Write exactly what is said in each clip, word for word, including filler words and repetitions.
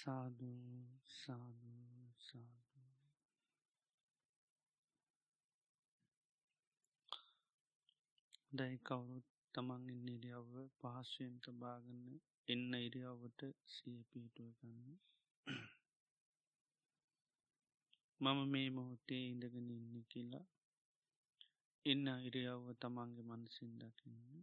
සාදු සාදු සාදු. දැයි කවුරුත් තමන් ඉන්න ඉරියව්ව පහසුවෙන් තබාගන්න එන්න ඉරියව්වට සිය පිහිටුව ගන්න. මම මේ මොහොතේ ඉඳගෙන ඉන්න කියලා ඉන්න ඉරියව්ව තමන්ගේ මනසින් දකින්න.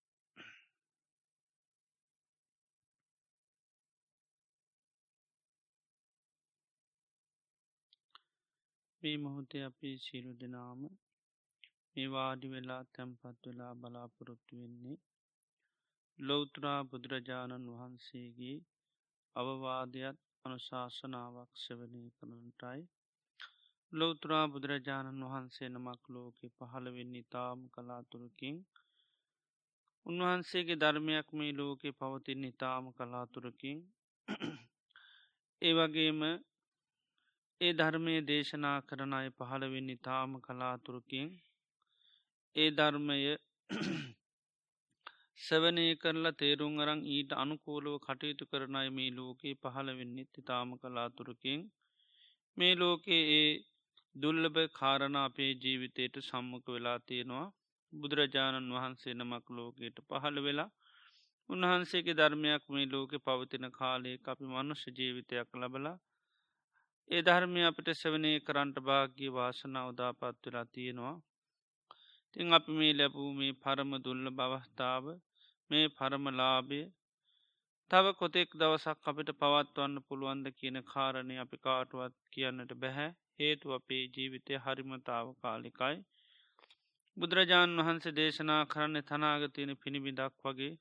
මේ මොහොතේ අපේ සිරු දෙනාම මේ වාඩි වෙලා තැන්පත් වෙලා බලාපොරොත්තු වෙන්නේ ලොවතුරා බුදුරජාණන් වහන්සේගේ අවවාදයක් අනුශාසනාවක් සෙවනය කරනටයි. ලොවතුරා බුදුරජාණන් වහන්සේ නමක් ලෝකෙ පහළවෙන්න ඉතාම කලාතුරකින් උන්වහන්සේගේ ධර්මයක් මේ ලෝකෙ පවතින් ඉතාම කලාතුරකින් ඒ වගේම ඒ ධර්මය දේශනා කරන අය පහළවෙන්න ඉතාම කලාතුරකින් ඒ ධර්මය සවනය කරලා තේරුම් අරං ඊට අනුකූලව කටයුතු කරනයි මේ ලෝකයේ පහළ වෙන්නෙත් ඉතාම කලාතුරකින් මේ ලෝකයේ ඒ දුල්ලභ කාරණ අපේ ජීවිතයට සම්මුඛ වෙලා තියෙනවා. බුදුරජාණන් වහන්සේ නමක් ලෝකයට පහළ වෙලා උන්වහන්සේගේ ධර්මයක් මේ ලෝකෙ පවතින කාලයේ අපි මනුෂ්‍ය ජීවිතයක් ලබලා ඒ ධර්මය අපිට සවනය කරන්ට භාග්‍ය වාසනා උදාපත් වෙලා තියෙනවා. තිං අපි මේ ලැබූ මේ පරම දුල්ල බවස්ථාව මේ පරමලාභය තව කොතෙක් දවසක් අපිට පවත්වන්න පුළුවන්ද කියන කාරණය අපි කාටුවත් කියන්නට බැහැ. හේතු අපේ ජීවිතය හරිමතාව කාලිකයි. බුදුරජාණන් වහන්සේ දේශනා කරන්න තනාගතියන පිණිබිදක් වගේ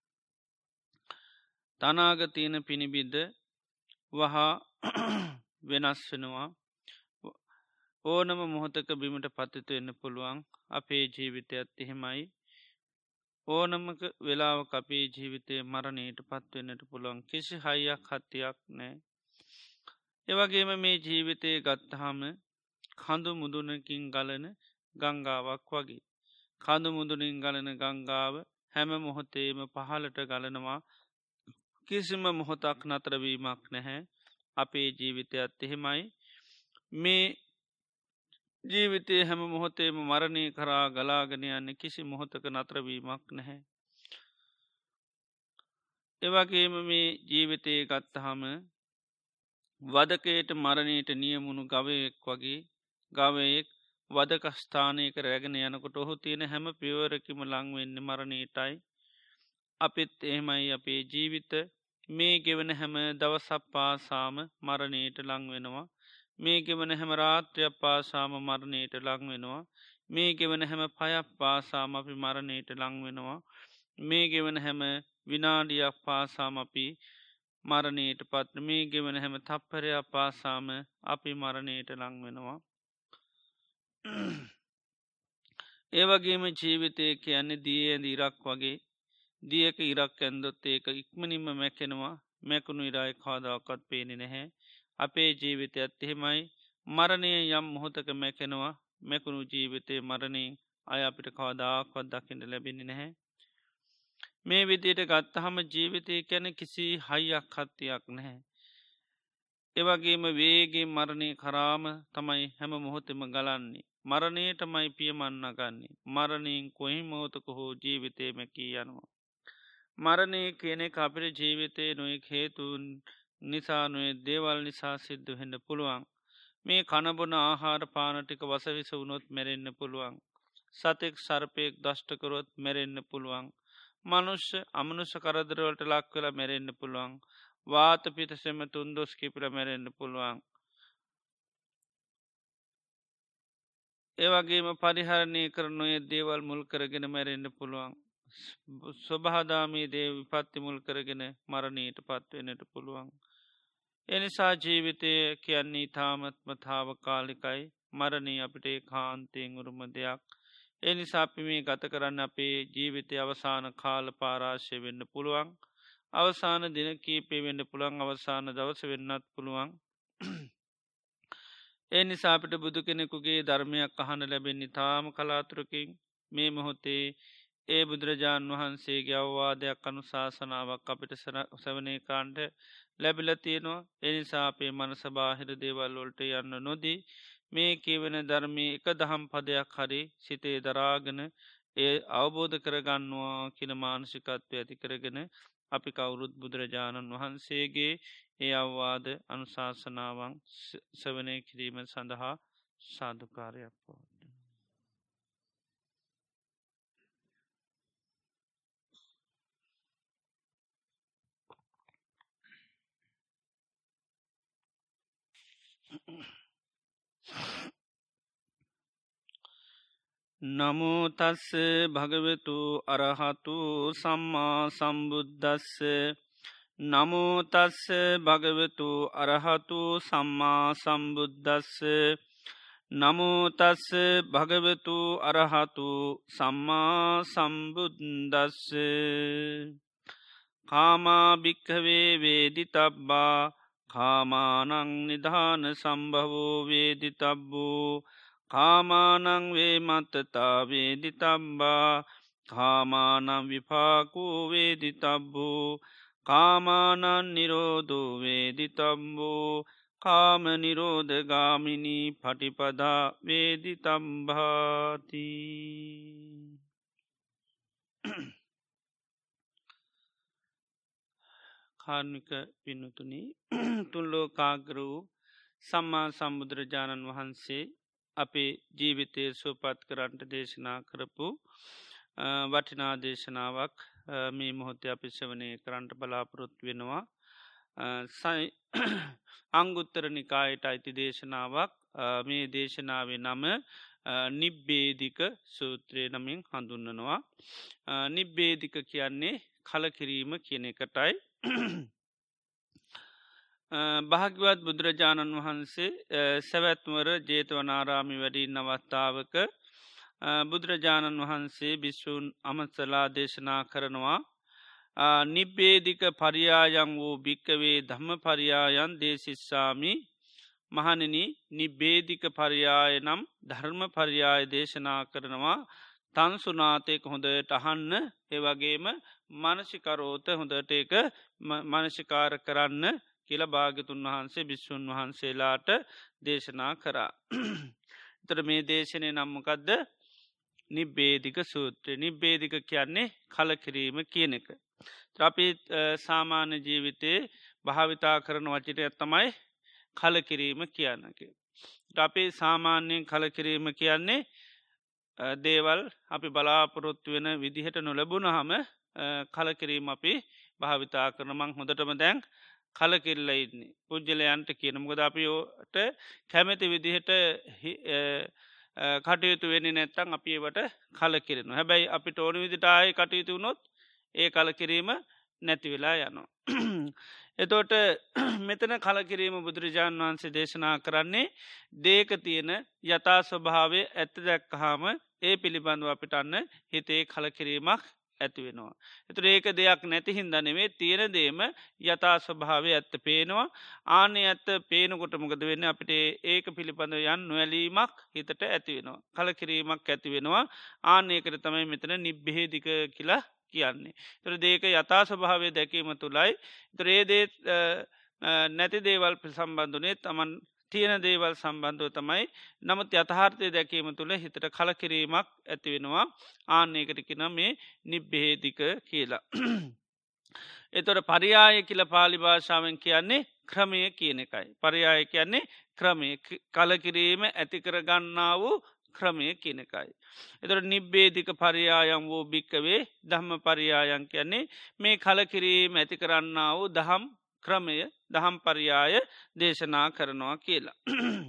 තනාගතියන පිණිබිද්ද වහා වෙනස් වෙනවා. ඕනම මොහොතක බිමට පත්තිතු එන්න පුළුවන් අපේ ජීවිතයත් එහෙමයි. ඕනමක වෙලාවක අපේ ජීවිතය මරණයට පත්වවෙන්නට පුළුවන් කිසි හයියක් හත්තියක් නෑ. ඒවගේම මේ ජීවිතය ගත්තහම කඳු මුදුනකින් ගලන ගංගාවක් වගේ. කඳු මුදුනින් ගලන ගංගාව හැම මොහොතේම පහලට ගලනවා කිසිම මොහොතක් නතරවීමක් නැහැ. අපේ ජීවිතයත් එහෙමයි. මේ ජීවිතය හැම මොහොතේම මරණය කරා ගලාගෙන යන්න කිසි මොහොතක නතරවීමක් නැහැ. එවගේම මේ ජීවිතය ගත්තහම වදකයට මරණයට නියමුණු ගවයෙක් වගේ ගවයෙක් වදකස්ථානයක රැගෙන යනකොට ඔහු තියෙන හැම පියවරකිම ලංවෙන්න මරණයටයි. අපිත් එහෙමයි අපේ ජීවිත මේ ගෙවන හැම දවසක් පාසාම මරණයට ලංවෙනවා. මේ ගෙවන හැම රාත්‍රයක් පාසාම මරණයට ලංවෙනවා. මේ ගෙවන හැම පයක් පාසාම අපි මරණයට ලංවෙනවා. මේ ගෙවන හැම විනාඩියක් පාසාම අපි මරණයට පත්න මේ ගෙවන හැම තප්පරයක් පාසාම අපි මරණයට ලංවෙනවා. ඒවගේම ජීවිතය කියන්නේ දිය ඉරක් වගේ දියක ඉරක් ඇන්දොත් ඒක ඉක්මනින්ම මැකෙනවා. මැකුණු ඉරයි කාදාකත් පේනෙ නැහැ. අපේ ජීවිතයත් එහෙමයි මරණය යම් මොහොතක මැකෙනවා. මැකුණු ජීවිතය මරණයෙන් අය අපිට කවදාක්වත් දකිට ලැබෙන නැහැ. මේ විදියට ගත්තහම ජීවිතය කැන කිසි හයියක් හත්තියක් නැහැ. ඒවගේම වේගේ මරණය කරාම තමයි හැම මොහොතෙම ගලන්නේ. මරණයටමයි පියමන්න ගන්නේ. මරණයෙන් කොහි මොහොතක හෝ ජීවිතය මැකී යනවා. මරණය කියනෙ අපිට ජීවිතය නොයෙක් හේතුන් නිසානුවේ දේවල් නිසා සිද්ධ හෙන්න පුළුවන්. මේ කණබොන ආහාර පානටික වසවිස වුණොත් මැරෙන්න්න පුළුවන්. සතෙක් සර්පයෙක් දෂ්ටකරොත් මැරෙන්න්න පුළුවන්. මනුෂ්‍ය අමනුෂ කරදරවලට ලක් වෙලා මැරෙන්න්න පුළුවන්. වාත පිතසෙම තුන්දොස් කිපිල මැරෙන්න්න පුළුවන්. ඒවගේම පරිහරණය කරනොය දේවල් මුල් කරගෙන මැරෙන්න්න පුළුවන්. ස්වභාදාමී දේ විපත්ති මුල් කරගෙන මරණයට පත්වෙනට පුළුවන්. එනිසා ජීවිතය කියන්නේ තාමත්ම තාව කාලිකයි මරණී අපිට කාන්තයෙන් උරුම දෙයක්. එනිසාපි මේ ගත කරන්න අපේ ජීවිතය අවසාන කාල පාරාශය වෙන්න පුළුවන්. අවසාන දින කීපේ වෙන්න පුළන් අවසාන දවස වෙන්නත් පුළුවන්. ඒ නිසාපිට බුදු කෙනෙකුගේ ධර්මයක් අහන ලැබෙන්නේ තාම කලාතුරකින් මේ මොහොතේ ඒ බුදුරජාණන් වහන්සේගේ අවවාදයක් අනුශාසනාවක් අපිට සවනය කාණ්ඩ ලැබිල තියෙනවා එනිසා අපේ මනස බාහිර දේවල්වොල්ට යන්න නොදී මේ කියවන ධර්මය එක දහම් පදයක් හරි සිතේ දරාගෙන ඒ අවබෝධ කරගන්නවා කියන මානසිකත්වය ඇති කරගෙන අපි කවුරුත් බුදුරජාණන් වහන්සේගේ ඒ අවවාද අනුශාසනාවන් සවනය කිරීම සඳහා සාධකාරයක් පවත. නමුතස්ස භගවතු අරහතු සම්මා සම්බුද්ධස්ස නමුතස්ස භගවතු අරහතු සම්මා සම්බුද්ධස්ස නමුතස්ස භගවතු අරහතු සම්මා සම්බුද්දස්ස කාමා භික්ඛවේ වේදිතබ්බා කාමානං නිධාන සම්භවෝ වේදිතබ්බෝ කාමානං වේ මත්තතා වේදිතබ්බා කාමානං විපාකෝ වේදිතබ්බෝ කාමානං නිරෝධෝ වේදිතබ්බෝ කාම නිරෝධගාමිනී පටිපදා වේදිතම්භාති. කාර්මික පින්නතුනි තුන්ලෝකාග්‍ර වූ සම්මා සම්බුදුරජාණන් වහන්සේ අපේ ජීවිතය සුවපත් කරන්ට දේශනා කරපු වටිනා දේශනාවක් මේ මොහොතේ අපි ශ්‍රවණය කරන්ට බලාපොරොත්තු වෙනවා. අංගුත්තර නිකායට අයිති දේශනාවක් මේ දේශනාවේ නම නිබ්බේදික සූත්‍රය නමින් හඳුන්නනවා. නිබ්බේදික කියන්නේ කලකිරීම කියන එකටයි. භාග්‍යවත් බුදුරජාණන් වහන්සේ සැවැත්වර ජේතවනාරාමි වැඩින් අවස්ථාවක බුදුරජාණන් වහන්සේ භික්ෂූන් අමතලා දේශනා කරනවා. නිබ්බේදික පරියායන් වූ භික්කවේ ධම්ම පරියායන් දේශිස්සාමි මහණෙනි නිබ්බේදික පරියාය නම් ධර්ම පරියාය දේශනා කරනවා. තන්සුනාතයක හොඳට අහන්න ඒවගේම මනසිකරෝත හොඳට එක මනසිකාර කරන්න කියල භාගතුන් වහන්සේ භික්ෂූන් වහන්සේලාට දේශනා කරා. තර මේ දේශනය නම්මකදද නිබ්බේදික සූත්‍රය නිබ්බේදික කියන්නේ කලකිරීම කියන එක. ත්‍රපි සාමාන්‍ය ජීවිතයේ භාවිතා කරන වචිට ඇත්තමයි කලකිරීම කියන්නක. අපේ සාමාන්‍යයෙන් කලකිරීම කියන්නේ දේවල් අපි බලාපොරොත්තු වෙන විදිහට නොලැබුණ හම කලකිරීම අපි භාවිතා කරන මං හොඳටම දැන් කලකිල්ල ඉන්නේ පුද්ජලයන්ට කියන මොකද අපිට කැමැති විදිහට කටයුතු වෙන නැත්තං අපි ඒවට කලකිරෙන හැබැයි අපිට ඕන විදිට ආය කටයුතු වුණොත් ඒ කලකිරීම නැති වෙලා යනවා. එතෝට මෙතන කලකිරීම බුදුරජාණන් වහන්සේ දේශනා කරන්නේ දේක තියෙන යථා ස්වභාවය ඇත්ත දැක්කහාම ඒ පිළිබඳව අපිට අන්න හිතේ කලකිරීමක් ඇතිවෙනවා. එතුර ඒක දෙයක් නැති හින්දනෙවේ තියෙන දේම යථා ස්වභාවය ඇත්ත පේනවා ආනෙ ඇත්ත පේනකොට මොකද වෙන්න අපිට ඒක පිළිබඳව යන් නොවැලීමක් හිතට ඇතිවෙනවා. කලකිරීමක් ඇතිවෙනවා ආනයකට තමයි මෙතන නිබ්බේදික කියලා කියන්නේ. තර දේක යථා ස්වභාවය දැකීම තුළයි ත්‍රේදේ නැති දේවල් සම්බන්ධනේ තමන් තියෙන දේවල් සම්බන්ධව තමයි නමුත් යථාර්ථය දැකීම තුළ හිතට කලකිරීමක් ඇතිවෙනවා ආන්නේකටකින මේ නිබ්බේදික කියලා. එතොට පරියාය කියල පාලි භාෂාවෙන් කියන්නේ ක්‍රමය කියන එකයි. පරියාය කියන්නේ ක්‍රමය කලකිරීම ඇතිකරගන්නා වූ ක්‍රමය කියන එකයි. එතොට නිබ්බේදික පරියායම් වූ භික්කවේ ධම්ම පරියායන් කියන්නේ මේ කලකිරීම ඇති කරන්නා වූ දහම් ක්‍රමය දහම් පරියාය දේශනා කරනවා කියලා.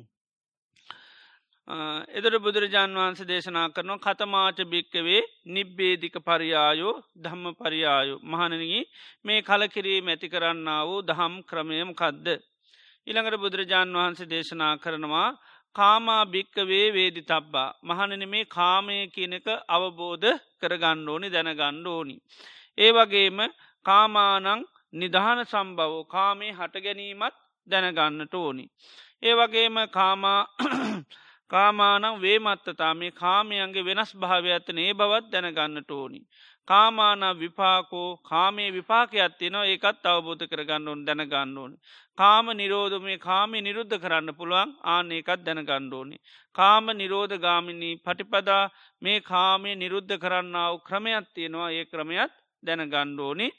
එදර බුදුරජාණන් වහන්සේ දේශනා කරනවා කතමාච භික්කවේ නිබ්බේදික පරියායෝ ධම්ම පරියායෝ මහණනී මේ කලකිරීම ඇති කරන්න වූ දහම් ක්‍රමයම කද්ද. ඉළඟට බුදුරජාණන් වහන්සේ දේශනා කරනවා කාමා භික්කවේ වේදි තබ්බා මහණන මේ කාමය කියනක අවබෝධ කරගණ්ඩෝනි දැනගණ්ඩෝනි. ඒ වගේම කාමානං නිධාන සම්බවෝ කාමේ හට ගැනීමත් දැනගන්නට ඕනි. ඒ වගේම කාමා කාමානං වේමත්තතා මේ කාමයන්ගේ වෙනස් භාවයක්ත්තන ඒ බවත් දැනගන්නට ඕනි. කාමාන විපාකෝ කාමේ විපාකයක් තියනවා ඒකත් අවබෝධ කරගන්න ඕන දැනගන්න ඕන. කාම නිරෝධ මේ කාමේ නිරුද්ධ කරන්න පුළුවන් ආන ඒකත් දැනගන්න ඕනි. කාම නිරෝධ ගාමිණී පටිපදා මේ කාමේ නිරුද්ධ කරන්නාව ක්‍රමයක් තියෙනවා ඒ ක්‍රමයක් දැනගන්න ඕනි.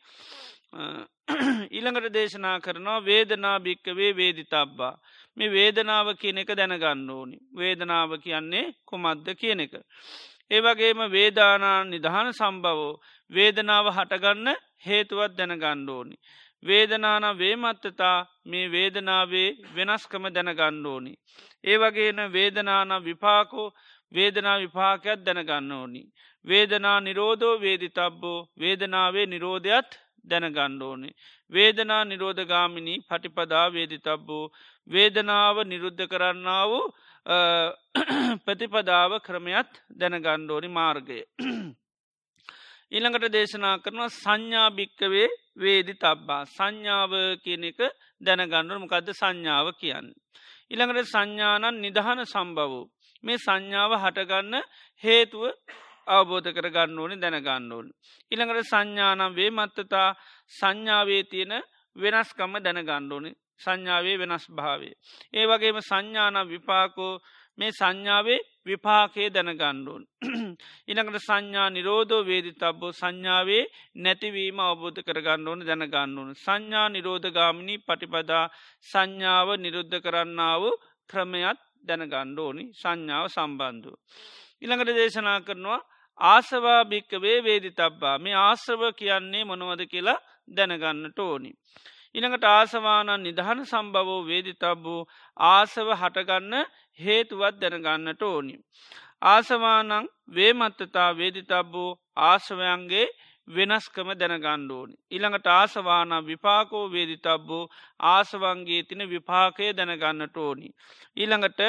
ඊළඟට දේශනා කරනවා වේදනා භික්කවේ වේදිතබ්බා මේ වේදනාව කියන එක දැනගන්න ඕනි. වේදනාව කියන්නේ කුමද්ද කියන එක. ඒවගේම වේදානා නිධාන සම්බවෝ වේදනාව හටගන්න හේතුවත් දැනගන්න ඕනි. වේදනාන වේමත්තතා මේ වේදනාවේ වෙනස්කම දැනගන්න ඕනි. ඒවගේන වේදනාන විපාකෝ වේදනා විපාකයක් දැනගන්න ඕනි. වේදනා නිරෝධෝ වේදිතබ්බෝ වේදනාවේ නිරෝධයත් දැනගන්න ඕනි. වේදනා නිරෝධගාමිණී පටිපදා වේදිතබ්බෝ වේදනාව නිරුද්ධ කරන්න වූ ප්‍රතිපදාව ක්‍රමයක් දැනගණ්ඩෝනි මාර්ගය. ඊළඟට දේශනා කරනවා සංඥාභික්කවේ වේදි තබ්බා සංඥාව කියන එක දැනගණ්ඩුව මොකක්ද සංඥාව කියන්න. ඊළඟට සංඥානන් නිධාන සම්බවූ මේ සංඥාව හටගන්න හේතුව අවබෝධ කරගන්න ඕනි දැනගන්න ඕන. ඊළඟට සංඥානම් වේ මත්තතා සංඥාවේ තියෙන වෙනස්කම දැනගන්න ඕනි සංඥාවේ වෙනස් භාවේ. ඒ වගේම සංඥාන විපාකෝ මේ සංඥාවේ විපාකයේ දැනගණ්ඩුවන්. ඉළඟට සංඥා නිරෝධෝ වේදි තබ්බෝ සංඥාවේ නැතිවීම අවබෝධ කරගන්න ඕන දැනගන්න ඕන. සංඥා නිරෝධගාමිණී පටිපදා සංඥාව නිරුද්ධ කරන්න වූ ක්‍රමයක් දැනගණ්ඩ ඕනි සංඥාව සම්බන්ධව. ඉළඟට දේශනා කරනවා ආසවා භික්කවේ වේදි තබ්බා මේ ආශ්‍රව කියන්නේ මොනවද කියලා දැනගන්නට ඕනි. ඉළඟට ආසවානන් නිධාන සම්බවෝ වේදි තබ්බූ ආසව හටගන්න හේතුවත් දැනගන්නට ඕනි. ආසවානං වේමත්තතා වේදි තබ්බූ ආශවයන්ගේ වෙනස්කම දැනගණ්ඩ ඕනි. ඉළඟට ආසවාන විපාකෝ වේදි තබ්බූ ආසවන්ගේ තින විපාකය දැනගන්නට ඕනි. ඊළඟට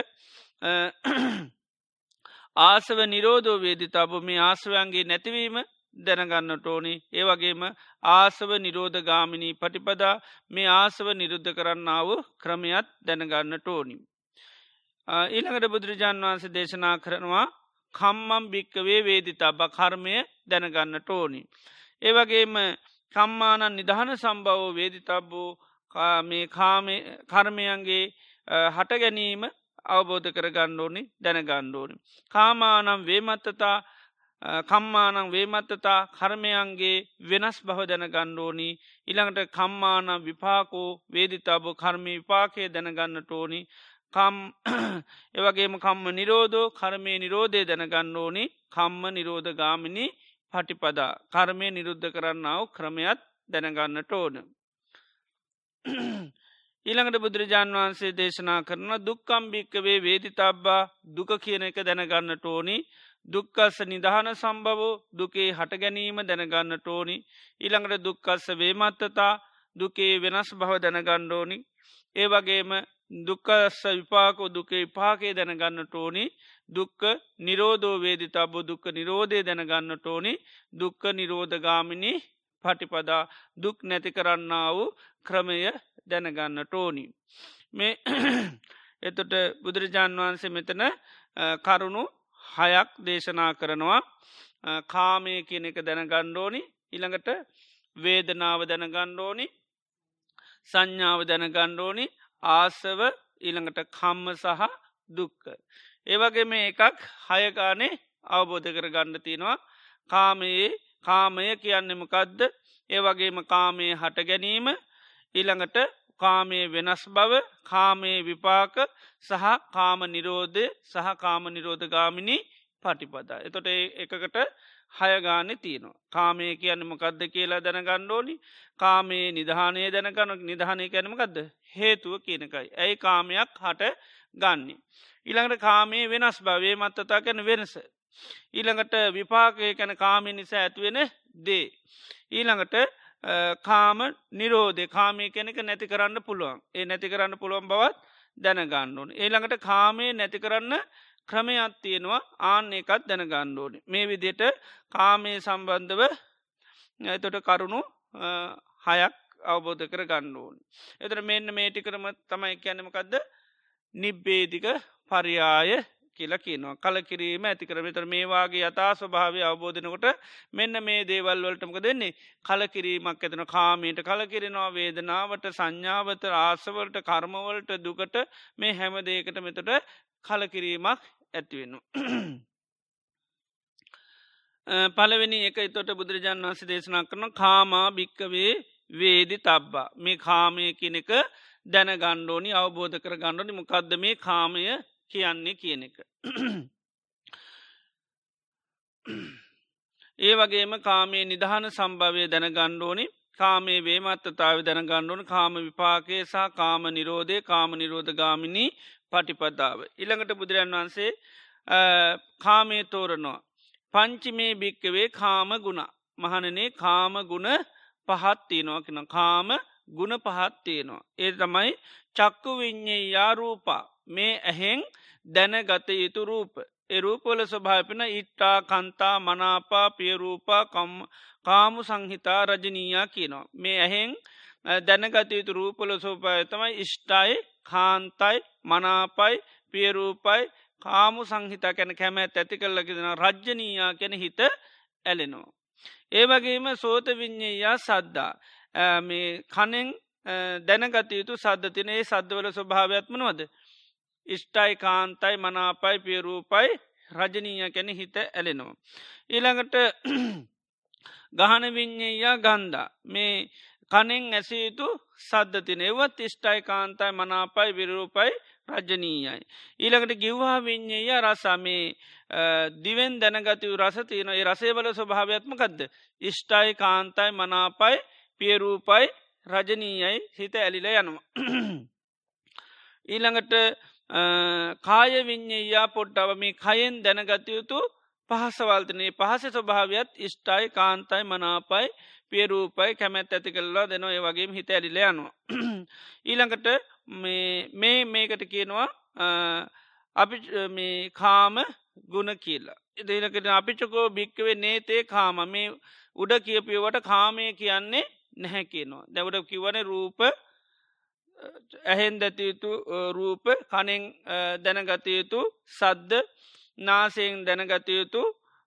ආසව නිරෝධෝ වේදි තබ මේ ආසවයන්ගේ නැතිවීම දැනගන්නට ඕනි. ඒවගේම ආසව නිරෝධ ගාමිණී පටිපදා මේ ආසව නිරුද්ධ කරන්නාව ක්‍රමයක් දැනගන්නට ඕනි. ඊළඟට බුදුරජාන් වහන්සේ දේශනා කරනවා කම්මම් භික්කවේ වේදි තබ කර්මය දැනගන්නට ඕනි. ඒවගේම කම්මානන් නිධාන සම්බවෝ වේදි තබ්බූ මේ කර්මයන්ගේ හට ගැනීම අවබෝධ කරගන්න ඕනි දැනගන්න ඕනි. කාමානම් වේමත්තතා කම්මානං වේමත්තතා කර්මයන්ගේ වෙනස් බව දැනගන්න ඕනි. ඉළඟට කම්මාන විපාකෝ වේදිතාබෝ කර්මී විපාකය දැනගන්නට ඕනි. කම් එවගේම කම්ම නිරෝධෝ කර්මය නිරෝධය දැනගන්න ඕනි. කම්ම නිරෝධ ගාමිණී පටිපදා කර්මය නිරුද්ධ කරන්නාව ක්‍රමයක් දැනගන්නට ඕන. ඊළඟට බුදුරජාන් වහන්සේ දේශනා කරන දුක්කම්භික්කවේ වේදි තබ්බා දුක කියන එක දැනගන්නට ඕනි. දුක්කස්ස නිධාන සම්බවෝ දුකේ හට ගැනීම දැනගන්නට ඕනි. ඊළඟට දුක්කස්ස වේමත්තතා දුකේ වෙනස් බව දැනගණ්ඩෝනි. ඒ වගේම දුක්කස්ස විපාකෝ දුකේ විපාකේ දැනගන්නට ඕනි. දුක්ක නිරෝධෝ වේදි තබ්බෝ දුක්ක නිරෝධය දැනගන්නට ඕනි. දුක්ක නිරෝධගාමිණී පටිපදා දුක් නැති කරන්න වූ ක්‍රමය දැනගන්නට ඕනි. මේ එතොට බුදුරජාන් වහන්සේ මෙතන කරුණු හයක් දේශනා කරනවා කාමය කියන එක දැනගණ්ඩෝනි. ඉළඟට වේදනාව දැනගණ්ඩෝනි සංඥාව දැනගණ්ඩෝනි ආසව ඊළඟට කම්ම සහ දුක්ක. ඒවගේ මේ එකක් හයකානේ අවබෝධ කර ගණ්ඩ තියෙනවා. කාමයේ කාමය කියන්නෙමකදද ඒවගේම කාමයේ හට ගැනීම ඊළඟට කාමයේ වෙනස් බව කාමයේ විපාක සහ කාම නිරෝධය සහ කාම නිරෝධගාමිණී පටිපදා. එතොට එකකට හයගානෙ තියනවා. කාමය කියන්නමකක්ද කියලා දැනගණ්ඩෝනි කාමයේ නිධානය දැනගනක් නිධානය කැනමකක්ද හේතුව කියනකයි. ඇයි කාමයක් හට ගන්නේ. ඊළඟට කාමයේ වෙනස් භවේ මත්තතා කැන වෙනස. ඊළඟට විපාකය කැන කාමය නිසා ඇත්වෙන දේ. ඊළඟට කාම නිරෝධය කාමය කෙනෙක නැති කරන්න පුළුවන් ඒ නැති කරන්න පුළුවන් බවත් දැනගණ්ඩෝන. ඒළඟට කාමය නැති කරන්න ක්‍රමයක් තියෙනවා ආන්න එකත් දැනගණ්ඩෝන. මේ විදියට කාමය සම්බන්ධව එතොට කරුණු හයක් අවබෝධ කර ගණ්ඩෝන. එතර මෙන්න මේටි කරම තමයි කියන්නමකක්ද නිබ්බේදික පරියාය කියලා කියනවා කලකිරීම ඇති කරන විතර මේ වාගේ යථා ස්වභාවය අවබෝධනකොට මෙන්න මේ දේවල් වලටමක දෙන්නේ කලකිරීමක් ඇතින කාමීට කලකිරෙනවා වේදනාවට සංඥාවත ආසවලට කර්මවලට දුකට මේ හැම දේකට මෙතට කලකිරීමක් ඇතිවෙන්න. පලවෙනි එක එතොට බුදුරජාන් වන්සේ දේශනා කරන කාමා භික්කවේ වේදි තබ්බා මේ කාමය කෙනෙක දැන ගණ්ඩෝනි අවබෝධ කර ගණ්ඩෝනි මොකක්ද මේ කාමය කියන්නේ කියන එක. ඒ වගේම කාමේ නිධාන සම්භවය දැන ගණ්ඩෝනි කාමේ වේමත්තතාව දැන ගණ්ඩුවන කාම විපාකේ සහ කාම නිරෝධය කාම නිරෝධ ගාමිණී පටිපදාව. ඉළඟට බුදුරන් වහන්සේ කාමේ තෝරනවා. පංචිමේ භික්කවේ කාම ගුණ මහනනේ කාම ගුණ පහත්තියනවා කෙන කාම ගුණ පහත්තියනවා. ඒ තමයි චක්කු විඤ්ඥේ යාරූපා මේ ඇහෙෙන් දැන ගත යුතු රූප. එරූපොල ස්වභාපන ඉට්ටා කන්තා මනාපා පියරූපා කාමු සංහිතා රජනීයා කියනවා. මේ ඇහෙෙන් දැනගත යුතු රූපොල සෝපාය තමයි ඉෂ්ටයි කාන්තයි මනාපයි පියරූපයි කාමු සංහිතා කැන කැමැත් ඇති කරලකිදෙන රජ්ජනීයා කැන හිත ඇලෙනවා. ඒ වගේම සෝත විඤ්ඥයා සද්දා මේ කනෙන් දැනගත යුතු සද්ධතින ඒ සද්ධවල ස්වභාවයක්මනවද. ඉෂ්ටයි කාන්තයි මනාපයි පියරූපයි රජනීය කැන හිත ඇලෙනවා. ඊළඟට ගහන විඤ්ඥයා ගන්ධා මේ කනෙන් ඇසයුතු සද්ධතින ඒවත් ඉෂ්ටයි කාන්තයි මනාපයි විරූපයි රජනීයයි. ඊළඟට ගිව්වා විඤ්ඥය රසාමේ දිවෙන් දැනගතිව රස තියන ඒ රසේවල ස්වභාවයක්මකක්ද. ඉෂ්ටයි කාන්තයි මනාපයි පියරූපයි රජනීයයි හිත ඇලිල යනවා. ඊළඟට කාය විඤ්ඥයා පොට්ටව මේ කයෙන් දැනගතයුතු පහසවල්තනයේ පහස ස්වභාවයක් ඉෂ්ටයි කාන්තයි මනාපයි පියරූපයි කැමැත් ඇති කල්ලා දෙනවා ඒ වගේ හිත ඇලිල යනවා. ඊළඟට මේ මේකට කියනවා අපි මේ කාම ගුණ කියලා. එදකට අපිචකෝ භික්කවේ නේතේ කාම මේ උඩ කියපියවට කාමය කියන්නේ නැහැ කියනවා. දැවට කිවන රූප ඇහෙන් දැතියුතු රූප කනෙන් දැනගතයුතු සද්ද නාසයෙන් දැනගතයුතු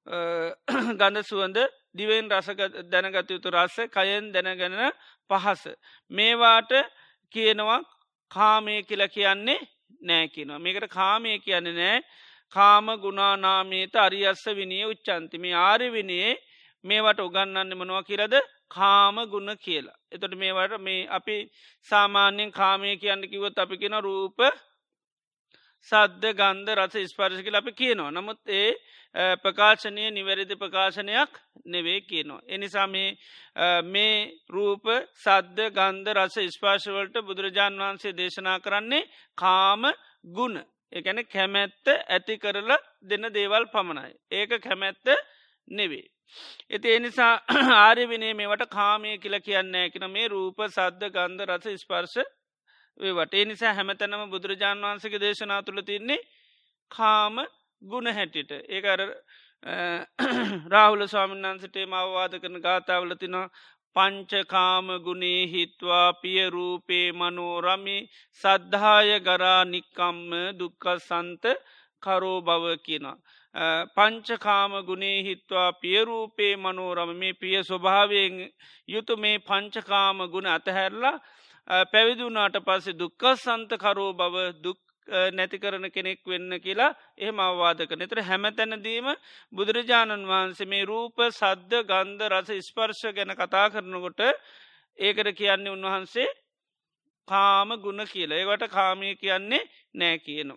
ගඳ සුවඳ දිවෙන් රස දැනගතයුතු රස්ස කයෙන් දැනගැන පහස. මේවාට කියනවා කාමය කියල කියන්නේ නෑ කියනවා. මේකට කාමය කියන්නේ නෑ කාම ගුණානාමේත අරියස්ස විනිය උච්චන්ති මේ ආරි විනියේ මේවට උගන්නන්න මනවා කියලද කාම ගුණ කියලා. එතොට මේවට මේ අපි සාමාන්‍යයෙන් කාමය කියන්න කිවත් අපි කියෙන රූප සද්ධ ගන්ධ රස ස්පර්ශකල අපි කියනවා. නමුත් ඒ ප්‍රකාශනය නිවැරදි ප්‍රකාශනයක් නෙවේ කියනවා. එනිසා මේ රූප සද්ධ ගන්ධ රස ස්පාශවලට බුදුරජාණන් වහන්සේ දේශනා කරන්නේ කාම ගුණ. එකන කැමැත්ත ඇති කරලා දෙන්න දේවල් පමණයි. ඒක කැමැත්ත නෙවේ. එති එනිසා ආර්යවිනේ මේවට කාමය කියල කියන්නේ එකන මේ රූප සද්ධ ගන්ධ රස ස්පර්ශ වේවට. ඒ නිසා හැමතැනම බුදුරජාණන් වහන්සේගේ දේශනා තුළ තින්නේ කාම ගුණ හැටිට. ඒක අර රාහුල ස්වාමීන් වහන්සේට මවවාද කරන ගාථාවල තිනවා පංචකාම ගුණේ හිත්වා පිය රූපේ මනෝරමි සද්ධාය ගරා නික්කම්ම දුක්ඛසන්ත කරෝ බව කියනවා. පංචකාම ගුණේ හිත්වා පියරූපේ මනෝරම මේ පිය ස්වභාවයෙන් යුතු මේ පංචකාම ගුණ අතහැරලා පැවිදුනාට පස්සේ දුක්ඛසන්ත කරෝ බව දුක් නැති කරන කෙනෙක් වෙන්න කියලා එහෙම අවවාද කරන. එතර හැමතැනදීම බුදුරජාණන් වහන්සේ මේ රූප සද්ධ ගන්ධ රස ස්පර්ශ ගැන කතා කරනකොට ඒකට කියන්නේ උන්වහන්සේ කාම ගුණ කියලා. ඒවට කාමය කියන්නේ නෑ කියනවා.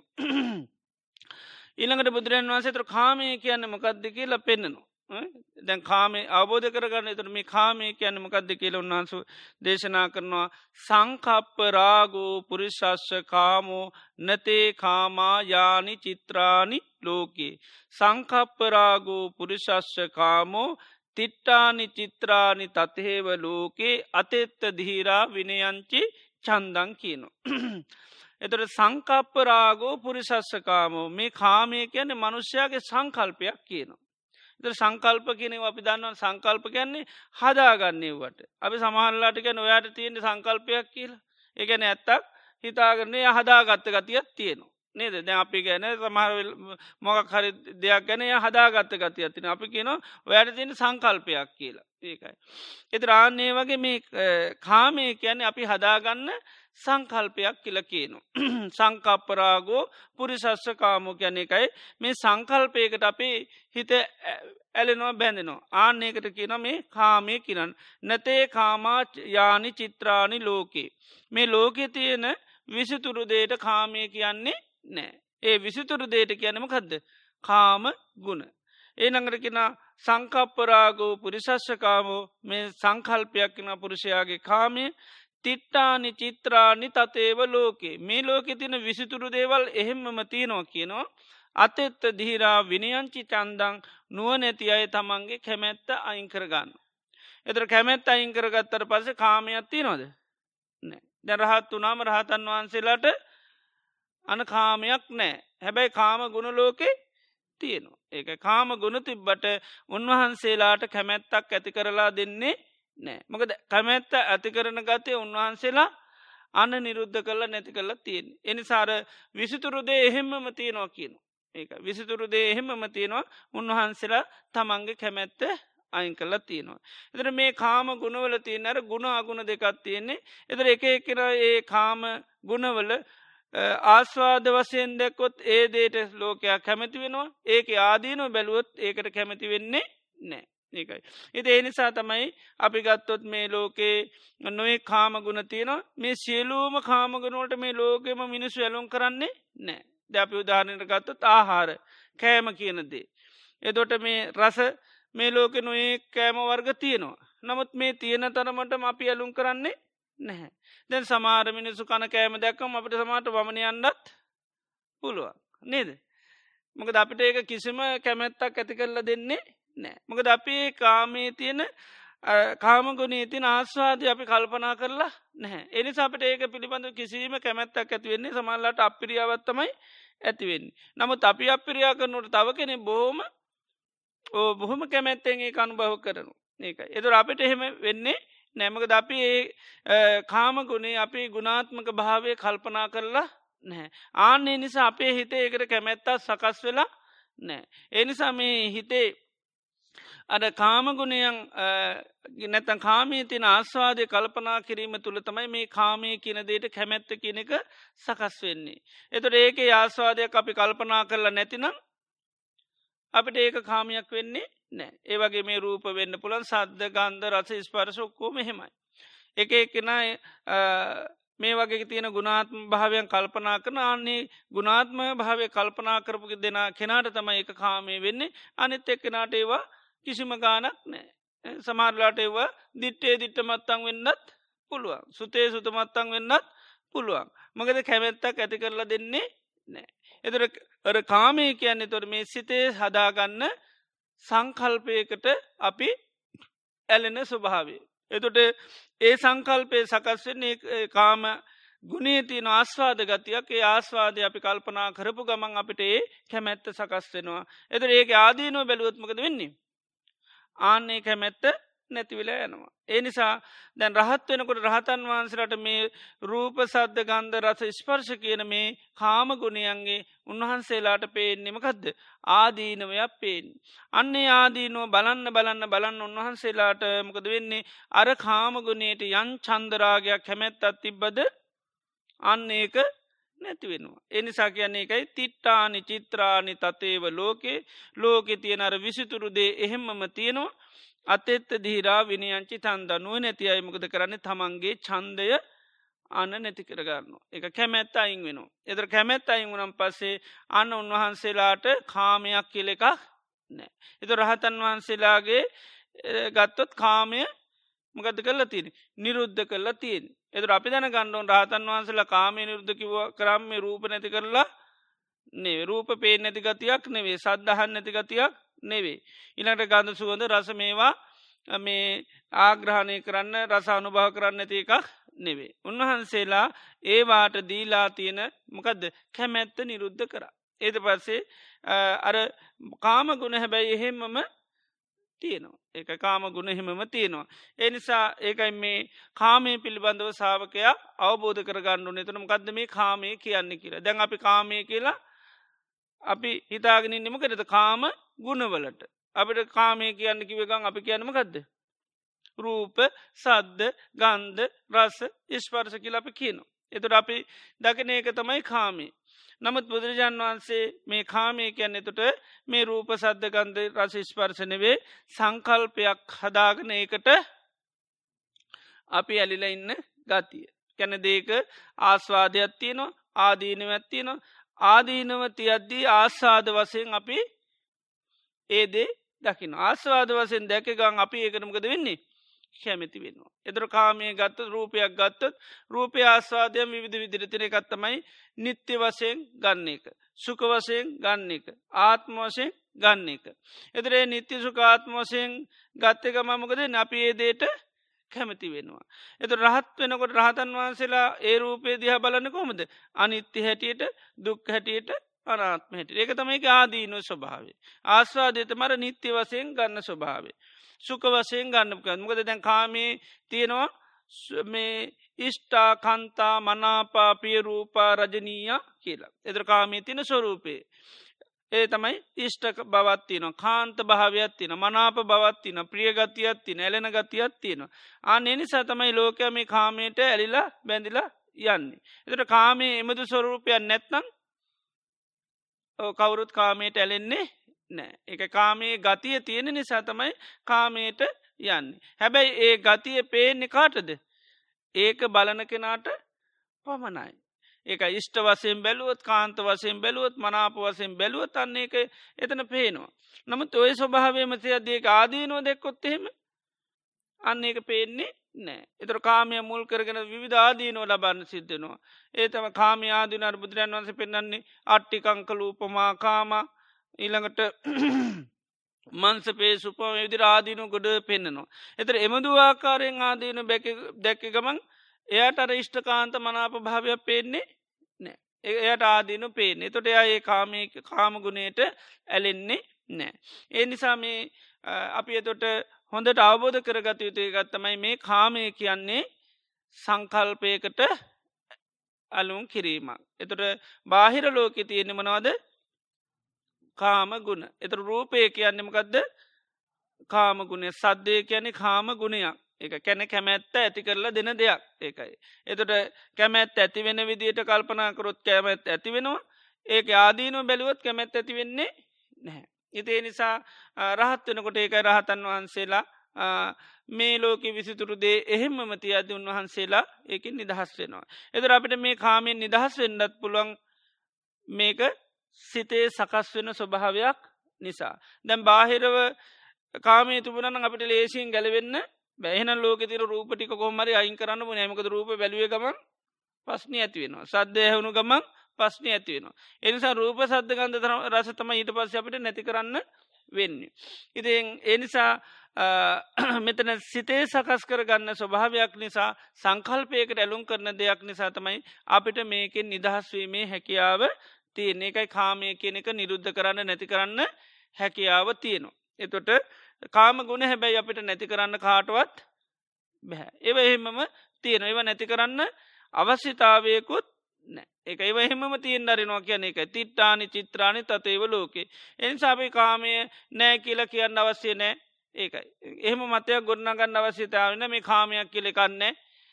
ඊළඟට බුදුරන් වහන්සේ තර කාමය කියන්න මොකක්ද කියලා පෙන්න්නනවා. දැන් කාමේ අවබෝධ කරගන්න එතට මේ කාමය කියන්න මොකක්ද කියල උන්වහන්සු දේශනා කරනවා සංකප්ප රාගෝ පුරිශස්්‍ය කාමෝ නතේ කාමා යානි චිත්‍රානි ලෝකේ. සංකප්පරාගෝ පුරිශස්්‍ය කාමෝ තිට්ටානි චිත්‍රානි තතහෙව ලෝකේ අතෙත්ත දිහිරා විනයංචි චන්දං කියනවා. එතට සංකප්පරාගෝ පුරිශස්්‍යකාමෝ මේ කාමය කියන්නේ මනුෂ්‍යයාගේ සංකල්පයක් කියනවා. එතට සංකල්ප කියනව අපි දන්නවා සංකල්ප කියන්නේ හදාගන්නේවට. අපි සමහල්ලාට ගැන ඔයාට තියෙන සංකල්පයක් කියලා. ඒගැන ඇත්තක් හිතාගරන්නේ හදාගත්ත ගතියක් තියෙනවා. නේද දැන් අපි ගැන සමහර මොකක් හරි දෙයක් ගැන හදාගත්ත ගතිය තින අපි කියන වැඩ තින සංකල්පයක් කියලා ඒකයි. එති රාන්නේ වගේ මේ කාමය කියන්නේ අපි හදාගන්න සංකල්පයක් කියල කියනු. සංකප්පරාගෝ පුරිසස්ස කාමෝ ගැන එකයි මේ සංකල්පයකට අපි හිත ඇලෙනවා බැඳෙනවා ආන්නේකට කියන මේ කාමය කියනන් නැතේ කාමා යානි චිත්‍රාණි ලෝකේ මේ ලෝකෙ තියෙන විසිතුරු දේට කාමය කියන්නේ නෑ ඒ විසිතුරු දේට කියනම කදද කාම ගුණ ඒ නඟට කෙන සංකප්පරාගෝ පුරිසස්සකාමෝ මේ සංකල්පයක් කෙන පුරුෂයාගේ කාමය තිට්ටානි චිත්‍රානි තතේව ලෝකේ මේ ලෝකෙ තින විසිතුරු දේවල් එහෙම්මම තියනවා කියනවා අතෙත්ත දිහිරා විනියංචි චන්දං නුවනැති අය තමන්ගේ කැමැත්ත අයිංකරගන්න. එතර කැමැත්ත අයිංකරගත්තර පස කාමයක් තියනොද දැ රහත් වනාම රහතන් වහන්සේලාට අන කාමයක් නෑ හැබැයි කාම ගුණ ලෝකෙ තියෙනවා ඒක කාම ගුණ තිබ්බට උන්වහන්සේලාට කැමැත්තක් ඇති කරලා දෙන්නේ නෑ මොකද කැමැත්ත ඇති කරන ගතය උන්වහන්සේලා අන්න නිරුද්ධ කරලා නැති කරලා තියෙන එනිසාර විසිතුරුදේ එහෙම්මම තියෙනවා කියන ඒක විසිතුරුදේ එහෙමම තියෙනවා උන්වහන්සේලා තමන්ගේ කැමැත්ත අයින් කල්ලා තියෙනවා. එතර මේ කාම ගුණවල තියනර ගුණ අගුණ දෙකත් තියෙන්නේ එතර එක එකර ඒ කාම ගුණවල ආස්වාද වසයෙන් දැකොත් ඒ දේට ලෝකයක් කැමති වෙනවා ඒක ආදීනෝ බැලුවොත් ඒකට කැමති වෙන්නේ නෑ ඒකයි. එති ඒ නිසා තමයි අපි ගත්තොත් මේ ලෝකේ නොේ කාම ගුණ තියෙනවා මේ සියලූම කාමගුණුවට මේ ලෝකෙම මිනිස්සු ඇලුම් කරන්නේ නෑ ද අපි උදාහරණයට ගත්තොත් ආහාර කෑම කියනදේ. එදොට මේ රස මේ ලෝකෙ නොඒ කෑම වර්ග තියෙනවා. නමුත් මේ තියෙන තරමට අපි ඇලුම් කරන්නේ නැහැ. දැන් සමාර මිනිසු කන කෑම දැක්කම අපට සමාට වමනයන්නත් පුළුවන් නේද. මොකද අපිට ඒක කිසිම කැමැත්තක් ඇති කරල දෙන්නේ නෑ. මොකද අපි කාමේ තියෙන කාමගුණේ තින ආස්වාදය අපි කල්පනා කරලා නැහැ. එනිසා අපට ඒක පිළිබඳ කිසිීම කැමැත්තක් ඇතිවෙන්නේ සමල්ලට අපිරියාවත්තමයි ඇතිවෙන්නේ. නමුත් අපි අපිරියා කරනුට තව කෙනෙ බොහෝම ඕ බොහොම කැමැත්තෙන්ගේ අනුභව කරනු ඒක එතුර අපිට එහෙම වෙන්නේ නෑමක ද අපි ඒ කාමගුණේ අපි ගුණාත්මක භාවය කල්පනා කරලා නැහැ. ආන්නේ නිසා අපේ හිතේ ඒකට කැමැත්තත් සකස් වෙලා නෑ. එනිසා මේ හිතේ අද කාමගුණයන් නැතන් කාමී තින ආස්වාදය කල්පනා කිරීම තුළ තමයි මේ කාමය කියන දේට කැමැත්ත කියන එක සකස් වෙන්නේ. එතුට ඒක ආස්වාදයක් අපි කල්පනා කරලා නැතිනම් අපිට ඒක කාමයක් වෙන්නේ නෑ. ඒවගේ මේ රූප වෙන්න පුළන් සද්ධ ගන්ධ රස ස්පර්ශොක්කෝ මෙහෙමයි. එක එකෙන මේ වගේ තියෙන ගුණාත්ම භාවයන් කල්පනා කරන ආන්නේ ගුණාත්ම භාවය කල්පනා කරපු දෙෙන කෙනාට තමයි එක කාමය වෙන්නේ අනිත් එක්කෙනාට ඒවා කිසිම ගානක් නෑ. සමාරලාට ඒවා දිට්ටේ දිට්ට මත්තං වෙන්නත් පුළුවන් සුතේ සුතමත්තං වෙන්නත් පුළුවන් මගද කැමැත්තක් ඇති කරලා දෙන්නේ නෑ. එතර අර කාමය කියන්නේ තොර මේ සිතේ හදාගන්න සංකල්පයකට අපි ඇලෙන ස්වභාවේ. එතොට ඒ සංකල්පය සකස්වෙන්නේ කාම ගුණේ තියන ආස්වාද ගතියක් ඒ ආස්වාදය අපි කල්පනා කරපු ගමන් අපිට ඒ කැමැත්ත සකස් වෙනවා. එතර ඒක ආදීනෝ බැලුවත්මකද වෙන්නේ. ආන්නේ කැමැත්ත නැතිවිලා යනවා. ඒ නිසා දැන් රහත් වෙනකොට රහතන් වහන්සලට මේ රූප සද්ධ ගන්ධ රස ස්පර්ශ කියන මේ කාම ගුණයන්ගේ උන්වහන්සේලාට පේෙන්නෙමකදද ආදීනවයක් පේෙන්. අන්නේ ආදීනුව බලන්න බලන්න බලන්න උන්වහන්සේලාට මොකද වෙන්නේ අර කාමගුණයට යන් චන්දරාගයක් කැමැත්තත් තිබ්බද අන්න ඒක නැතිවෙනවා. එනිසා කියන්නේ එකයි තිට්ටානි චිත්‍රානි තතේව ලෝකේ ලෝකෙ තියෙන අර විසිතුරුදේ එහෙම්මම තියෙනවා අතෙත්ත දිහිරා විනියංචි තන්දනුව නැති අයමකද කරන්නේ තමන්ගේ චන්දය අන්න නැති කරගන්න. එක කැමැත්ත අයින් වෙනවා. එතර කැමැත් අයින් වනම් පස්සේ අන්න උන්වහන්සේලාට කාමයක් කියල එකක් නෑ. එතු රහතන් වහන්සේලාගේ ගත්තොත් කාමය මකද කරලා තියෙන නිරුද්ධ කරලා තියෙන්. එතුර අපි දැන ගණ්ඩුවන් රහතන් වහන්සේලා කාමය නිරුද්ධ කිව කරම්ම රූප නැති කරලා නේ රූප පේ නැති ගතියක් නෙවේ සද්ධහන් නැති ගතියක් නෙවේ. ඉනට ගඳ සුවඳ රස මේවා මේ ආග්‍රහණය කරන්න රස අනුභව කරන්න ඇති එකක් නෙවේ. උන්වහන්සේලා ඒවාට දීලා තියෙන මොකදද කැමැත්ත නිරුද්ධ කර. ඒද පස්සේ අර කාම ගුණ හැබැයි එහෙම්මම තියෙනවා ඒක කාම ගුණ හිමම තියෙනවා. ඒ නිසා ඒකයි මේ කාමය පිළිබඳව සාාවකයා අවබෝධ කරගන්නු නතනම ගදද මේ කාමය කියන්නේ කියලා දැන් අපි කාමය කියලා අපි හිතාගෙන නිමකරද කාම ගුණවලට අපිට කාමය කියන්න කිවගන් අපි කියන්නම ගදද. රූප සද්ධ ගන්ධ රස ඉස්පර්ස කියල අපි කියනවා. එතුට අපි දකින ඒක තමයි කාමේ. නමුත් බුදුරජාන් වහන්සේ මේ කාමය කියන්න එතුට මේ රූප සද්ධ ගන්ධ රස ස්පර්ශනවේ සංකල්පයක් හදාගන ඒකට අපි ඇලිල ඉන්න ගතිය. කැන දේක ආස්වාදයක් තියනවා ආදීනව ඇත්තියනවා ආදීනව තියද්දී ආස්වාද වසයෙන් අපි ඒදේ දකින ආස්වාද වසයෙන් දැක ගං අපි ඒකනමකද වෙන්නේ කැමැති වෙනවා. එතර කාමය ගත්ත රූපයක් ගත්තත් රූපය ආස්වාදයම විවිධ විදිරතින එකත්තමයි නිත්‍ය වසයෙන් ගන්න එක. සුක වසයෙන් ගන්න එක. ආත්ම වසයෙන් ගන්න එක. එතරේ නිත්‍ය සුකාත්ම වසයෙන් ගත්තක මමකද අපි ඒදේට කැමති වෙනවා. එතු රහත් වෙනකොට රහතන් වහන්සේලා ඒ රූපය දිහ බලන්න කොමද අනිත්‍ය හැටියට දුක් හැටියට අනාත්ම හැට ඒක තමයි ආදීනු ස්වභාවේ. ආස්වාදයට මර නිත්‍ය වසයෙන් ගන්න ස්වභාවේ. සුක වසයෙන් ගන්නපක මොකද දැන් කාමේ තියෙනවා මේ ඉෂ්ටා කන්තා මනාපා පියරූපා රජනීය කියලා. එතර කාමේ තින ස්වරූපේ. ඒ තමයි ඉෂ්ට බවත්තින කාන්ත භාවයක් තින මනාප බවත්තින ප්‍රියගතියක් තින ඇලෙන ගතියක් තියෙන. අනේ නිසා තමයි ලෝකයා මේ කාමයට ඇලිලා බැඳිලා යන්නේ. එතට කාමේ එමදු ස්වරූපයක් නැත්නම් කවුරුත් කාමයට ඇලෙන්නේ නෑ. එක කාමයේ ගතිය තියෙන නිසා තමයි කාමයට යන්නේ. හැබැයි ඒ ගතිය පේන්නේ කාටද. ඒක බලන කෙනාට පමණයි. ඒක ඉෂ්ට වසයෙන් බැලුවොත් කාන්ත වසයෙන් බැලුවොත් මනාප වසයෙන් බැලුවත් අන්නේ එක එතන පේනවා. නමුත් ඔය ස්වභාවය මතය දේක ආදීනෝ දෙක්කොත් එහෙම අන්න ඒක පේන්නේ නෑ. එතර කාමය මුල් කරගෙන විධ ආදීනෝ ලබන්න සිද්ධනවා. ඒතම කාමය ආදිනර බුදුරන් වන්ස පෙන්න්නේ අට්ටිකංකලූ උපමා කාම ඊළඟට මන්ස පේ සුපම විදි ආදීනු ගොඩ පෙන්න්නනවා. එතර එමදු ආකාරයෙන් ආදීනු දැක්ක ගමන් එයට අර ඉෂ්ඨකාන්ත මනාප භාවයක් පේන්නේ නෑ. එයට ආදීනු පේන්නේ තොට ඒ කාමය කාම ගුණයට ඇලෙන්නේ නෑ. ඒ නිසා මේ අපි එතොට හොඳට අවබෝධ කරගත යුතුය ගත්තමයි මේ කාමය කියන්නේ සංකල්පයකට අලුම් කිරීමක්. එතොට බාහිර ලෝකෙ තියෙන්නේ මනවාද කාම ගුණ. එතර රූපය කියන්නමකක්ද කාම ගුණේ සද්ධය කියන්නේ කාම ගුණයක්. එක කැන කැමැත්ත ඇති කරලා දෙන දෙයක් ඒකයි. එතට කැමැත් ඇති වෙන විදියට කල්පනාකරොත් කැමැත් ඇති වෙනවා. ඒක ආදීනු බැලුවොත් කැමැත් ඇති වෙන්නේ නැහැ. ඉතිේ නිසා රහත් වෙනකොට ඒකයි රහතන් වහන්සේලා මේ ලෝක විසිතුරු දේ එහෙම්මම තියද උන්වහන්සේලා ඒකින් නිදහස් වෙනවා. එතර අපිට මේ කාමෙන් නිදහස් වෙන්නත් පුළුවන් මේක සිතේ සකස් වෙන ස්වභාවයක් නිසා. දැම් බාහිරව කාමේ තුබුණන අපිට ලේසියෙන් ගැලවෙන්න බැහන ලෝක තිර රූපටික කොමරි අයින් කරන්න නෑමක රූප බැලුව ගමන් පස්්නි ඇතිවෙනවා. සද්ධ ඇහුණු ගමන් පස්්නි ඇතිවෙනවා. එනිසා රූප සද්ධගන්ධ රසතම ඊට පස්ස අපිට නැති කරන්න වෙන්නේ. ඉතින් එනිසා මෙතන සිතේ සකස් කරගන්න ස්වභාවයක් නිසා සංකල්පයකට ඇලුම් කරන දෙයක් නිසා තමයි අපිට මේකෙන් නිදහස්වීමේ හැකියාව තියෙන එකයි කාමය කියන එක නිරුද්ධ කරන්න නැති කරන්න හැකියාව තියෙනවා. එතොට කාම ගුණ හැබැයි අපිට නැති කරන්න කාටවත් බැහැ. ඒව එහෙමම තියෙන ඒව නැති කරන්න අවශ්‍යතාවයකුත් නෑ. එක ඒව එහෙමම තියෙන් අරිනවා කියන එක තිට්ටානි චිත්‍රාණි තතේව ලෝකේ. එනිසාපි කාමය නෑ කියලා කියන්න අවශ්‍ය නෑ ඒකයි. එහෙම මතයක් ගොඩනගන්න අවශ්‍යතාවන මේ කාමයක් කියලෙකන්නේ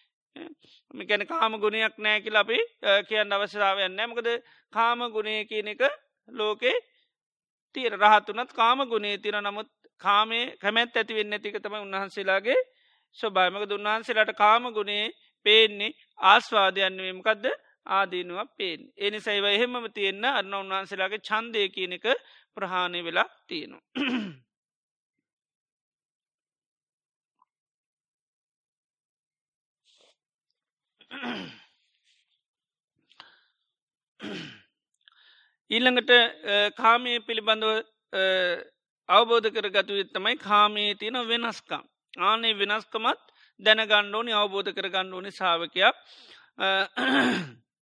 මිකැන කාම ගුණයක් නෑ කියල අපි කියන්න අවශ්‍යාවයන්න මකද කාම ගුණය කියන එක ලෝකේ තීර රහත්තුනත් කාම ගුණේ තිර නමුත් කාමේ කැමැත් ඇතිවෙන්න ඇතික තම උන්වහන්සේලාගේ ස්වභාමක උන්වහන්සේලාට කාම ගුණේ පේන්නේ ආස්වාදයන්වීමකක්ද ආදීනුවක් පේෙන්. එනි සයිව එහෙමම තියෙන්න්න අන්න උන්වහන්සේලාගේ චන්දය කියන එක ප්‍රහාණය වෙලා තියෙනවා. ඊළඟට කාමය පිළිබඳව අවබෝධ කර ගතු තමයි කාමයේ තියෙන වෙනස්කම්. ආනේ වෙනස්කමත් දැනගණ්ඩෝනි අවබෝධ කර ගණ්ඩෝනි සාාවකයක්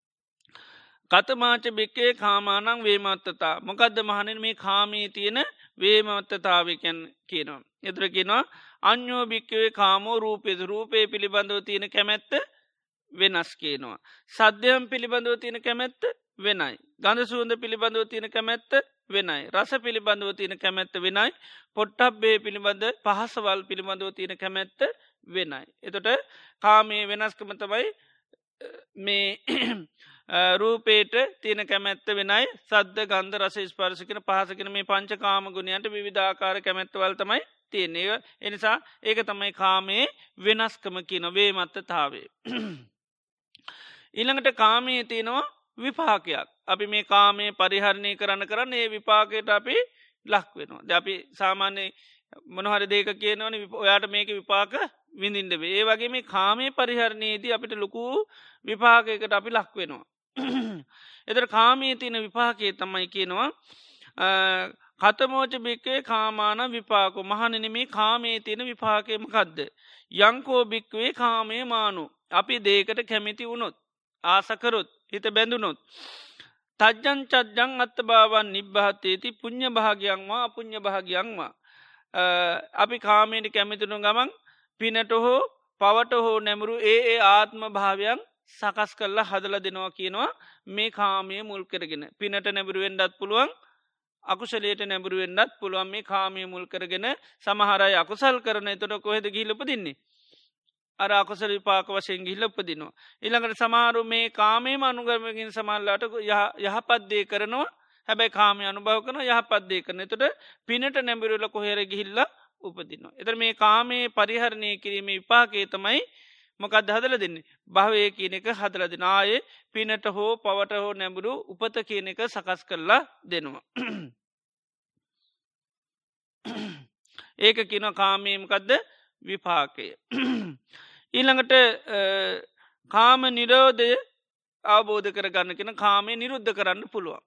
කතමාච බික්කේ කාමානං වේමත්තතා මොකක්ද මහනින් මේ කාමී තියෙන වේමත්තතාවකැන් කියනවා. එතර කියනවා අන්‍යෝ භික්කවේ කාමෝ රූපෙද රූපය පිළිබඳව තියෙන කැමැත්ත වෙනස් කියනවා. සද්ධයම් පිළිබඳව තියෙන කැමැත්ත වෙනයි. ගඳ සුවඳ පිළිබඳව තියෙන කැමැත්ත වෙනයි. රස පිළිබඳව තියෙන කැමැත්ත වෙනයි. පොට්ටබ්බේ පිළිබඳ පහසවල් පිළිබඳව තියෙන කැමැත්ත වෙනයි. එතොට කාමේ වෙනස්කම තමයි මේ රූපේට තියෙන කැමැත්ත වෙනයි සද්ධ ගන්ධ රස ස්පර්ශකන පහසකන මේ පංච කාම ගුණයන්ට විධාකාර කැමැත්තවල් තමයි තියන්නේ. එනිසා ඒක තමයි කාමේ වෙනස්කම කියන වේ මත්තතාවේ. ඊළඟට කාමයේ තියෙනවා විපාකයක්. අපි මේ කාමේ පරිහරණය කරන්න කරන්න ඒ විපාකයට අපි ලක් වෙනවා. ද අපි සාමාන්‍ය මොනහරි දේක කියනවන ඔයාට මේක විපාක විඳින්ඩවේ. ඒ වගේ මේ කාමේ පරිහරණයේදී අපිට ලොකු විපාකයකට අපි ලක් වෙනවා. එතර කාමයේ තියෙන විපාකයේ තමයි කියනවා කතමෝච භික්වේ කාමාන විපාකෝ මහනනමේ කාමයේ තියෙන විපාකයම කද්ද. යංකෝ භික්වේ කාමය මානු අපි දේකට කැමිති වුණොත් ආසකරොත් හිත බැඳුනොත්. තජ්ජන් චද්ජං අත්ත භාවන් නිබ්භහත්තේති පුුණ්්‍ය භාගයන්වා අපුුණ්්‍ය භාගයන්වා. අපි කාමයට කැමිතුුණු ගමන් පිනට හෝ පවට හෝ නැමරු ඒ ඒ ආත්ම භාවයන් සකස් කරලා හදල දෙනවා කියනවා මේ කාමය මුල් කරගෙන පිනට නැබරුවෙන්ඩත් පුළුවන් අකුශලයට නැබරුවෙන්ඩත් පුළුවන් මේ කාමය මුල් කරගෙන සමහරයි අකුසල් කරන එතොට කොහෙද ගිලපදින්නේ අර අකුසල විපාක වශයෙන් ගිල්ලපදිනවා. ඉළඟට සමාරු මේ කාමේ අනුගර්මකින් සමල්ලාට යහපත්දේ කරනවා හැබැයි කාමය අනුභව කන යහපත්දේ කරන එතොට පිනට නැබිරල කොහෙර ගිහිල්ල උපදිනවා. එතර මේ කාමේ පරිහරණය කිරීම විපාකේ තමයි මොකද හදල දෙන්නේ භවය කියන එක හදල දෙන ආයේ පිනට හෝ පවට හෝ නැබුරු උපත කියන එක සකස් කරලා දෙනවා. ඒක කියන කාමයමකදද විපාකය. ඊළඟට කාම නිරෝධය අවබෝධ කරගන්න කෙන කාමය නිරුද්ධ කරන්න පුළුවන්.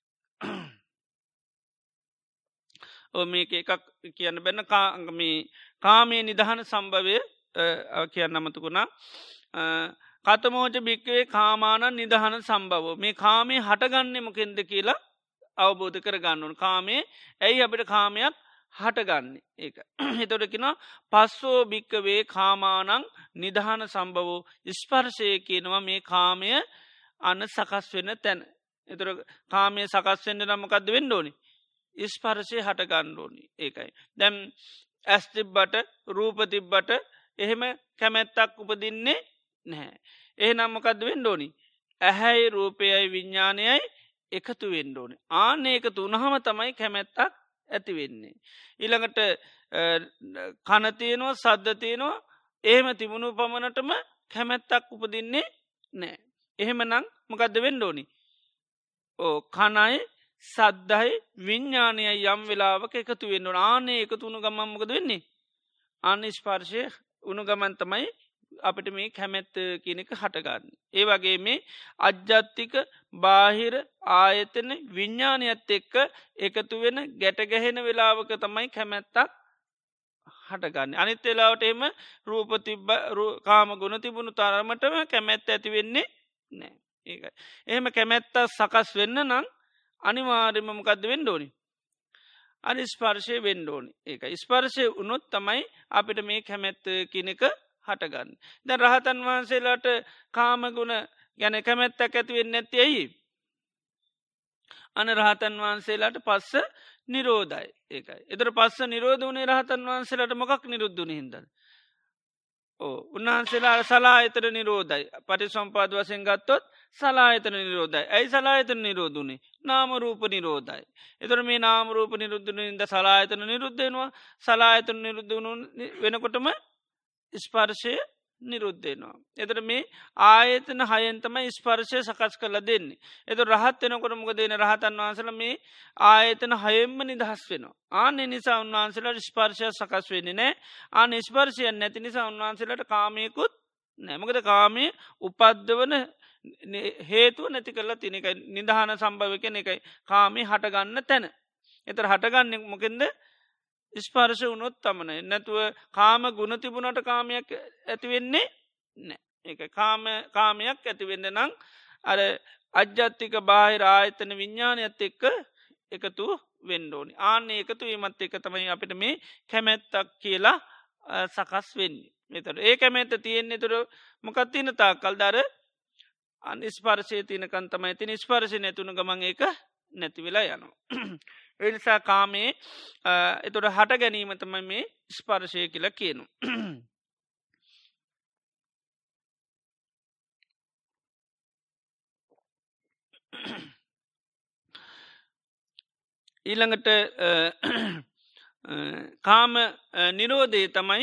ඕ මේක එකක් කියන්න බැන්න කාගම කාමය නිදහන සම්භවය කියන්න අමතුකුණා කතමෝච භික්කවේ කාමානන් නිදහන සම්භවෝ මේ කාමේ හටගන්න මොකෙන්ද කියලා අවබෝධ කරගන්නුන් කාමේ ඇයි අපිට කාමයක් හටගන්න ඒක එතොටකින පස්සෝ භික්කවේ කාමානං නිදහන සම්භවෝ ස්පර්ශය කියනවා මේ කාමය අන්න සකස් වෙන තැන එතුර කාමය සකස් වෙන්න නමකක්ද වෙන්න ඕනි ස්පර්ශය හටගණ්ඩෝනි ඒකයි දැම් ඇස් තිබ්බට රූප තිබ්බට එහෙම කැමැත්තක් උපදින්නේ නැහැ. එහ නම්මකද වෙන්ඩෝනි. ඇහැයි රූපයයි විඤ්ඥානයයි එකතු වෙන්ඩෝනි. ආන එකතු උනහම තමයි කැමැත්තක් ඇති වෙන්නේ. ඊළඟට කනතියනවා සද්ධතියනවා එහෙම තිබුණු පමණටම කැමැත්තක් උපදින්නේ නෑ. එහෙම නං මොකක්ද වෙන්ඩෝනි. ඕ කනයි සද්ධයි විඤ්ඥානය යම් වෙලාවක එකතු වෙන්න ආනේ එකතු වුණු ගම්මම්මකද වෙන්නේ. අන්න ස්පර්ශය උනුගමන් තමයි අපිට මේ කැමැත්ත කියනක හටගන්න. ඒ වගේ මේ අජ්ජත්තික බාහිර ආයතන විඤ්ඥානයත් එක්ක එකතු වෙන ගැටගැහෙන වෙලාවක තමයි කැමැත්තක් හටගන්න. අනිත් වෙලාවට එම රූප තිබ්බ කාම ගුණ තිබුණු තරමටම කැමැත්ත ඇති වෙන්නේ නෑ ඒකයි. එහෙම කැමැත්ත සකස් වෙන්න නම් අනිවාර්යම මොකක්ද වෙන්න ඕනි. අනි ස්පර්ශය වෙන්ඩෝනි ඒක ස්පර්ශය උනොත් තමයි අපිට මේ කැමැත්ත කියනක හටගන්න. ද රහතන් වහන්සේලාට කාමගුණ ගැන කැමැත්තක් ඇතිවෙන්න ඇති ඇයි. අන රහතන් වහන්සේලාට පස්ස නිරෝධයි ඒකයි. එතර පස්ස නිරෝධ වනේ රහතන් වහන්සේලාට මොකක් නිරුද්ධන හිද. ඕ උන්වහන්සේලා සලා එතර නිරෝධයි පටි සම්පාද වසයෙන් ගත්තොත් සලායතන නිරෝධයි ඇයි සලායතන නිරෝධුනේ නාමරූප නිරෝධයි. එතර මේ නාමරූප නිරුද්ධනින්ද සලායතන නිරුද්ධෙනවා සලායතන නිරුද්ධනු වෙනකොටම ස්පර්ශය නිරුද්ධයනවා. එතර මේ ආයතන හයන්තම ස්පර්ශය සකස් කරල දෙන්නේ. එතු රහත් වෙනකොටමක දෙන රහතන් වහන්සල මේ ආයතන හයෙන්ම නිදහස් වෙනවා. ආන නිසා උන්වහන්සලට ස්පර්ශය සකස් වෙන්නේ නෑ ආන ස්පර්ශයන් නැති නිසා උන්වහන්සලට කාමයකුත් නෑමකද කාමය උපද්දවන හේතුව නැති කරලා තිනකයි නිදහන සම්භව කෙන එකයි කාමේ හටගන්න තැන. එතර හටගන්න මොකෙන්ද ස්පර්ශ වුණොත් තමන නැතුව කාම ගුණ තිබුණට කාමයක් ඇතිවෙන්නේ නෑ ඒ කාම කාමයක් ඇතිවෙන්න නං අර අජ්ජත්තික බාහිර ආයතන විඤ්ඥානයත් එක්ක එකතු වෙන්ඩෝනි ආන්න එකතු වීමත් එක තමයි අපිට මේ කැමැත්තක් කියලා සකස් වෙන්නේ. එතට ඒ කැමැත්ත තියෙන්නේ තුර මොකත්තින තා කල්දර අන් ස්පර්ශය තියනකන් තමයි ති ස්පර්ශය නැතුුණු ගමන් එක නැති වෙලා යනවා. එනිසා කාමේ එතොට හට ගැනීම තමයි මේ ස්පර්ශය කියලා කියනු. ඊළඟට කාම නිරෝධය තමයි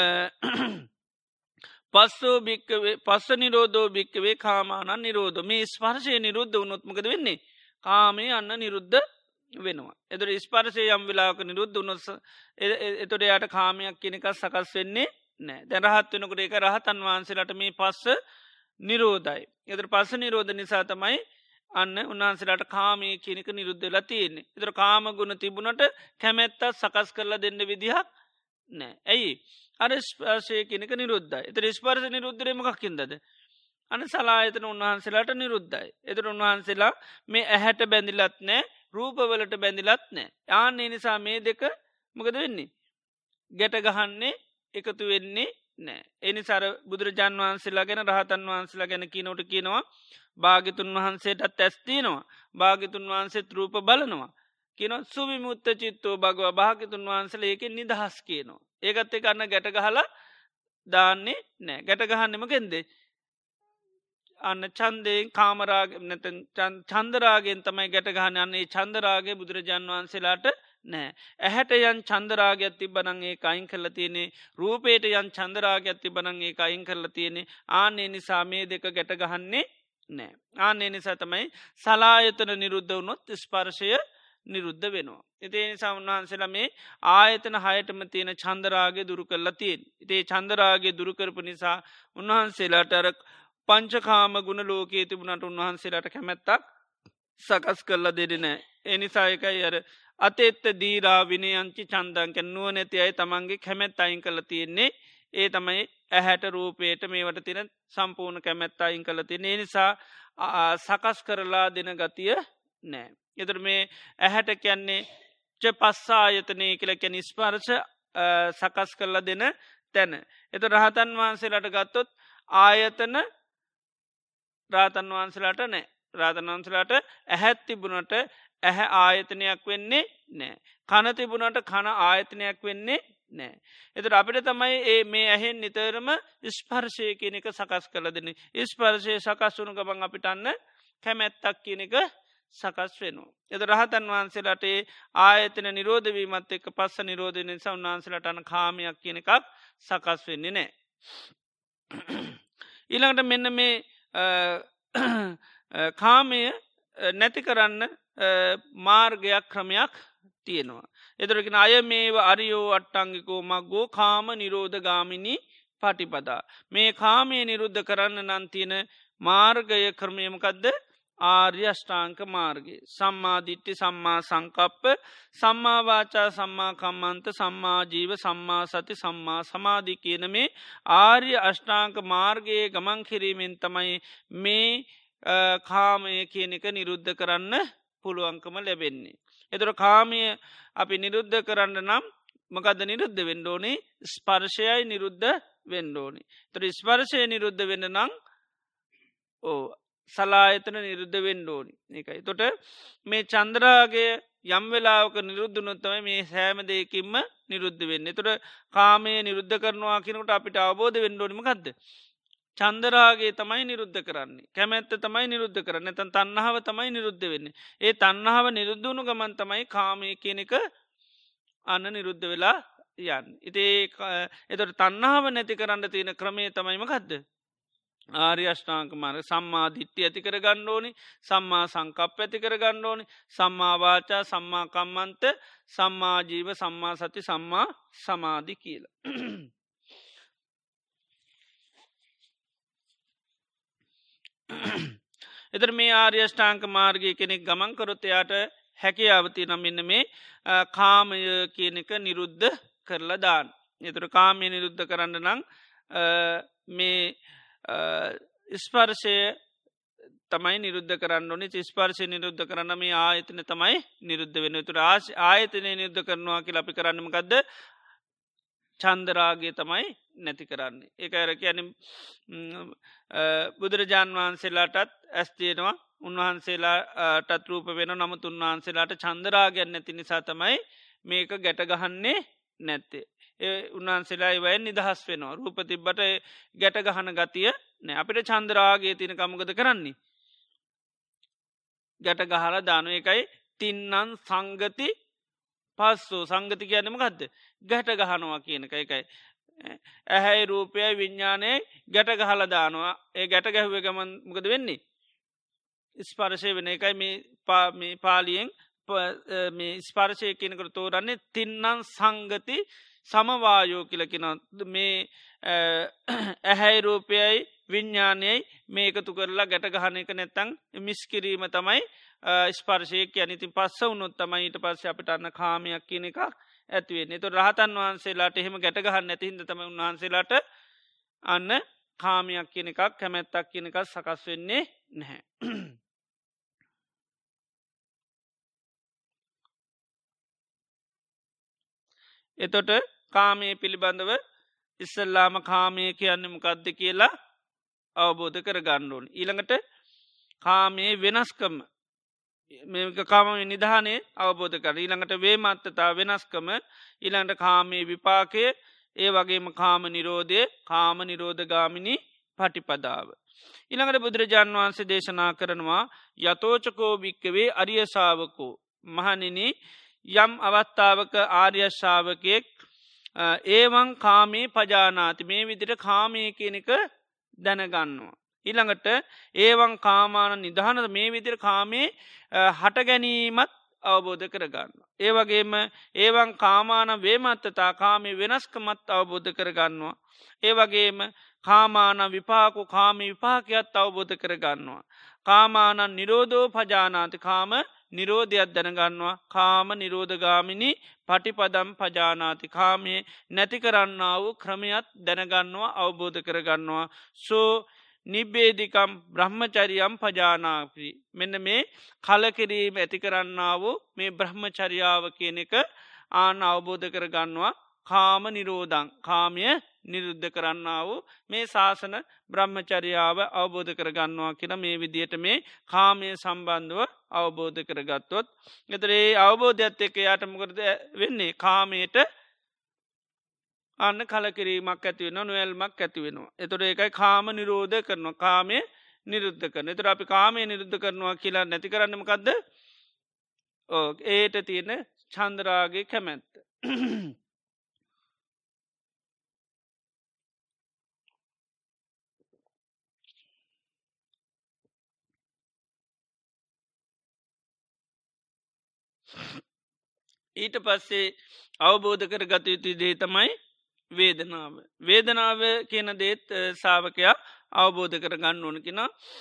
පස්සෝ භික්කවේ පස්ස නිරෝධෝ භික්කවේ කාමානන් නිරෝධ මේ ස්පර්ශය නිරුද්ධ වනොත්මකද වෙන්නේ කාමය අන්න නිරුද්ධ වෙනවා. එතුර ස්පර්ශය යම් වෙලාක නිරුද්ධ වනොත් එතොට යට කාමයක් කියනක සකස් වෙන්නේ නෑ දැරහත් වෙනකට එක රහතන් වහන්සේලට මේ පස්ස නිරෝධයි. එතර පස්ස නිරෝධ නිසා තමයි අන්න උන්හන්සේලාට කාමය කියනක නිරුද්ධ වෙලා තියෙන්නේ. එතර කාම ගුණ තිබුණට කැමැත්තත් සකස් කරලා දෙන්න විදිහක් නෑ. ඇයි අර ස්පර්ශය කියනක නිරුද්ධයි. එතර ස්පර්ශ නිරුද්ධරමකක්කින්දද. අන සලායතන උන්වහන්සේලාට නිරුද්ධයි. එතර උන්වහන්සේලා මේ ඇහැට බැඳිලත් නෑ රූපවලට බැඳිලත් නෑ. ආන්නේ නිසා මේ දෙක මොකද වෙන්නේ. ගැට ගහන්නේ එකතු වෙන්නේ නෑ. එනිසාර බුදුරජාන් වහන්සේලා ගැන රහතන් වහන්සේලා ගැන කියනොට කියනවා භාගිතුන් වහන්සේටත් ඇස්තිනවා භාගිතුන් වහන්සේත් රූප බලනවා. කියන සුවිමුත්ත චිත්තෝ භගව භාගිතුන් වහන්සල ඒකෙන් නිදහස් කියනවා. ඒකත් එක අන්න ගැට ගහලා දාන්නේ නෑ ගැට ගහන්නෙම කෙන්දේ. අන්න චන්දයෙන් කාමරාග චන්දරාගෙන් තමයි ගැට ගහන අන්නේ චන්දරාගේ බුදුරජාන් වහන්සේලාට නෑ. ඇහැට යන් චන්දරාගයක් තිබනන්ගේ අයින් කරල තියනෙ රූපේට යන් චන්දරාගයක් තිබනන්ගේ අයින් කරල තියෙනෙ ආනේ නිසා මේ දෙක ගැට ගහන්නේ නෑ. ආනේ නිසා තමයි සලායතන නිරුද්ධ වුණොත් ස්පර්ශය නිරුද්ධ වෙනවා. ඉතිේ නිසා උන්වහන්සේලා මේ ආයතන හයටම තියෙන චන්දරාගේ දුරු කරලා තියෙන්. ඉතේ චන්දරාගේ දුරුකරපු නිසා උන්වහන්සේලාට අර පංචකාම ගුණ ලෝකයේ තිබුණට උන්වහන්සේලාට කැමැත්තක් සකස් කරලා දෙරනෑ. එනිසායකයි අර අතෙත්ත දීරා විනයංචි චන්දංක නුව නැති අයි තමන්ගේ කැමැත් අයින් කළ තියෙන්නේ ඒ තමයි ඇහැට රූපේට මේවට තින සම්පූර්ණ කැමැත් අයින් කළ තින නිසා සකස් කරලා දෙන ගතිය නෑ. එතර මේ ඇහැට කියන්නේ ච පස්සායතනය කියල කැන ස්පර්ශ සකස් කරලා දෙන තැන. එත රහතන් වහන්සේලට ගත්තොත් ආයතන රාතන් වහන්සලාට නෑ රාතන් වහන්සලාට ඇහැත් තිබුණට ඇහැ ආයතනයක් වෙන්නේ නෑ. කන තිබුණට කන ආයතනයක් වෙන්නේ නෑ. එතට අපිට තමයි ඒ මේ ඇහෙන් නිතරම ස්පර්ශය කියන එක සකස් කළ දෙන. ස්පර්ශය සකස් වුණු ගබන් අපිටන්න කැමැත්තක් කියන එක සකස් වෙනවා. එත රහතන් වහන්සේලාට ආයතන නිරෝධවීමත් එක් පස්ස නිරෝධය නිසා උන්වහන්සලට අන කාමයක් කියන එකක් සකස් වෙන්නේ නෑ. ඊළඟට මෙන්න මේ කාමය නැති කරන්න මාර්ගයක් ක්‍රමයක් තියෙනවා. එතරකින අය මේ අරියෝ අට්ටංගිකෝ මක්ගෝ කාම නිරෝධ ගාමිණි පටිපදා. මේ කාමය නිරුද්ධ කරන්න නන්තියන මාර්ගය ක්‍රමයමකදද ආර්ය අෂ්ඨාංක මාර්ගය. සම්මාධිට්ටි සම්මා සංකප්ප සම්මාවාචා සම්මා කම්මන්ත සම්මා ජීව සම්මා සති සම්මා සමාධි කියන මේ ආර්ය අෂ්ඨාංක මාර්ගයේ ගමන් කිරීමෙන් තමයි මේ කාමය කියන එක නිරුද්ධ කරන්න පුළුවන්කම ලැබෙන්නේ. එතුර කාමය අපි නිරුද්ධ කරන්න නම් මකද නිරුද්ධ වෙන්ඩෝනේ ස්පර්ශයයි නිරුද්ධ වෙන්ඩෝනි. තොර ස්පර්ශය නිරුද්ධ වෙන්න නං ඕ සලායතන නිරුද්ධ වෙන්ඩෝනි එකයි. තොට මේ චන්ද්‍රාගේ යම් වෙලාවක නිරුද්ධනොත්තම මේ සෑම දෙයකින්ම නිරුද්ධ වෙන්න. තුර කාමය නිරුද්ධ කරනවා කියනකට අපිට අවබෝධ වෙන්ඩෝනිම ගත්ද. චන්දරාගේ තමයි නිරුද්ධ කරන්නේ කැමැත්ත තමයි නිරුද්ධ කරන්න තන් තන්නහාව තමයි නිරුද්ධ වෙන්නේ. ඒ තන්නහාව නිරුද්ධුණු ගමන් තමයි කාමය කියන එක අන්න නිරුද්ධ වෙලා යන්න. ඉතේ එතට තන්නහාව නැති කරන්න තියෙන ක්‍රමය තමයිම ගත්ද. ආර්යෂ්ඨාංක මාර්ග සම්මා දිට්ඨිය ඇති කර ගන්න ඕනි සම්මා සංකප්ප ඇති කර ගන්න ඕනි සම්මා වාචා සම්මා කම්මන්ත සම්මා ජීව සම්මා සති සම්මා සමාධි කියලා. එතර මේ ආර්යෂ්ඨාංක මාර්ගය කෙනෙක් ගමන් කරොත්තයාට හැකියාවති නමින්න මේ කාමය කියන එක නිරුද්ධ කරලා දාන්න. එතුර කාමය නිරුද්ධ කරන්න නං මේ ස්පර්ශය තමයි නිරුද්ධ කරන්න ඕනේ ස්පර්ශය නිරුද්ධ කරන්න මේ ආයතන තමයි නිරුද්ධ වෙන තුර ආයතනය නිරුද්ධ කරනවා කියලා අපි කරන්නමකක්ද චන්දරාගේ තමයි නැති කරන්නේ. ඒක ඇර කියන බුදුරජාණන් වහන්සේලාටත් ඇස්තියෙනවා උන්වහන්සේලාටත් රූප වෙන නමුත් උන්වහන්සේලාට චන්දරාගයන් නැති නිසා තමයි මේක ගැට ගහන්නේ නැත්තේ. ඒ උන්වහන්සේලා ඉවයෙන් නිදහස් වෙනවා රූප තිබ්බට ගැට ගහන ගතිය නෑ අපිට චන්දරාගේ තින කමගද කරන්නේ. ගැට ගහල දානු එකයි තින්නන් සංගති පස්සෝ සංගති කියන්නම ගත්ද ගැට ගහනවා කියන එක එකයි. ඇහැයි රූපයයි විඤ්ඥානය ගැට ගහල දානවා ඒ ගැට ගැහුව ගමන් මොකද වෙන්නේ. ස්පර්ශය වෙන එකයි මේ පාලියෙන් ස්පර්ශය කියනකට තෝරන්නේ තින්නන් සංගති සමවායෝ කියලකින මේ ඇහැයි රූපයයි විඤ්ඥානයයි මේකතු කරලා ගැට ගහන එක නැත්තං මිස්කිරීම තමයි ස්පර්ශයක අනිතින් පස්ස වුණොත් තමයි ඊට පස්ස අපිට අන්න කාමයක් කියන එක ඇතිවෙන්නේ තු රහතන් වහන්සේලාට එහෙම ගැට ගහන්න ඇතිහිද තම උන්වහන්සේලාට අන්න කාමයක් කියන එකක් කැමැත්තක් කියන එකක් සකස් වෙන්නේ නැහැ. එතොට කාමය පිළිබඳව ඉස්සල්ලාම කාමය කියන්න මොකක්ද කියලා අවබෝධ කර ගණ්ඩුවන්. ඊළඟට කාමයේ වෙනස්කම මේක කාම නිධානය අවබෝධ කර ඊළඟට වේමත්තතා වෙනස්කම ඊළඟට කාමයේ විපාකය ඒ වගේම කාම නිරෝධය කාම නිරෝධගාමිනි පටිපදාව. ඊළඟට බුදුරජාණන් වහන්සේ දේශනා කරනවා යතෝචකෝ භික්කවේ අරියසාාවකෝ මහනිනි යම් අවස්ථාවක ආර්යශාවකයෙක් ඒවන් කාමේ පජානාති මේ විදිට කාමය කියනක දැනගන්නවා. ඉළඟට ඒවන් කාමාන නිධානද මේ විදිර කාමේ හට ගැනීමත් අවබෝධ කරගන්න. ඒවගේම ඒවන් කාමාන වේමත්තතා කාමේ වෙනස්කමත් අවබෝධ කරගන්නවා. ඒවගේම කාමාන විපාකු කාම විපාකයක් අවබෝධ කරගන්නවා. කාමානන් නිරෝධෝ පජානාති කාම නිරෝධයක් දැනගන්නවා කාම නිරෝධගාමිනි පටිපදම් පජානාති කාමයේ නැති කරන්න වූ ක්‍රමයක් දැනගන්නවා අවබෝධ කරගන්නවා. සෝ නිබ්බේදිකම් බ්‍රහ්මචරියම් පජානාපි මෙන්න මේ කලකිරීම ඇති කරන්න වූ මේ බ්‍රහ්මචරියාව කියන එක ආන අවබෝධ කරගන්නවා කාම නිරෝධං කාමය නිරුද්ධ කරන්න වූ මේ ශාසන බ්‍රහ්මචරියාව අවබෝධ කරගන්නවා කියලා මේ විදියට මේ කාමය සම්බන්ධව අවබෝධ කරගත්තොත්. එතරේ අවබෝධයක්ත් එක යාට මොකරද වෙන්නේ කාමයට අන්න කලකිරීමක් ඇතිවෙන නොවල්මක් ඇතිවෙනවා. එතුර ඒකයි කාම නිරෝධ කරනවා කාමය නිරුද්ධ කරන. එතුර අපි කාමය නිරුද්ධ කරනවා කියලා නැති කරන්නමකක්ද ඕ ඒට තියෙන චන්ද්‍රාගේ කැමැත්ත. ඊට පස්සේ අවබෝධ කර ගත යුතු දේ තමයි වේදනාව. වේදනාව කියන දේත් සාාවකයා අවබෝධ කර ගන්න ඕන කෙන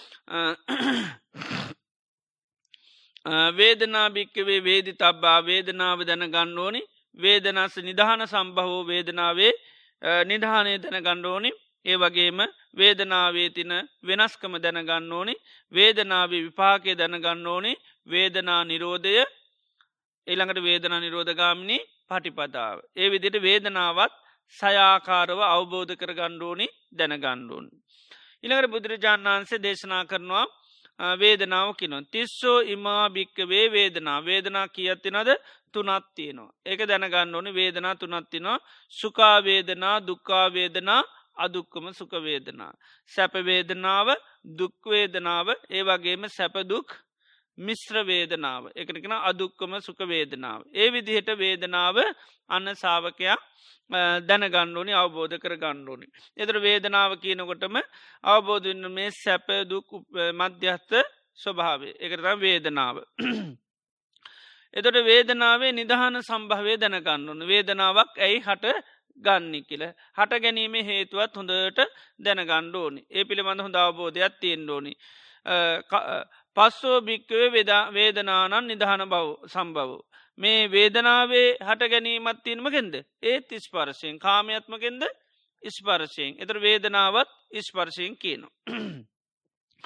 වේදනා භික්කවේ වේදි තබ්බා වේදනාව දැන ගන්න ඕනි වේදනස් නිධාන සම්භහෝ වේදනාවේ නිධානය දැන ගණ්ඩ ඕනි ඒ වගේම වේදනාවේ තින වෙනස්කම දැනගන්න ඕනි වේදනාවේ විපාකය දැනගන්න ඕනි වේදනා නිරෝධය ඊළඟට වේදනා නිරෝධගාමිනි පටිපදාව. ඒ විදිට වේදනාවත් සයාකාරව අවබෝධ කර ගණ්ඩෝනි දැනගණ්ඩුවන්. ඉළඟට බුදුරජාණන් වහන්සේ දේශනා කරනවා වේදනාව කිනො. තිස්සෝ ඉමා භික්කවේ වේදනා වේදනා කියත්තිනද තුනත් තියනවා. ඒක දැනගන්න ඕනි වේදනා තුනත්තිනවා සුකාවේදනා දුක්කාවේදනා අදුක්කම සුකවේදනා. සැපවේදනාව දුක්වේදනාව ඒ වගේම සැපදුක් මිශ්‍රවේදනාව එකනකෙන අදුක්කම සුකවේදනාව. ඒ විදිහට වේදනාව අන්න සාාවකයා දැනගණ්ඩෝනි අවබෝධ කර ගණ්ඩෝනි. එතර වේදනාව කියනකොටම අවබෝධන්න මේ සැප දුක් මධ්‍යස්ථ ස්වභාවේ එකතම් වේදනාව. එතොට වේදනාවේ නිධාන සම්භාවය දැනගන්නවන වේදනාවක් ඇයි හට ගන්න කියල හට ගැනීම හේතුවත් හොඳට දැනගණ්ඩ ඕනි ඒ පිළිබඳ හොඳ අවබෝධයක් තියෙන් ඕනි. පස්සෝ භික්කවේ වේදනානන් නිධාන බව සම්බව. මේ වේදනාවේ හට ගැනීමත් තියනමගෙන්ද ඒත් ස්පර්ශයෙන් කාමයත්මගෙන්ද ස්පර්ශයෙන් එතර වේදනාවත් ස්පර්ශයෙන් කියනවා.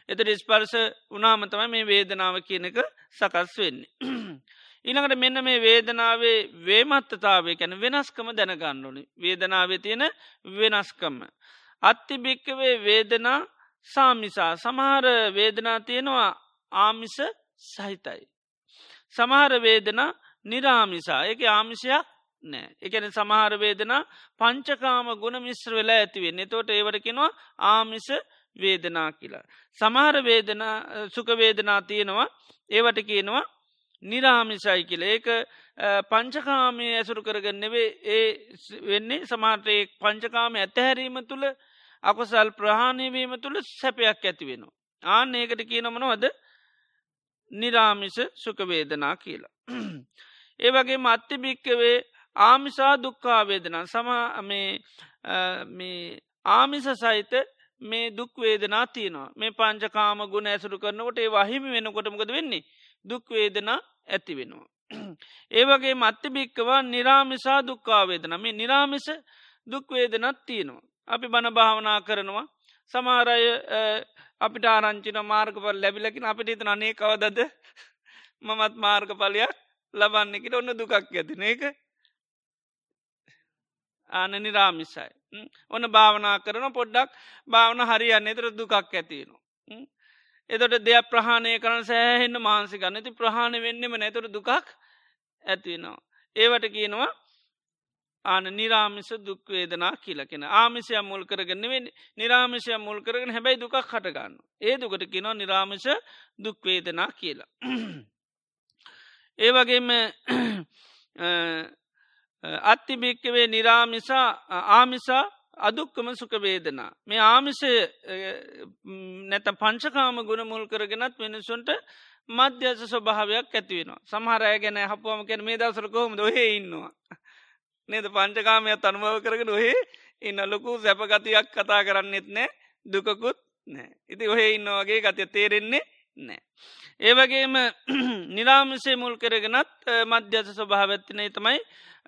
එතට ස්පර්ස උනාමතම මේ වේදනාව කියනක සකස් වෙන්නේ. ඊළඟට මෙන්න මේ වේදනාවේ වේමත්තතාවේ කැන වෙනස්කම දැනගන්නඩුනි. වේදනාවේ තියෙන වෙනස්කම. අත්තිභික්කවේ වේදනා සාමිසා සමහර වේදනා තියෙනවා ආමිස සහිතයි. සමහර වේදනා නිරාමිසා එක ආමිෂයක් නෑ එකන සමහර වේදනා පංචකාම ගුණ මිශ්‍ර වෙලා ඇතිවෙන්නේ තෝට ඒවට කෙනවා ආමිස වේදනා කියලා. සමහර වේදනා සුකවේදනා තියෙනවා ඒවට කියනවා නිරාමිසයි කියල ඒක පංචකාමය ඇසුරු කරගන්නෙවේ ඒ වෙන්නේ සමාර්ටයේ පංචකාම ඇතහැරීම තුළ අකුසල් ප්‍රහාණයවීම තුළ සැපයක් ඇති වෙනවා. ආන ඒකට කියනමනවද නිරාමිස සුකවේදනා කියලා. ඒ වගේ මත්තිභික්කවේ ආමිසා දුක්කාවේදනා සම ආමිස සහිත මේ දුක්වේදනා තියනවා මේ පංචකාම ගුණ ඇසුරු කරනකොට ඒ වහිමි වෙනකොටමකද වෙන්නේ දුක්වේදනා ඇති වෙනවා. ඒවගේ මත්තිභික්කවා නිරාමිසා දුක්කාවේදන මේ නිරාමිස දුක්වේදනත් තියනවා. අපි බණ භාවනා කරනවා සමාරය අපිට ආරංචින මාර්ගපල් ලැබිලකින් අපිට ඉතන අනේ කවදද මමත් මාර්ගපලයක් ලබන්නෙකට ඔන්න දුකක් ඇතින එක ආන නිරාමිසයි. ඔන්න භාවනා කරන පොඩ්ඩක් භාවන හරියන්න එතර දුකක් ඇතිනවා. එතොට දෙයක් ප්‍රහණය කරන සෑහෙන්න මාන්සි ගන්න ඇති ප්‍රහණ වෙන්නෙම නැතුර දුකක් ඇතිවෙනවා. ඒවට කියනවා ආන නිරාමිස දුක්වේදනා කියලකෙන ආමිසය මුල් කරගන්න නිරාමිෂය මුල් කරගෙන හැබැයි දුකක් හටගන්න. ඒ දුකට කියනවා නිරාමිෂ දුක්වේදනා කියලා. ඒ වගේම අත්තිභික්කවේ නිරාමිසා ආමිසා අදුක්කම සුකවේදනා. මේ ආමිසය නැත පංචකාම ගුණ මුල් කරගෙනත් වෙනසුන්ට මධ්‍යස ස්වභාවයක් ඇතිවෙනවා. සමහරය ගැන හපුවම කැන මේ දවසර කොහොම දොහේ ඉන්නවා. නේද පංචකාමයක් අනුභව කරගෙන ඔහේ ඉන්න ලොකු සැපගතියක් කතා කරන්නෙත් නෑ දුකකුත් නෑ. ඉති ඔහේ ඉන්නවාගේ ගතය තේරෙන්නේ නෑ. ඒවගේම නිරාමිසේ මුල් කරගෙනත් මධ්‍යස ස්වභාවඇත්තිනේ තමයි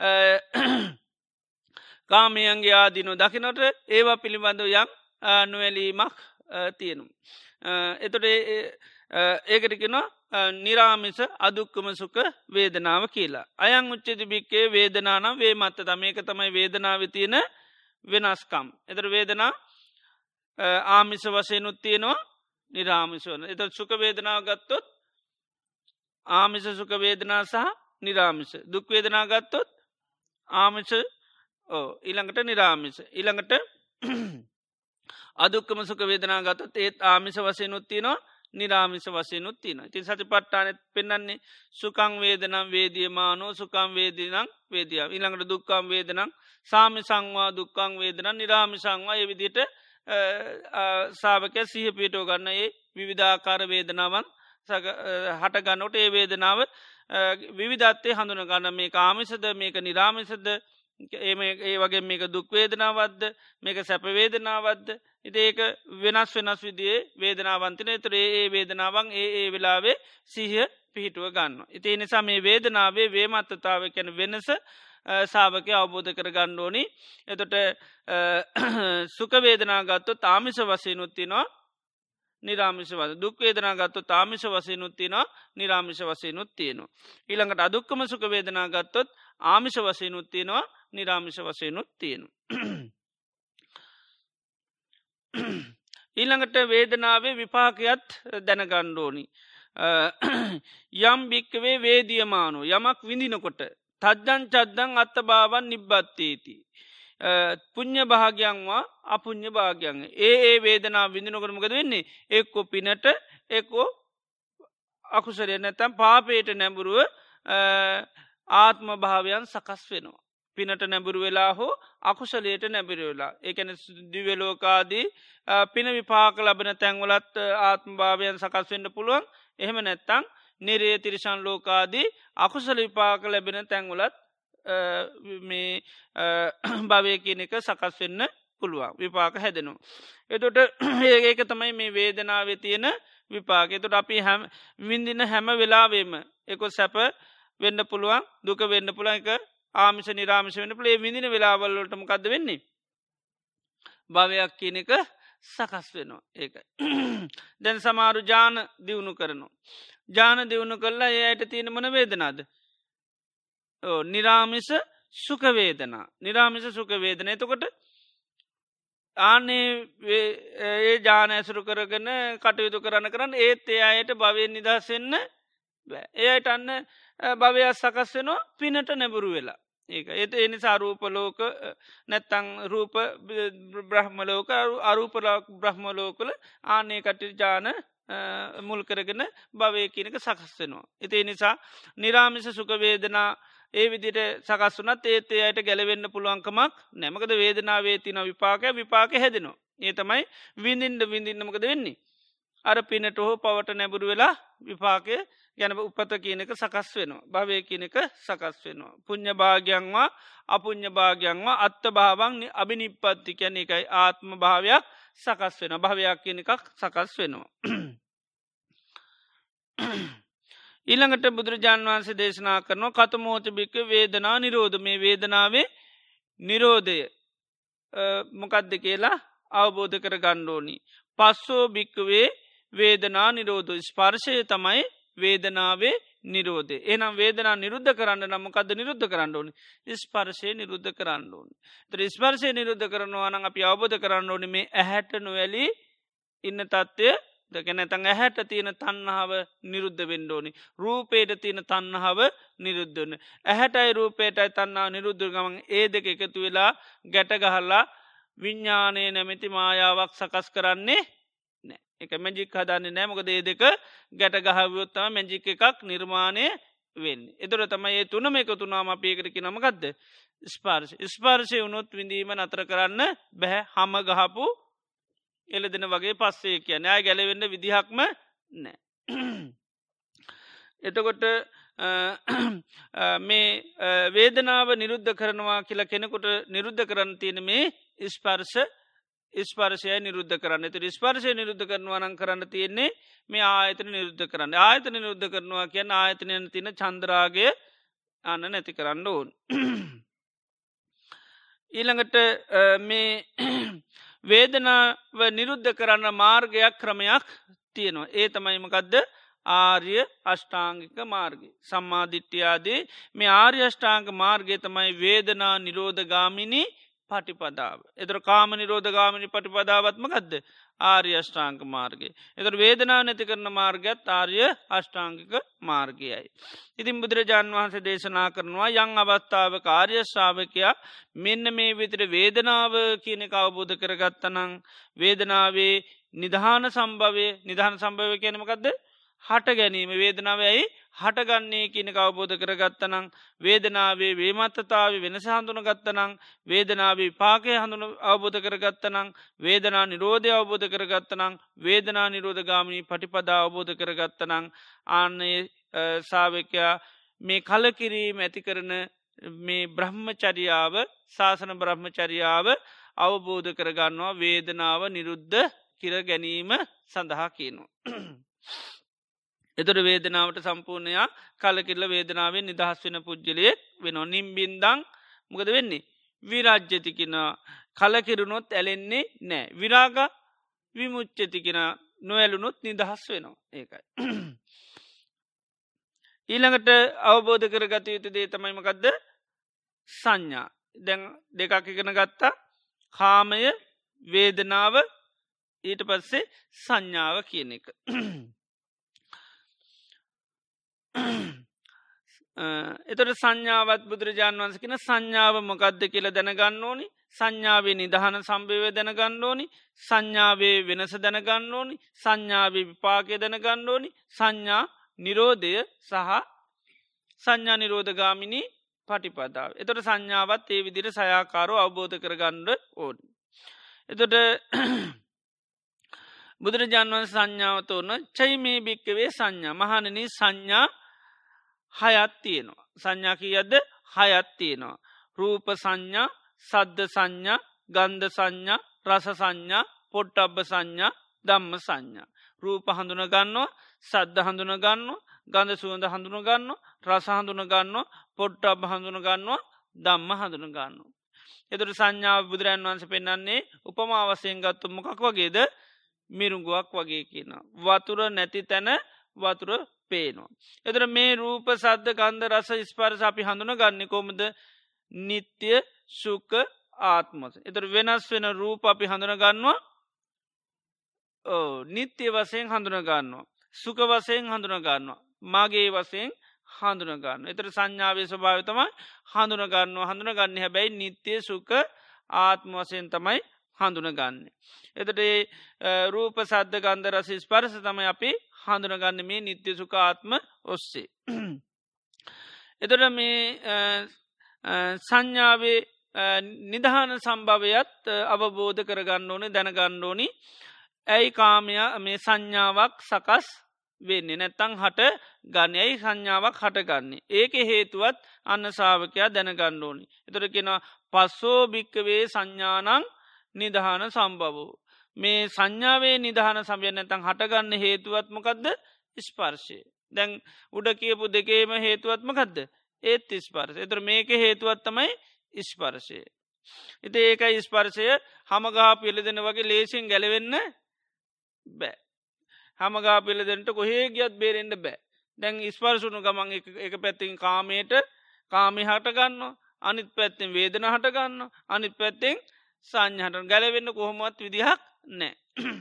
කාමයන්ගේ ආදිනු දකිනොට ඒවා පිළිබඳව යම් නොවැලීමක් තියෙනු. එතොට ඒකටකෙන නිරාමිස අදුක්කම සුක වේදනාව කියලා. අයං උච්චතිභික්කේ වේදනානම් වේ මත්ත තමේක තමයි වේදනාව තියෙන වෙනස්කම්. එතර වේදනා ආමිස වසයනුත් තියෙනවා නිරාමිසවන. එත සුක වේදනාව ගත්තොත් ආමිස සුක වේදනා සහ නිරාමිස. දුක්වේදනා ගත්තොත් ආමිස ඊළඟට නිරාමිස. ඊළඟට අදුක්කම සුක වේදනා ගත්තොත් ඒත් ආමිස වසයනුත් තියෙනවා නිරාමිස වසයනුත් තියන. ඉතින් සති පට්ටානෙත් පෙන්න්නේ සුකං වේදනම් වේදියමානෝ සුකම් වේදිනං වේදිය. ඉළඟට දුක්කම් වේදනම් සාමි සංවා දුක්කං වේදනම් නිරාමි සංවා එවිදිට සාාවක සහ පිටෝ ගන්න ඒ විවිධාකාර වේදනාවන් හටගන්නොට ඒ වේදනාව විවිධත්තේ හඳුන ගන්න මේ ආමිසද මේක නිරාමිසද ඒ ඒ වගේ මේක දුක්වේදනාවද්ද මේක සැපවේදනාවද්ද ඉති ඒක වෙනස් වෙනස් විදිේ වේදනාවන්තින තුරේ ඒ වේදනාවන් ඒ ඒ වෙලාවේ සිහිය පිහිටුව ගන්න. ඉති නිසා මේ වේදනාවේ වේමත්තතාව කැන වෙනස සාාවකය අවබෝධ කර ගණ්ඩෝනි. එතොට සුකවේදනාගත්තු තාමිස වසයනුත්තිනවා නිරාමිෂ වස දුක්වේදනාගත්තු තාමිෂ වසයනුත්තිනවා නිරාමිෂ වසයනුත් තියෙනවා. ඊළඟට අදුක්කම සුකවේදනාගත්තොත් ආමිෂ වසයනුත්තිනවා නිරාමිෂ වසයනුත් තියෙනවා. ඊළඟට වේදනාවේ විපාකයත් දැනගණ්ඩෝනි. යම් භික්කවේ වේදියමානු යමක් විඳිනකොට තද්ජන් චද්දන් අත්ත භාවන් නිබ්බත්තේති. පුං්ඥ භාගයන්වා අපුං්ඥ භාගයන් ඒ ඒ වේදනා විඳිනකොටමකද වෙන්නේ එක්කෝ පිනට එක්කෝ අකුසරය නැතැම් පාපේට නැඹුරුව ආත්ම භාවයන් සකස් වෙනවා. පිනට නැබුරු වෙලා හෝ අකුසලයට නැබිර වෙලා ඒකැන දිවලෝකාදී පින විපාක ලබන තැන්වලත් ආත්ම භාවයන් සකස් වෙන්න පුළුවන් එහෙම නැත්තං නිරේ තිරිශන් ලෝකාදී අකුසල විපාක ලැබෙන තැන්වලත් මේ භවය කියන එක සකස් වෙන්න පුළුවන් විපාක හැදෙනවා. එතොට ඒක තමයි මේ වේදනාව තියෙන විපාක. එතොට අපි හැම විඳින හැම වෙලාවේම එක සැප වෙන්න පුළුවන් දුක වෙන්න පුළන් එක ආමිෂ නිරාමිෂ වෙන පලේ විඳින වෙලාවල්ලටම කද වෙන්නේ භවයක් කියන එක සකස් වෙනවා ඒකයි. දැන් සමාරු ජාන දියුණු කරනවා. ජාන දියුණු කරලා ඒයට තියෙන මොන වේදනාද. නිරාමිස සුකවේදනා නිරාමිස සුකවේදන එතකොට ආනේ ඒ ජාන ඇසුරු කරගන කටයුතු කරන්න කරන්න ඒත් ඒ අයට භවයෙන් නිදහසෙන්න ඒයට අන්න භවයක් සකස් වෙනවා පිනට නැබුරු වෙලා ඒක ඒත එනි සාරූපලෝක නැත්තං රූප බ්‍රහ්මලෝක අරූපලෝක බ්‍රහ්මලෝකල ආනේ කට ජාන මුල් කරගෙන භවය කියනක සකස් වෙනවා. එති නිසා නිරාමිස සුකවේදනා ඒ විදිට සකස් වනත් ඒත් අයට ගැලවෙන්න පුළුවන්කමක් නැමකද වේදනාවේ තින විපාක විපාක හැදෙනවා. ඒ තමයි විඳින්ට විඳින්නමකද වෙන්නේ. අර පිනට හෝ පවට නැබුරු වෙලා විපාකය ගැන උපත කියනක සකස් වෙනවා. භවය කියනක සකස් වෙනවා. පුං්ඥ භාගයන්වා අපුං්ඥ භාගයන්වා අත්ත භාවන් අභිනිප්පත්ති කැන එකයි ආත්ම භාවයක් සකස් වෙන භවයක් කියන එකක් සකස් වෙනවා. ඊළඟට බුදුරජාණන් වහන්සේ දේශනා කරනවා කතමෝච භික්ක වේදනා නිරෝධ මේ වේදනාවේ නිරෝධය මොකක්ද කියලා අවබෝධ කර ගණ්ඩෝනි. පස්සෝ භික්කවේ වේදනා නිරෝධ ස්පර්ශය තමයි වේදනාවේ නිරෝධය. එනම් වේදනා නිරුද්ධ කරන්න නම්මකද නිරුද්ධ කරන්න ඕනි ස්පර්ශය නිරුද්ධ කරන්න ඕනි. ත්‍ර ස්පර්ශය නිරුද්ධ කරනවා නම් අපි අවබෝධ කරන්න ඕනි මේ ඇහැට නොවැලි ඉන්න තත්ත්වය දකැනැතන් ඇහැට තියෙන තන්නහාව නිරුද්ධ වෙන්ඩෝනි. රූපේට තියෙන තන්නහාව නිරුද්ධන. ඇහැටයි රූපේටයි තන්නා නිරුද්ධ ගමන් ඒ දෙක එකතු වෙලා ගැටගහල්ලා විඤ්ඥානය නැමැති මායාවක් සකස් කරන්නේ නෑ එක මැජික් හදන්නේ නෑමක දේ දෙක ගැට ගහවියොත්තම මැජික් එකක් නිර්මාණය වෙන්න. එතුර තමයි ඒ තුනම එක තුනාම අපේකරකි නමකක්ද ස්පාර්ශ ස්පාර්ශය වුණොත් විඳීම නතර කරන්න බැහැ හම ගහපු එලදෙන වගේ පස්සේ කියන අය ගැලවෙන්න විදිහක්ම නෑ. එතකොට මේ වේදනාව නිරුද්ධ කරනවා කියලා කෙනෙකුට නිරුද්ධ කරන්න තියෙන මේ ස්පර්ශ ස්පර්ශය නිරුද්ධ කරන්න තු ස්පර්ශය නිරුද්ධ කරනවානන් කරන්න තියෙන්නේ මේ ආයතන නිරුද්ධ කරන්න ආයතන නිරුද්ධ කරනවා කියන්න ආයතනයන තින චන්ද්‍රාගය අන්න නැති කරන්න ඕන්. ඊළඟට මේ වේදනාව නිරුද්ධ කරන්න මාර්ගයක් ක්‍රමයක් තියෙනවා. ඒ තමයිමකදද ආර්ය අෂ්ඨාංගික මාර්ග සම්මාධිට්්‍යයාදී මේ ආර්ය අෂ්ඨාංග මාර්ගය තමයි වේදනා නිරෝධගාමිනි පටිපදාව. එතර කාම නිරෝධගාමිනි පටිපදාවත්ම ගදද ආර්ය අෂ්ඨාංක මාර්ගය. එතර වේදනාව නැති කරන මාර්ගත් ආර්ය අෂ්ඨාංගික මාර්ගයයි. ඉතින් බුදුරජාණන් වහන්සේ දේශනා කරනවා යං අවස්ථාව කාර්ය ශ්‍රාවකයා මෙන්න මේ විතර වේදනාව කියන එක අවබෝධ කරගත්තනං වේදනාවේ නිධාන සම්භවය නිධාන සම්භවය කියනමකක්ද හට ගැනීම වේදනාවයි හටගන්නේ කියන අවබෝධ කරගත්තනං වේදනාවේ වේමත්තතාව වෙනස හඳුන ගත්තනං වේදනාවේ පාකය හඳුන අවබෝධ කරගත්තනං වේදනා නිරෝධය අවබෝධ කරගත්තනං වේදනා නිරෝධ ගාමිණී පටිපදා අවබෝධ කරගත්තනං ආන්නේ සාාවකයා මේ කලකිරීම ඇති කරන මේ බ්‍රහ්මචරියාව ශාසන බ්‍රහ්මචරියාව අවබෝධ කරගන්නවා වේදනාව නිරුද්ධ කිර ගැනීම සඳහා කියනවා. එතුර වේදනාවට සම්පූර්ණයා කලකිල්ල වේදනාවෙන් නිදහස් වෙන පුද්ගලයෙක් වෙන නිම්බින්දං මොකද වෙන්නේ විරාජ්‍යතිකෙන කලකිරුණොත් ඇලෙන්නේ නෑ විරාග විමුච්චතිකෙන නොඇලුනොත් නිදහස් වෙනවා ඒකයි. ඊළඟට අවබෝධ කරගත යුතු දේ තමයිමකක්ද සංඥා දැන් දෙකක් ඉගෙන ගත්තා කාමය වේදනාව ඊට පස්සේ සංඥාව කියන එක. එතොට සංඥාවත් බුදුරජාණන් වන්සකින සංඥාව මොකක්ද කියල දැනගන්න ඕනි සංඥාවේ නිදහන සම්භවය දැනගන්න ඕනි සංඥාවේ වෙනස දැනගන්න ඕනි සංඥාවේ විපාකය දැනගන්න ඕනි සංඥා නිරෝධය සහ සංඥා නිරෝධගාමිණී පටිපදාව. එතොට සංඥාවත් ඒ විදිර සයාකාරෝ අවබෝධ කරගන්න ඕන්. එතොට බුදුරජාණන් වන්ස සංඥාවත ඕන්න චයි මේ භික්කවේ සංඥා මහණනී සංඥා හයත් තියෙනවා. සංඥා කියද්ද හයත් තියෙනවා. රූප සංඥා සද්ධ සංඥා ගන්ධ සංඥා රස සංඥා පොට්ටබ්බ සංඥා ධම්ම සංඥා. රූප හඳුන ගන්නවා සද්ධ හඳුන ගන්නවා ගඳ සුවඳ හඳුන ගන්නවා රස හඳුන ගන්නවා පොට්ටබ්බ හඳුන ගන්නවා ධම්ම හඳුන ගන්නවා. එතුට සංඥාව බුදුරන් වන්ස පෙන්න්නන්නේ උපමා වසයෙන් ගත්තු මොකක් වගේද මිරුංගුවක් වගේ කියන. වතුර නැති තැන වතුර පේනවා. එතර මේ රූප සද්ධ ගන්ධ රස ස්පර්ශ අපි හඳුන ගන්න කොමද නිත්‍ය සුක ආත්මස. එතර වෙනස් වෙන රූප අපි හඳුන ගන්නවා නිත්‍ය වසයෙන් හඳුන ගන්නවා. සුක වසයෙන් හඳුන ගන්නවා. මගේ වසයෙන් හඳුන ගන්න. එතර සංඥාවේ ස්වභාවතමයි හඳුන ගන්නවා හඳුන ගන්න හැබැයි නිත්‍යය සුක ආත්ම වසයෙන් තමයි හඳුන ගන්න. එතට රූප සද්ධ ගන්ධ රස ස්පර්ශ තමයි අපි හඳුනගන්න මේ නිත්‍ය සුකාත්ම ඔස්සේ. එතොට මේ සංඥාවේ නිදහන සම්භවයත් අවබෝධ කරගන්න ඕනේ දැනගන්න ඕනි ඇයි කාමයා මේ සංඥාවක් සකස් වෙන්නේ නැත්තං හට ගන්නයයි සංඥාවක් හටගන්නේ. ඒක හේතුවත් අන්න සාාවකයා දැනගන්න ඕනි. එතොට කෙන පස්සෝ භික්කවේ සංඥානං නිදහන සම්භවෝ. මේ සංඥාවේ නිදහන සම්ය නැතන් හටගන්න හේතුවත්මකක්ද ස්පර්ශය. දැන් උඩ කියපු දෙකේම හේතුවත්මකක්ද ඒත් ස්පර්ශ. එතර මේක හේතුවත්තමයි ස්පර්ශය. ඉති ඒක ස්පර්ශය හමගා පිළිදෙන වගේ ලේසින් ගැලවෙන්න බෑ. හමගා පිළිදෙන්ට කොහේ ගියත් බේරෙන්ට බෑ. දැන් ස්පර්ශුණු ගමන් එක පැත්තින් කාමයට කාමි හටගන්න අනිත් පැත්තෙන් වේදන හටගන්න අනිත් පැත්තෙන් සංඥහට ගැලවෙන්න කොහොමත් විදිහක් නෑ.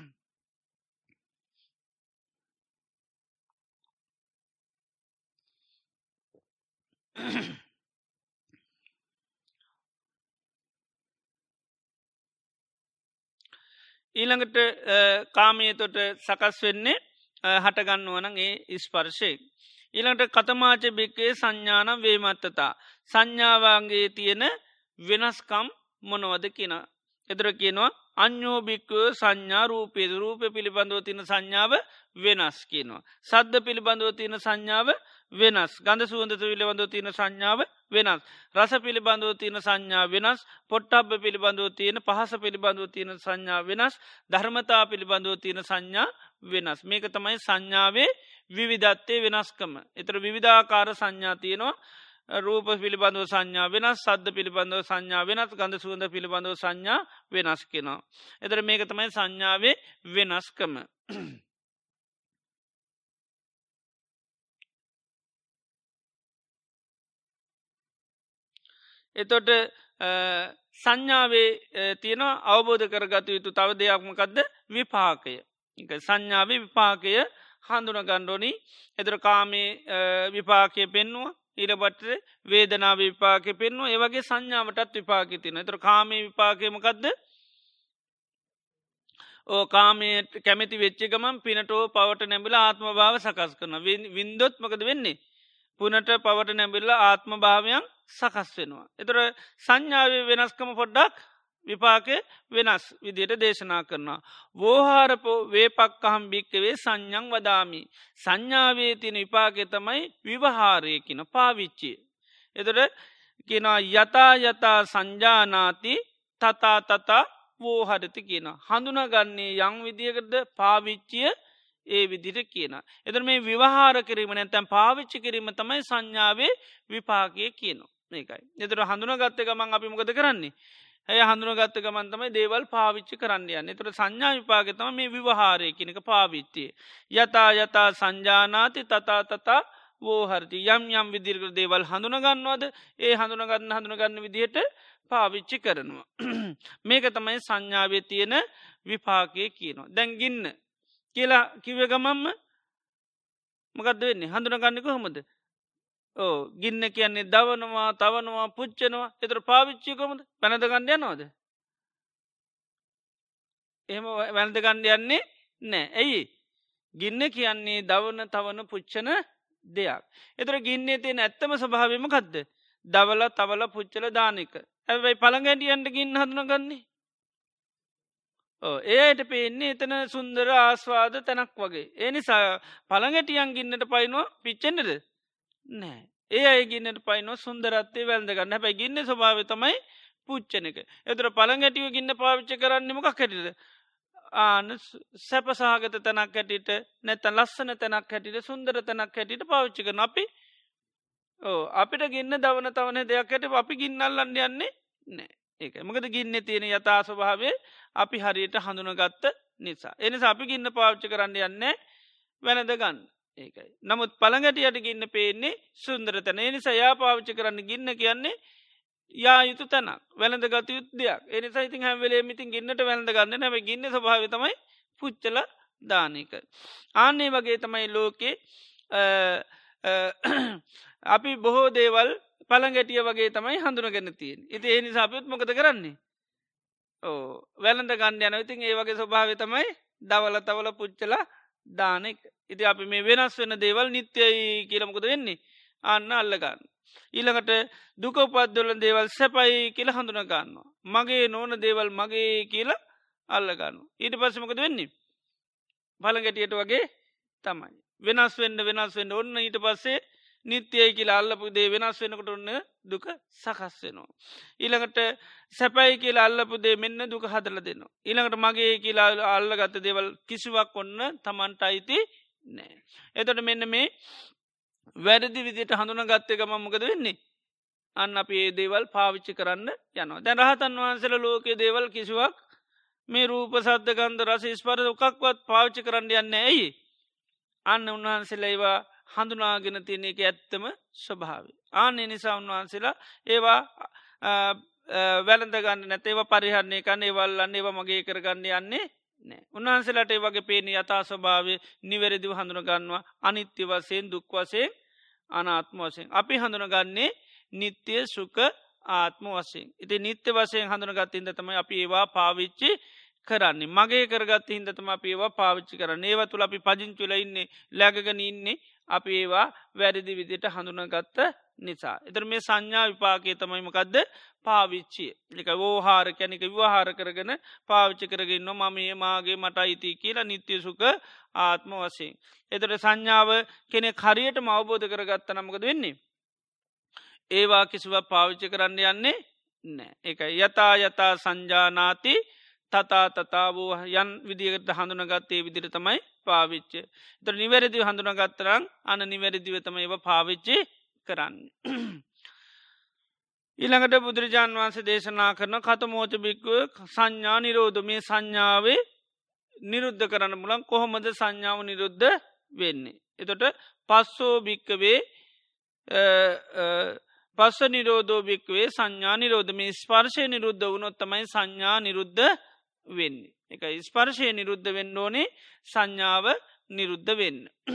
ඊළඟට කාමයතොට සකස් වෙන්නේ හටගන්නවනන් ඒ ස්පර්ශය. ඊළඟට කතමාච භික්කේ සංඥානම් වේමත්තතා. සංඥාවන්ගේ තියෙන වෙනස්කම් මොනවද කියන. එතර කියනවා අන්‍යෝභික්කව සංඥා රූපේ රූප පිළිබඳව තින සංඥාව වෙනස් කියනවා. සද්ධ පිළිබඳව තියෙන සංඥාව වෙනස් ගඳ සුවඳත පිළිබඳව තියෙන සංඥාව වෙනස්. රස පිළිබඳව තියෙන සංඥා වෙනස් පොට්ටබ්බ පිළිබඳව තියෙන පහස පිළිබඳව තියෙන සංඥා වෙනස් ධර්මතා පිළිබඳව තියෙන සංඥා වෙනස්. මේක තමයි සංඥාවේ විවිධත්තේ වෙනස්කම. එතර විවිධාකාර සංඥා තියෙනවා. රූප පිළිබඳව සංඥා වෙනස් සද්ධ පිළිබඳව සංඥා වෙනස් ගඳ සුවඳ පිළිබඳව සංඥා වෙනස් කෙනවා. එතර මේක තමයි සංඥාවේ වෙනස්කම. එතොට සංඥාවේ තියෙන අවබෝධ කරගත යුතු තව දෙයක්මකක්ද විපාකය. සංඥාවේ විපාකය හඳුන ගණ්ඩෝනි එතර කාමේ විපාකය පෙන්නවා ඊරබට වේදනා විපාක පෙන්වා ඒවගේ සංඥාවටත් විපාක තින එතර කාමය විපාකයමකක්ද ඕ කාමයට කැමති වෙච්චිකමම් පිනටෝ පවට නැබිල ආත්ම භාව සකස් කරන වින්දොත්මකද වෙන්නේ පුනට පවට නැබිල්ල ආත්ම භාවයන් සකස් වෙනවා. එතර සංඥාවේ වෙනස්කම පොඩ්ඩක් විපාක වෙනස් විදියට දේශනා කරනවා. වෝහාරපෝ වේපක්කහම් භික්කවේ සංඥං වදාමි. සංඥාවේ තින විපාකෙ තමයි විවහාරය කියන පාවිච්චිය. එතට කියන යතා යතා සංජානාති තතා තතා වෝහරති කියන. හඳුනගන්නේ යං විදියකද පාවිච්චිය ඒ විදිට කියන. එතර මේ විවහාර කිරීම නැතැන් පාවිච්චි කිරීම තමයි සංඥාවේ විපාකය කියනවා. ඒකයි. එතර හඳුනගත්ත ගමන් අපි මොකද කරන්නේ. ඇය හඳුනගත්ත ගමන්තමයි දේවල් පාවිච්චි කරන්නයන්න. එතර සංඥා විපාගතම මේ විවහාරය කෙනෙක පාවිච්චිය. යතා යතා සංජානාති තතා තතා වෝහරති යම් යම් විදිරක දේවල් හඳුනගන්නවද ඒ හඳුනගන්න හඳුනගන්න විදිහට පාවිච්චි කරනවා. මේක තමයි සංඥාවේ තියෙන විපාකය කියනවා. දැන්ගින්න කියලා කිව ගමම්ම මකද වෙන්නේ හඳුනගන්නක හොමද. ඕ ගින්න කියන්නේ දවනවා තවනවා පුච්චනවා එතර පාවිච්චිකොමද පැනදගන්න යනවාද. එහෙම වැනදගණ්ඩ යන්නේ නෑ ඇයි. ගින්න කියන්නේ දවන තවන පුච්චන දෙයක්. එතර ගින්නේ තියෙන ඇත්තම ස්වභාවම කක්ද. දවල තවල පුච්චල දානක. ඇැයි පළඟැටියන්ට ගින්න හඳුනගන්නේ. ඒයට පේන්නේ එතන සුන්දර ආස්වාද තැනක් වගේ. ඒ නිසා පළඟැටියන් ගින්නට පයිනවා පිච්චෙන්ටද. නෑ ඒ අයගින්නට පයිනො සුන්දරත්තේ වැල්දගන්න හැබැයි ගින්න ස්වභාව තමයි පුච්චන එක. එතර පළඟැටිව ගින්න පාවිච්ච කරන්නමක් හැටිද. ආන සැපසාගත තැනක් හැටිට නැත ලස්සන තැනක් හැටිට සුන්දර තැනක් හැටිට පාවිච්චි කරන අපි ඕ අපිට ගින්න දවන තවන දෙයක් හැට අපි ගින්නල්ලන්න යන්නේ නෑ. ඒක මකද ගින්න තියෙන යථා ස්වභාවේ අපි හරියට හඳුනගත්ත නිසා. එනිසා අපි ගින්න පාවිච්චි කරන්න යන්න වැනද ගන්න ඒකයි. නමුත් පළඟටියට ගින්න පේන්නේ සුන්දර තැන එනිසා යා පාවිච්චි කරන්න ගින්න කියන්නේ යා යුතු තැනක් වැළඳ ගත යුත්දයක් එනිසා ඉතින් හැම්වෙලේ මිතින් ගින්නට වැළඳ ගන්න නැව ගින්න ස්වභාව තමයි පුච්චල දානක. ආන්නේ වගේ තමයි ලෝකේ අපි බොහෝ දේවල් පළගැටිය වගේ තමයි හඳුනගන්න තියෙන් ඉති ඒ නිසා අපිත් මොකද කරන්නේ ඕ වැළඳ ගන්න යන ඉතින් ඒ වගේ ස්වභාව තමයි දවල තවල පුච්චල දානෙක් ඉති අපි මේ වෙනස් වෙන දේවල් නිත්‍යයි කියලමකද වෙන්නේ අන්න අල්ලගන්න. ඊළඟට දුක උපද්දොල දේවල් සැපයි කියල හඳුන ගන්නවා. මගේ නෝන දේවල් මගේ කියල අල්ලගන්න. ඊට පස්සමකද වෙන්නේ. පළගැටියට වගේ තමයි. වෙනස් වෙන්න වෙනස් වෙන්න ඔන්න ඊට පස්සේ නිත්‍යයි කියලා අල්ලපු දේ වෙනස් වෙනකට ඔන්න දුක සකස් වෙනවා. ඊළඟට සැපයි කියලා අල්ලපු දේ මෙන්න දුක හදල දෙනවා. ඊළඟට මගේ කියලා අල්ලගත්ත දේවල් කිසිවක් ඔන්න තමන්ට අයිති නෑ. එතොට මෙන්න මේ වැරදි විදිට හඳුන ගත්තය ගම මොකද වෙන්නේ. අන්න අප ඒ දේවල් පාවිච්චි කරන්න යනවා. දැන් රහතන් වහන්සල ලෝකයේ දේවල් කිසිවක් මේ රූප සද්ධ ගන්ධ රස ස්පර්ශ උකක්වත් පාවිච්චි කරන්න යන්න ඇයි. අන්න උන්වහන්සේලා ඒවා හඳුනාගෙන තියෙන එක ඇත්තම ස්වභාවය. ආන්නේ නිසා උන්වහන්සේලා ඒවා වැළඳ ගන්න නැතේව පරිහරණය කන්න ඒවල්ලන්න ඒව මගේ කරගන්න යන්නේ නෑ. උන්වහන්සේලාට ඒ වගේ පේන යථා ස්වභාවය නිවැරදිව හඳුන ගන්නවා අනිත්‍ය වසයෙන් දුක් වසයෙන් අනාත්ම වසයෙන්. අපි හඳුනගන්නේ නිත්‍යය සුක ආත්ම වසයෙන්. ඉති නිත්‍ය වසයෙන් හඳුනගත් ඉද තමයි අපි ඒවා පාවිච්චි කරන්නේ මගේ කරගත් හින්දතම අප ඒවා පාවිච්චි කරන්න ඒව තුළ අපි පජිංචුල ඉන්නේ läගගෙන ඉන්නේ අපි ඒවා වැරදි විදියට හඳුනගත්ත නිසා. එතර මේ සංඥා විපාකේ තමයිමකක්ද පාවිච්චිය එක වෝහාර කැනෙක විවාහාර කරගෙන පාවිච්චි කරගන්න මම ඒ මාගේ මට අයිති කියලා නිත්‍ය සුක ආත්ම වසයෙන්. එතට සංඥාව කෙනෙ හරියට මවබෝධ කරගත්ත නමකද වෙන්නේ. ඒවා කිසිව පාවිච්චි කරන්න යන්නේ නෑ එක යතා යතා සංජානාති තතා තතාවෝ යන් විදිකට හඳුනගත්තේ විදිර තමයි පාවිච්ච. ත නිවැරදිව හඳුනගත්තරං අන නිවැරදිව තම ඒව පාවිච්චි කරන්න. ඊළඟට බුදුරජාණන් වහන්සේ දේශනා කරන කතමෝච භික්කුව සංඥා නිරෝධ මේ සංඥාවේ නිරුද්ධ කරන්න මුලන් කොහොමද සංඥාව නිරුද්ධ වෙන්නේ. එතොට පස්සෝ භික්කවේ පස්ස නිරෝධෝ භික්වේ සංඥා නිරෝධ මේ ස්පර්ශය නිරුද්ධ වුණොත්තමයි සංඥා නිරුද්ධ වෙන්නේ. එක ස්පර්ශය නිරුද්ධ වෙන්න ඕනේ සංඥාව නිරුද්ධ වෙන්න.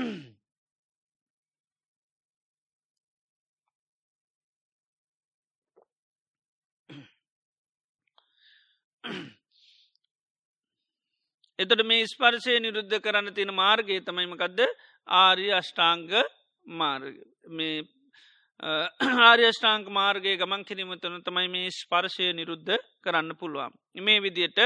එතට මේ ස්පර්ශය නිරුද්ධ කරන්න තියෙන මාර්ගය තමයිමකක්ද ආර්ය අෂ්ටාංග මාර්ග මේ ආර්යෂ්ඨාංක මාර්ගය ගමන් කිරීමතන තමයි මේ ස්පර්ශය නිරුද්ධ කරන්න පුළුවන්. මේ විදියට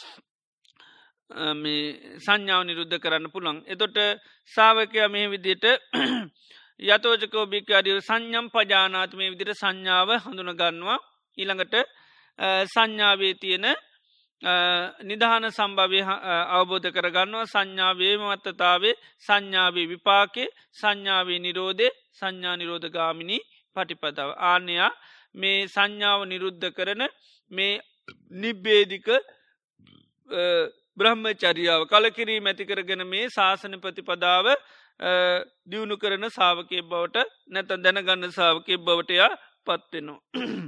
සංඥාව නිරුද්ධ කරන්න පුළන්. එතොට සාාවකය මේ විදියට යතෝජකෝ භිකාරිය සංඥම් පජානාත මේ විදිට සංඥාව හඳුන ගන්නවා. ඊළඟට සංඥාවේ තියෙන නිධාන සම්භවය අවබෝධ කරගන්නවා සංඥාවේ මත්තතාවේ සංඥාවේ විපාකේ සංඥාවේ නිරෝධය සංඥා නිරෝධ ගාමිණී පටිපදාව. ආනයා මේ සංඥාව නිරුද්ධ කරන මේ නිබ්බේදික බ්‍රහ්ම චරියාව කලකිරීම ඇති කරගෙන මේ ශාසන ප්‍රතිපදාව දියුණු කරන සාාවකය බවට නැත දැනගන්න සාාවකය බවටයා පත්වෙනවා.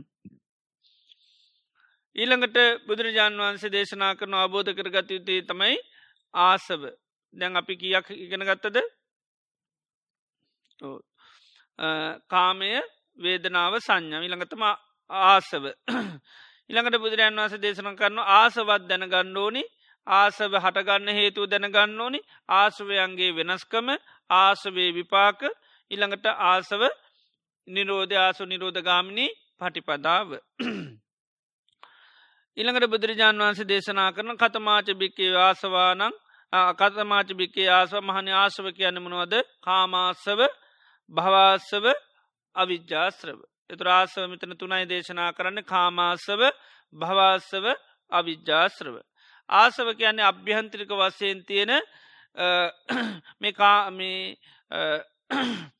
ඊළඟට බුදුරජාණන් වහන්සේ දේශනා කරන අබෝධ කරගත යුත්තේ තමයි ආසව. දැන් අපි කියක් ඉගෙන ගත්තද කාමය වේදනාව සංඥා ඉළඟතම ආසව. ඉළඟට බුදුරජාන් වහස දේශන කරන ආසවත් දැනගන්න ඕනි ආසව හටගන්න හේතුව දැනගන්න ඕනි ආසවයන්ගේ වෙනස්කම ආසවේ විපාක ඉළඟට ආසව නිරෝධ ආසු නිරෝධ ගාමිණී පටිපදාව. ඉළඟට බුදුරජාණන් වහන්සේ දේශනා කරන කතමාච භික්කේ ආසවානං කතමාච භික්කේ ආසව මහන ආසව කියන්න මනවද කාමාසව භවාසව අවිද්‍යාශ්‍රව. එතුර ආසව මෙතන තුනයි දේශනා කරන්න කාමාසව භවාසව අවිද්‍යාශ්‍රව. ආසව කියන්නේ අභ්‍යහන්ත්‍රික වසයෙන් තියෙන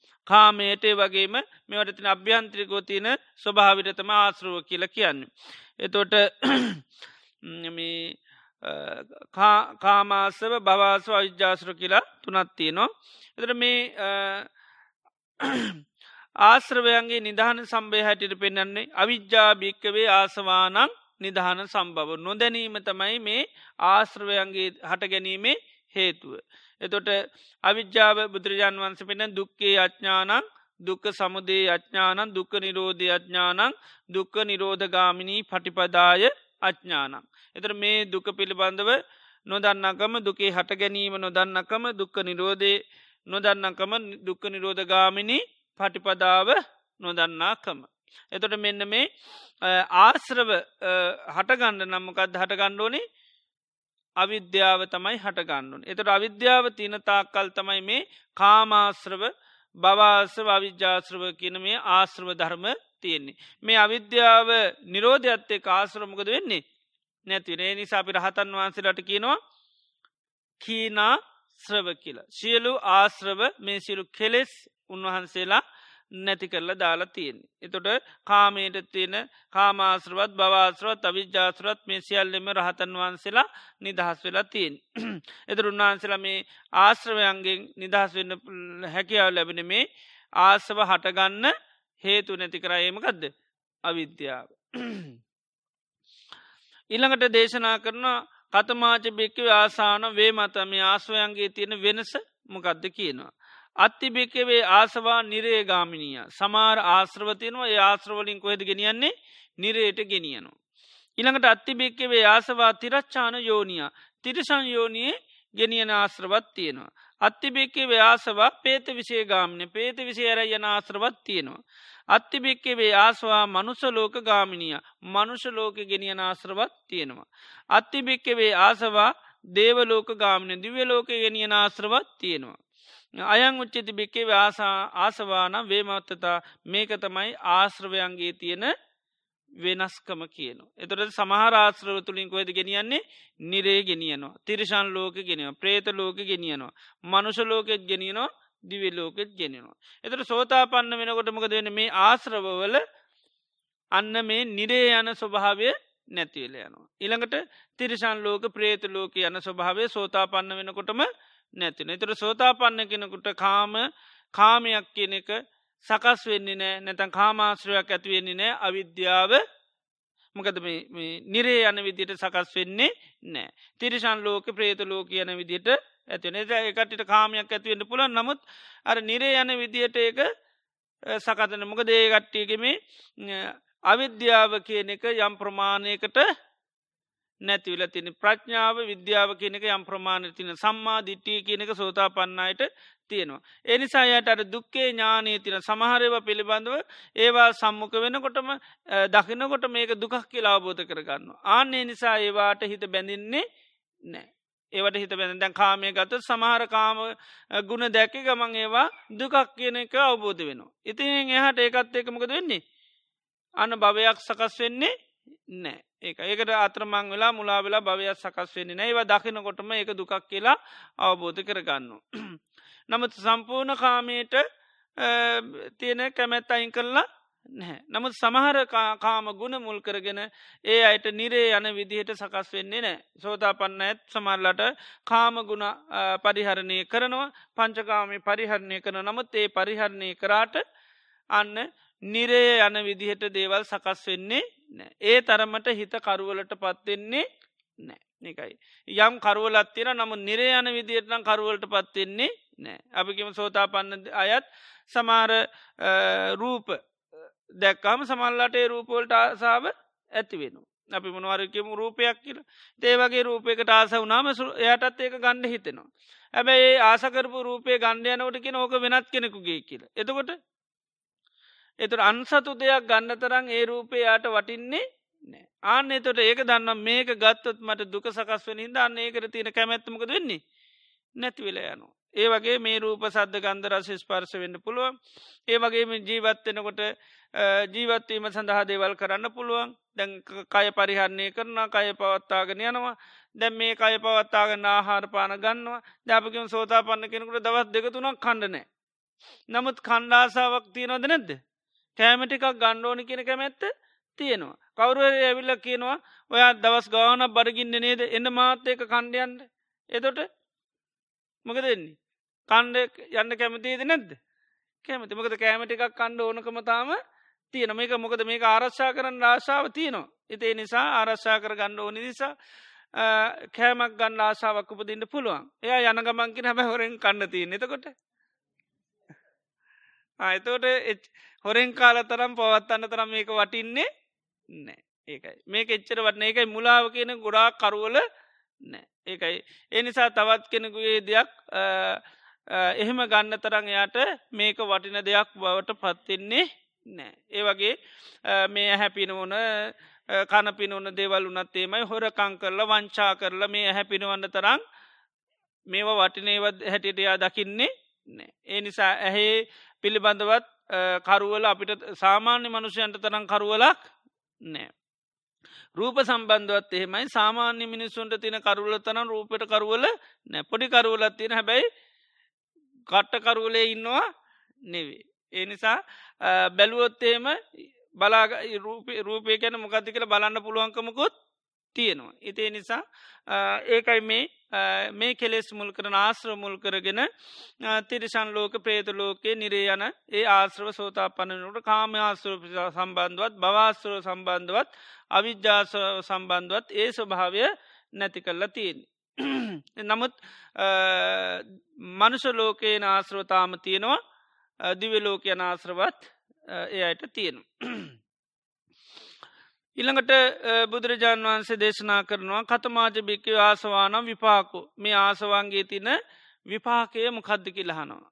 කාමේටේ වගේම මෙවට තින අභ්‍යන්ත්‍රිකෝ තියෙන ස්වභාවිටතම ආශ්‍රව කියල කියන්න. එතොට කාමාසව භවාසව අවිජ්ජාසර කියලා තුනත් තියෙනවා. එතට මේ ආශ්‍රවයන්ගේ නිධාන සම්භය හැටිට පෙන්න්නේ අවිද්‍යා භික්කවේ ආසවානං නිධාන සම්භව නොදැනීම තමයි මේ ආශ්‍රවයන්ගේ හට ගැනීමේ හේතුව. එතොට අවිද්‍යාව බුදුරජාන් වන්ස පෙන දුක්කේ අඥානං දුක්ක සමුදේ අඥානං දුක්ක නිරෝධය අඥානං දුක්ක නිරෝධගාමිනී පටිපදාය අඥානං. එතර මේ දුක පිළිබඳව නොදන්නකම දුකේ හට ගැනීම නොදන්නකම දුක්ක නිරෝධය නොදන්නකම දුක්ක නිරෝධගාමිනී පටිපදාව නොදන්නාකම. එතොට මෙන්න මේ ආශ්‍රව හටගණ්ඩ නම්මකත් හටගණ්ඩෝනේ අවිද්‍යාව තමයි හටගන්නුන්. එතට අවිද්‍යාව තින තාක්කල් තමයි මේ කාමාශ්‍රව බවාසව අවිද්‍යාශ්‍රව කියන මේ ආශ්‍රව ධර්ම තියෙන්නේ. මේ අවිද්‍යාව නිරෝධයත්තේ ආශ්‍රමකද වෙන්නේ නැතිවේ. නිසා අපි රහතන් වහන්සේලාට කියනවා කීනා ශ්‍රව කියලා. සියලු ආශ්‍රව මේ සියලු කෙලෙස් උන්වහන්සේලා නැති කරලා දාලා තියෙන්නේ. එතොට කාමයට තියෙන කාමාශ්‍රවත් බවාශ්‍රවත් අවිජ්ජාශ්‍රවත් මේ සියල්ලෙම රහතන් වහන්සේලා නිදහස් වෙලා තියෙන්. එතර උන්වහන්සේලා මේ ආශ්‍රවයන්ගෙන් නිදහස් වෙන්න හැකියාව ලැබෙන මේ ආසව හටගන්න හේතු නැති කරයමකදද අවිද්‍යාව. ඉළඟට දේශනා කරන කතමාච භික්කව ආසාන වේ මත මේ ආශ්වයන්ගේ තියෙන වෙනස මොකක්ද කියනවා. අත්තිභික්කවේ ආසවා නිරේ ගාමිනිය සමාර ආශ්‍රවතියනවා ඒ ආශ්‍රවලින් කොහෙද ගෙනියන්නේ නිරේට ගෙනියනවා. ඉළඟට අත්තිභික්කවේ ආසවා තිරච්චාන යෝනිය තිරසං යෝනියේ ගෙනියන ආශ්‍රවත් තියෙනවා. අත්තිභික්කවේ ආසවා පේත විෂය ගාමිනය පේත විෂයර යන ආශ්‍රවත් තියෙනවා. අත්තිභික්කවේ ආසවා මනුසලෝක ගාමිනිය මනුෂලෝක ගෙනියන ආශ්‍රවත් තියෙනවා. අත්තිභික්කවේ ආසවා දේවලෝක ගාමින දිවලෝක ගෙනියන ආශ්‍රවත් තියෙනවා. අයං උච්චති භික්කේ ආසා ආසවානම් වේමත්තතා මේක තමයි ආශ්‍රවයන්ගේ තියෙන වෙනස්කම කියනවා. එතොට සමහර ආශ්‍රව තුළින් කොහෙද ගෙනියන්නේ නිරේ ගෙනියනවා. තිරිශන් ලෝක ගෙනවා ප්‍රේත ලෝක ගෙනියනවා. මනුෂ ලෝකෙත් ගෙනියනවා දිවි ලෝකෙත් ගෙනෙනවා. එතට සෝතා පන්න වෙනකොටමකද වෙන මේ ආශ්‍රවවල අන්න මේ නිරේ යන ස්වභාවය නැතිවල යනවා. ඉළඟට තිරිශන් ලෝක ප්‍රේත ලෝක යන ස්වභාවය සෝතා පන්න වෙනකොටම නැතින. එතර සෝතා පන්න කෙනකුට කාම කාමයක් කියන එක සකස් වෙන්නේ නෑ නැතන් කාමාශ්‍රයක් ඇතිවෙන්නේ නෑ අවිද්‍යාව මොකද නිරේ යන විදියට සකස් වෙන්නේ නෑ. තිරිශන් ලෝක ප්‍රේත ලෝක යන විදියට ඇතිවන එකටට කාමයක් ඇතිවෙන්න පුළන් නමුත් අර නිරේ යන විදියට ඒක සකතන මොකද ඒ ගට්ටියගෙම අවිද්‍යාව කියන එක යම් ප්‍රමාණයකට නැතිවල තින ප්‍රඥාව විද්‍යාව කියනක යම් ප්‍රමාණ තින සම්මා දිට්ටිය කියනක සෝතා පන්නයට තියෙනවා. එනිසායට අර දුක්කේ ඥානී තින සමහරව පිළිබඳව ඒවා සම්මුඛ වෙනකොටම දකිනකොට මේක දුකක් කියලා අවබෝධ කරගන්න. ආන්නේ නිසා ඒවාට හිත බැඳින්නේ නෑ. ඒවට හිත බැඳ දැන් කාමය ගත සමහර කාම ගුණ දැක ගමන් ඒවා දුකක් කියන එක අවබෝධ වෙනවා. ඉතින් එහට ඒකත් ඒකමකද වෙන්නේ. අන්න භවයක් සකස් වෙන්නේ නෑ. ඒක ඒකට අතරමං වෙලා මුලා වෙලා භවයක් සකස් වෙන්නේ නෑ. ඒවා දකිනකොටම ඒක දුකක් කියලා අවබෝධ කරගන්න. නමුත් සම්පූර්ණ කාමයට තියෙන කැමැත් අයින් කරලා නැහැ. නමුත් සමහර කාම ගුණ මුල් කරගෙන ඒ අයට නිරේ යන විදිහට සකස් වෙන්නේ නෑ. සෝතා පන්න ඇත් සමරලට කාම ගුණ පරිහරණය කරනවා පංචකාමි පරිහරණය කරන නමුත් ඒ පරිහරණය කරාට අන්න නිරේ යන විදිහට දේවල් සකස් වෙන්නේ නෑ. ඒ තරමට හිත කරුවලට පත්වෙන්නේ නෑ එකයි. යම් කරුවලත් තියෙන නමු නිරේ යන විදිහටනම් කරුවලට පත්වෙන්නේ නෑ. අපිකම සෝතා පන්න අයත් සමාර රූප දැක්කාම සමල්ලට ඒ රූපවලට ආසාාව ඇති වෙන. අපි මොනවරකම රූපයක් කියල ඒවගේ රූපයකට ආස වනාම එයටත් ඒක ගණ්ඩ හිතෙනවා. ඇබැයි ආසකරපු රූපය ගණ්ඩයනවට කියෙන ඕක වෙනත් කෙනෙකුගේ කියල. එතකොට එතුර අන්සතු දෙයක් ගන්න තරන් ඒ රූපය යාට වටින්නේ නෑ. ආන්න එතොට ඒක දන්න මේක ගත්තොත් මට දුක සකස් වන හිද අන්න ඒකට තියෙන කැමැත්තමකද වෙන්නේ නැතිවෙල යනවා. ඒ වගේ මේ රූප සද්ධ ගන්ධ රස ස්පර්ශ වෙන්න පුළුවන්. ඒ වගේම ජීවත්වෙනකොට ජීවත්වීම සඳහා දේවල් කරන්න පුළුවන්. දැන් කය පරිහරණය කරන කය පවත්තාගෙන යනවා. දැම් මේ කය පවත්තාගෙන ආහාර පාන ගන්නවා. දැපකිම සෝතා පන්න කෙනෙකුට දවස් දෙකතුනක් කණ්ඩනෑ. නමුත් කණ්ඩාසාවක් තියනොද නැද්ද. කෑමටිකක් ගණ්ඩෝනි කියෙන කැමැත්ත තියෙනවා. කවුරුවර ඇවිල්ල කියනවා ඔයා දවස් ගාන බඩගින්න නේද එන්න මාත්‍යක කණ්ඩයන්ට එතොට මොක දෙන්නේ. කණ්ඩ යන්න කැමතිේද නැද්ද කැමති මොකද කෑමට එකක් කණ්ඩ ඕනකමතාම තියෙන මේක මොකද මේක ආරශ්ා කරන්න ආශාව තියනවා. එතේ නිසා ආරශ්ා කර ගණ්ඩ ඕනි නිසා කෑමක් ගන්න ආශාවක් උපදින්න පුළුවන් එයා යන ගමන්කින හැම හොරෙන් කන්න තිය එතකොට එතෝට හොරෙන් කාල තරම් පවත්තන්න තරම් මේක වටින්නේ නෑ ඒකයි මේක එච්චර වටන එකයි මුලාව කියන ගොඩා කරුවල නෑ ඒකයි ඒ නිසා තවත් කෙනෙකුගේ දෙයක් එහෙම ගන්න තරං එයාට මේක වටින දෙයක් බවට පත්තින්නේ නෑ ඒ වගේ මේ හැපින ඕන කනපින ඕන දේවල් උනත්තේමයි හොරකං කරලා වංචා කරලා මේ හැපිනවන්න තරම් මේවා වටිනේවත් හැටිටයා දකින්නේ නෑ ඒ නිසා ඇහේ පිළිබඳවත් කරුවල අපිට සාමාන්‍ය මනුෂයන්ට තරම් කරුවලක් නෑ. රූප සම්බන්ධවත් එහෙමයි සාමාන්‍ය මිනිස්සුන්ට තින කරුවල තනම් රූපට කරුවල නෑ පොඩි කරුවලත් තියෙන හැබැයි කට්ට කරුවලේ ඉන්නවා නෙවේ. ඒ නිසා බැලුවොත්තේම බලා රූපය කැන මොකක්ති කළ බලන්න පුළුවන්කමකුත් තියෙනවා. ඉතිේ නිසා ඒකයි මේ මේ කෙලෙස් මුල් කරන ආශ්‍ර මුල් කරගෙන තිරිසන් ලෝක ප්‍රේත ලෝකයේ නිරේ යන ඒ ආශ්‍රව සෝතා පන්නනට කාම ආශ්‍රව සම්බන්ධවත් භවාශ්‍රව සම්බන්ධවත් අවිද්‍යාස සම්බන්ධවත් ඒ ස්වභාවය නැති කරලා තියෙන. නමුත් මනුෂ ලෝකයේ ආශ්‍රවතාම තියෙනවා දිව ලෝකයන ආශ්‍රවත් ඒ අයට තියෙන. ඉළඟට බුදුරජාණන් වහන්සේ දේශනා කරනවා කතමාජ භික්කව ආසවානම් විපාකු මේ ආසවන්ගේ තින විපාකය මොකද්ද කියලහනවා.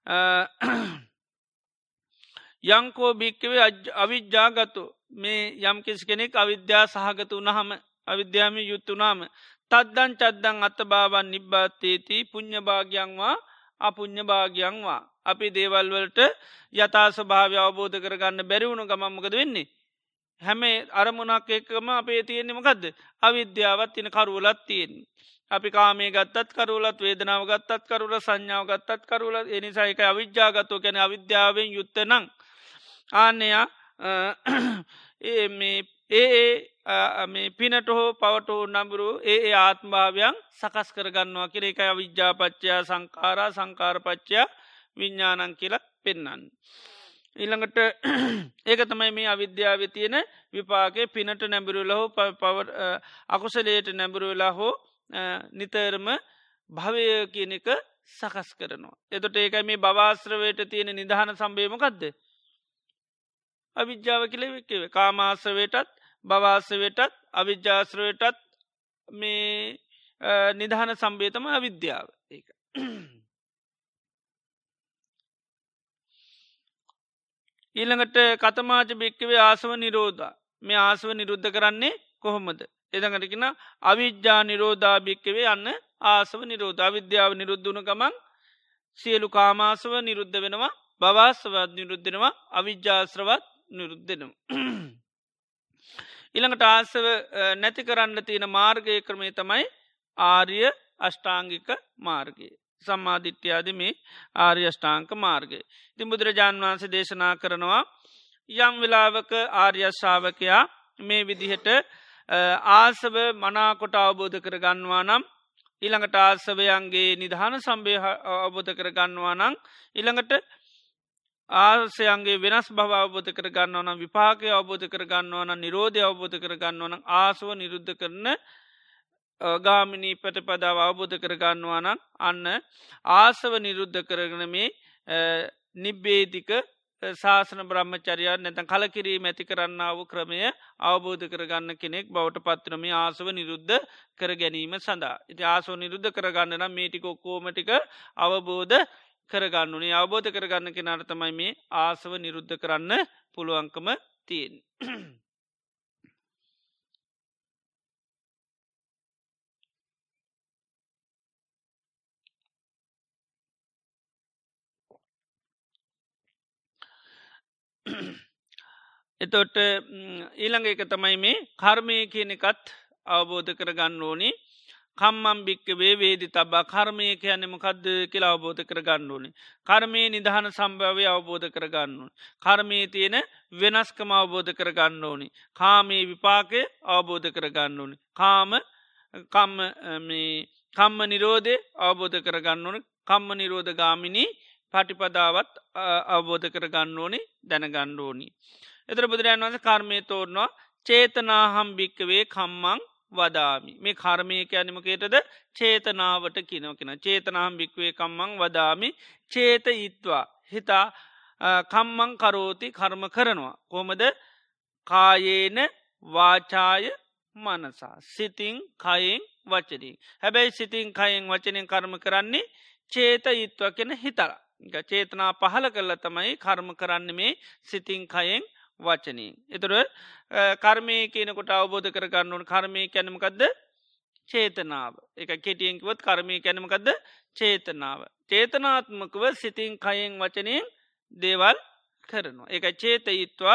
යංකෝ භික්කවේ අවිද්‍යාගතු මේ යම් කිසි කෙනෙක් අවිද්‍යා සහගත වනහම අවිද්‍යාම යුත්තුනාම තද්දන් චද්දන් අත්ත භාවන් නිබ්බාත්තේති පුං්ඥභාගයන්වා අපුං්ඥ භාගයන්වා අපි දේවල්වලට යථාස භාවය අවබෝධ කරගන්න බැරිවුණු ගමම්මකද වෙන්නේ. හැම අරමුණක් එක්කම අපේ තියෙන්නේ මොකක්ද අවිද්‍යාවත් තින කරුවලත් තියෙන්. අපි කාමේ ගත්තත් කරුලත් වේදනාව ගත්තත් කරුල සංඥාව ගත්තත් කරුල එනිසා එක අවිද්‍යාගත්තෝ කැන අවිද්‍යාවෙන් යුත්ත නං ආනයා ඒ මේ පිනට හෝ පවට හෝ නඹුරු ඒ ඒ ආත්මභාවයන් සකස් කරගන්නවා කිර එක අවිද්‍යාපච්චයා සංකාරා සංකාරපච්චයා විඤ්ඥානන් කියලා පෙන්න්න. ඊළඟට ඒක තමයි මේ අවිද්‍යාව තියෙන විපාගේ පිනට නැඹුරුල හෝ පව අකුසලයට නැඹුරුවෙලා හෝ නිතරම භවය කියන එක සකස් කරනවා. එතොට ඒකයි මේ භවාශ්‍රවයට තියෙන නිධාන සම්බේමකක්ද. අවිද්‍යාව කියලෙවෙක්කව කාමාශ්‍රවයටත් භවාශ්‍රවයටත් අවිද්‍යාශ්‍රවයටත් මේ නිධාන සම්බේතම අවිද්‍යාව ඒක. ඊළඟට කතමාජ භික්කවේ ආසව නිරෝධා මේ ආසව නිරුද්ධ කරන්නේ කොහොමද. එදඟටකින අවිද්‍යා නිරෝධා භික්කවේ යන්න ආසව නිරෝධ අවිද්‍යාව නිරුද්ධන ගමන් සියලු කාමාසව නිරුද්ධ වෙනවා භවාසවත් නිරුද්ධෙනවා අවිද්‍යාශ්‍රවත් නිරුද්ධෙනවා. ඉළඟට ආසව නැති කරන්න තියෙන මාර්ගය ක්‍රමේ තමයි ආර්ය අෂ්ටාංගික මාර්ගය. සම්මාධිට්්‍යයාද මේ ආර්ය අෂ්ඨාංක මාර්ගය. ති බුදුරජාණන් වහන්සේ දේශනා කරනවා යම් වෙලාවක ආර්යශාවකයා මේ විදිහට ආසව මනාකොට අවබෝධ කරගන්නවා නම් ඉළඟට ආසවයන්ගේ නිධාන සම්බය අවබෝධ කරගන්නවා නම් ඉළඟට ආසයන්ගේ වෙනස් බව අවබෝධ කරගන්නවන විපාකය අවබෝධ කරගන්නවන නිරෝධය අවබෝධ කරගන්නවන ආසව නිරුද්ධ කරන ගාමිනී ප්‍රතිපදාව අවබෝධ කරගන්නවානම් අන්න ආසව නිරුද්ධ කරගන මේ නිබ්බේධික ශාසන බ්‍රහ්මචරයා නැතන් කලකිරීම ඇති කරන්නාව ක්‍රමය අවබෝධ කරගන්න කෙනෙක් බවට පත්‍රම ආසව නිරුද්ධ කර ගැනීම සඳහා. ඉති ආසව නිරුද්ධ කරගන්න නම් මේටිකොක්කෝමටික අවබෝධ කරගන්නුනේ අවබෝධ කරගන්න කෙනට තමයි මේ ආසව නිරුද්ධ කරන්න පුළුවන්කම තියෙන්. එතොට ඊළඟ එක තමයි මේ කර්මය කියන එකත් අවබෝධ කරගන්න ඕනේ කම්මම් භික්ක වේ වේදි තබා කර්මය කියන්නම කද්ද කියලා අවබෝධ කර ගන්න ඕනේ. කර්මය නිධාන සම්භාවය අවබෝධ කර ගන්න ඕනේ. කර්මයේ තියෙන වෙනස්කම අවබෝධ කර ගන්න ඕනේ. කාමයේ විපාකය අවබෝධ කර ගන්න ඕනේ. කාම කම්ම කම්ම නිරෝධය අවබෝධ කර ගන්න ඕනේ. කම්ම නිරෝධ ගාමිනී පටිපදාවත් අවබෝධ කර ගන්න ඕනේ දැනගන්න ඕනි. එතර බුදුරජාණන් වහන්සේ කර්මය තෝරනවා චේතනාහම් භික්කවේ කම්මං වදාමි. මේ කර්මය කියන්නමකේටද චේතනාවට කියනව කෙන චේතනාහම් භික්වේ කම්මං වදාමි චේත ඉත්වා හිතා කම්මං කරෝති කර්ම කරනවා. කොමද කායේන වාචාය මනසා සිතින් කයෙන් වචනින්. හැබැයි සිතින් කයෙන් වචනයෙන් කර්ම කරන්නේ චේත ඉත්ව කෙන හිතර. චේතනා පහල කරල තමයි කර්ම කරන්න මේ සිතින් කයෙන් වචනී. එතුර කර්මය කියනකොට අවබෝධ කරගන්නුවන් කර්මය කැනමකක්ද චේතනාව එක කෙටියෙන්කිවත් කර්මය කැනමකක්ද චේතනාව. චේතනාත්මකව සිතින් කයෙන් වචනයෙන් දේවල් කරනවා. එක චේත ඉත්වා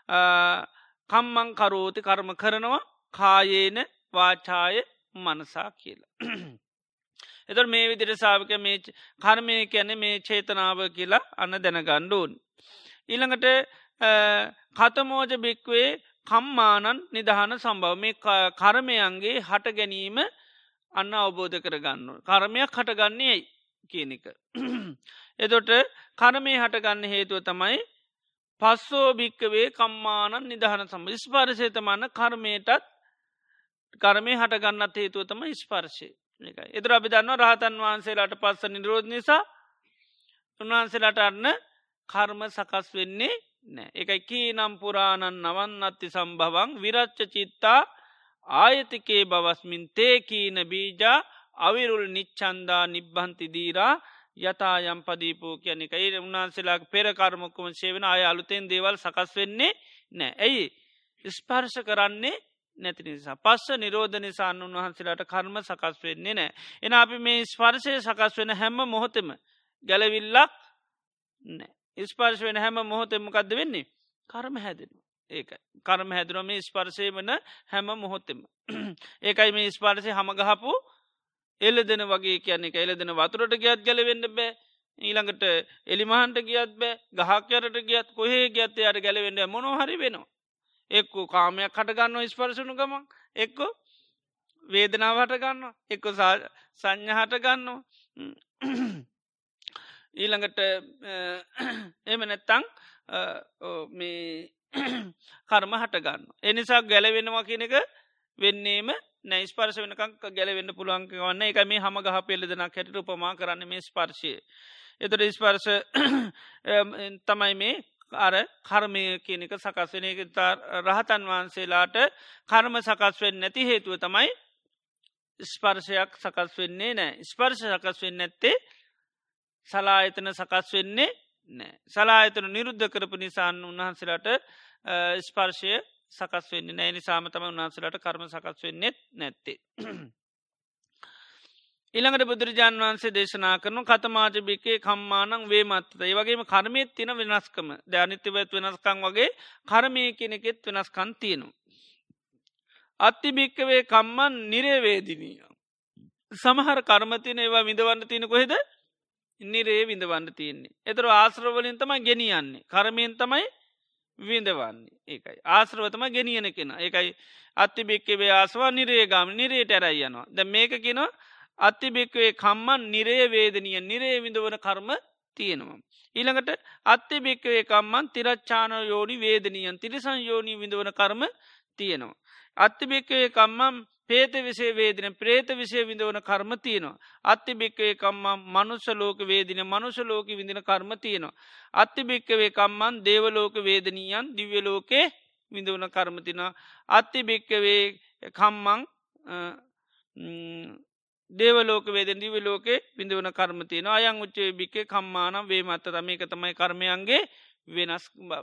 කම්මං කරෝති කර්ම කරනවා කායේන වාචාය මනසා කියලා. එතො මේ විදිර සාාවක මේ කර්මය කැන මේ චේතනාව කියලා අන්න දැනගණ්ඩුවන්. ඊළඟට කතමෝජ භික්වේ කම්මානන් නිදහන සම්භව මේ කර්මයන්ගේ හට ගැනීම අන්න අවබෝධ කරගන්න. කර්මයක් හටගන්නේ ඇයි කියන එක. එතොට කර්මය හටගන්න හේතුව තමයි පස්සෝ භික්කවේ කම්මානන් නිදහන සම්බ ස්පාරසේතමන්න කර්මයටත් කර්මය හටගන්නත් හේතුව තම ස්පර්ශය. එතර අපි දන්න රහතන් වහන්සේලාට පස්ස නිරෝධ නිසා උන්වහන්සේලාට අන්න කර්ම සකස් වෙන්නේ නෑ. එකයි කී නම් පුරාණන් නවන් අත්ති සම්භවන් විරච්ච චිත්තා ආයතිකේ බවස්මින් තේකීන බීජා අවිරුල් නිච්චන්දා නිබ්බන්ති දීරා යතායම් පදීපෝ කියන එක ඒ උන්වහන්සේලාගේ පෙර කර්මොක්කම ශේවන අය අලුතෙන් දේවල් සකස් වෙන්නේ නෑ. ඇයි ස්පර්ශ කරන්නේ නැති නිසා පස්ස නිරෝධ නිසාන් උන්වහන්සේලාට කර්ම සකස් වෙන්නේ නෑ. එන අපි මේ ස්පර්ශය සකස් වෙන හැම මොහොතෙම ගැලවිල්ලක් නෑ. ස්පර්ශ වෙන හැම මොහොතෙමකක්ද වෙන්නේ කර්ම හැදෙන ඒක කර්ම හැදරම මේ ස්පර්ශය වන හැම මොහොතෙම ඒකයි මේ ස්පර්ශය හමගහපු එල්ල දෙන වගේ කියන එක එල දෙන වතුරට ගියත් ගැලවෙන්න බෑ ඊළඟට එලිමහන්ට ගියත් බෑ ගහක්යරට ගියත් කොහේ ගත්තේ අයට ගැලවෙන්න මොනොහරි වෙනවා එක්කෝ කාමයක් කටගන්න ස්පර්ශනු ගමන් එක්කෝ වේදනාවට ගන්න එක්ක සංඥහට ගන්නවා ඊළඟට එම නැත්තං මේ කර්ම හටගන්න. එනිසා ගැලවෙනවා කියන එක වෙන්නේම නැයි ස්පර්ශ වෙනකං ගැලවෙන්න පුළුවන්ක වන්න එක මේ හම ගහ පෙල්ලදනක් හැට උපමා කරන්න මේ ස්පර්ශය. එතට ස්පර්ශ තමයි මේ අර කර්මය කියනක සකස්වෙන එක රහතන් වහන්සේලාට කර්ම සකස් වෙන් නැති හේතුව තමයි ස්පර්ශයක් සකස් වෙන්නේ නෑ ස්පර්ශ සකස් වෙන්න නැත්තේ සලායතන සකස් වෙන්නේ නෑ සලායතන නිරුද්ධ කරපු නිසාන් උන්වහන්සේලාට ස්පර්ශය සකස් වෙන්නේ නෑ නිසාම තම උන්වහන්සේලාට කර්ම සකස් වෙන්නෙත් නැත්තේ. ඊළඟට බුදුරජාණන් වහන්සේ දේශනා කරන කතමාජභිකේ කම්මානං වේ මත්තත ඒ වගේම කර්මයත් තින වෙනස්කම ධ්‍යානිත්‍යවත් වෙනස්කං වගේ කර්මය කෙනෙකෙත් වෙනස්කන් තියෙනවා. අත්තිභික්කවේ කම්මන් නිරේවේදිනීය. සමහර කර්මතින ඒවා විඳවන්න තියෙන කොහෙද නිරේ විඳවන්න තියෙන්නේ. එතර ආශ්‍රවලින් තමයි ගෙනියන්නේ කර්මයෙන් තමයි විඳවන්නේ ඒකයි ආශ්‍රවතම ගෙනියන කෙන ඒකයි අත්තිභික්කවේ ආසවා නිරේගාම නිරේට ඇරයි යනවා ද මේක කෙනවා අත්තිභික්වේ කම්මන් නිරේ වේදනිය නිරේ විඳවන කර්ම තියෙනවා. ඊළඟට අත්තිභික්වේ කම්මන් තිරච්චාන යෝනි වේදනියන් තිරිසං යෝනී විඳවන කර්ම තියෙනවා. අත්තිභික්වේ කම්මම් පේත විසේ වේදින ප්‍රේත විසේ විඳවන කර්ම තියෙනවා. අත්තිභික්වේ කම්මම් මනුෂ්‍යලෝක වේදින මනුෂලෝක විඳින කර්ම තියෙනවා. අත්තිභික්කවේ කම්මන් දේවලෝක වේදනීයන් දිව්‍යලෝකේ විඳවන කර්මතින. අත්තිභික්කවේ කම්මං දේවලෝක වේදෙන් දිවලෝකේ බිඳවන කර්මතියන අයං උච්චේ භික්කේ කම්මානම් වේ මත්ත තමේක තමයි කර්මයන්ගේ වෙනස් බව.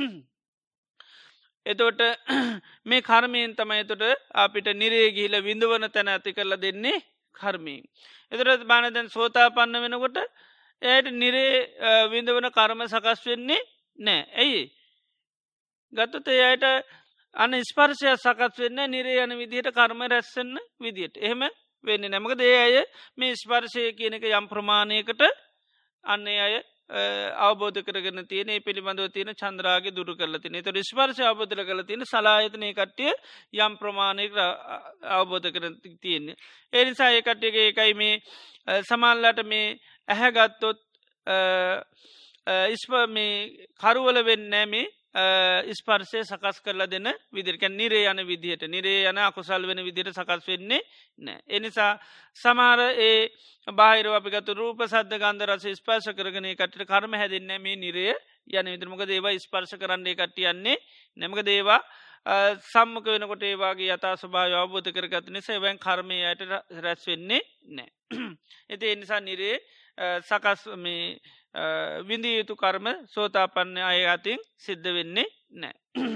එතෝට මේ කර්මයෙන් තමයි එතොට අපිට නිරේගිහිල විඳවන තැන ඇති කරල දෙන්නේ කර්මයෙන්. එතරත් බානදැන් සෝතා පන්න වෙනකොට එයට නිරේ විඳවන කර්ම සකස් වෙන්නේ නෑ. ඇයි ගත්තත එයට අන ස්පර්ශය සකස් වෙන්න නිරේ යන විදිහට කර්ම රැස්සන්න විදියට එහෙම වෙන්න නැමක දේ අය මේ ස්පර්ශය කියනක යම් ප්‍රමාණයකට අන්නේ අය අවබෝධ කරගෙන තියන පිළිබඳව තියෙන චන්ද්‍රාගේ දුරු කරල තින ත ස්පර්ශ අවබෝධ කල තියෙන සලායතනය කට්ටිය යම් ප්‍රමාණයක අවබෝධ කර තියෙන්නේ. එනිසා ඒ කට්ටියගේ එකයි මේ සමල්ලට මේ ඇහැගත්තොත් ඉස්ප මේ කරුවල වෙන්න මේ ස්පර්ශය සකස් කරලා දෙන විදිරක නිරේ යන විදිහට නිරේ යන අකුසල් වෙන විදිට සකස් වෙන්නේ නෑ. එනිසා සමාර ඒ බාහිර අපිගතු රූප සද්ධ ගන්ධ රස ස්පර්ශ කරගෙන කටට කර්ම හැදෙන්න මේ නිරය යන විදිරමක දේවා ස්පර්ශ කරන්නේ කට්ටියන්නේ නැමක දේවා සම්මක වෙනකොට ඒවාගේ යතා ස්වභාව අවබෝධ කරගත නිසා එවැන් කර්මය යට රැස් වෙන්නේ නෑ. එති එනිසා නිරේ සකස් මේ විඳිය යුතු කර්ම සෝතාපන්න අය අතින් සිද්ධ වෙන්නේ නෑ.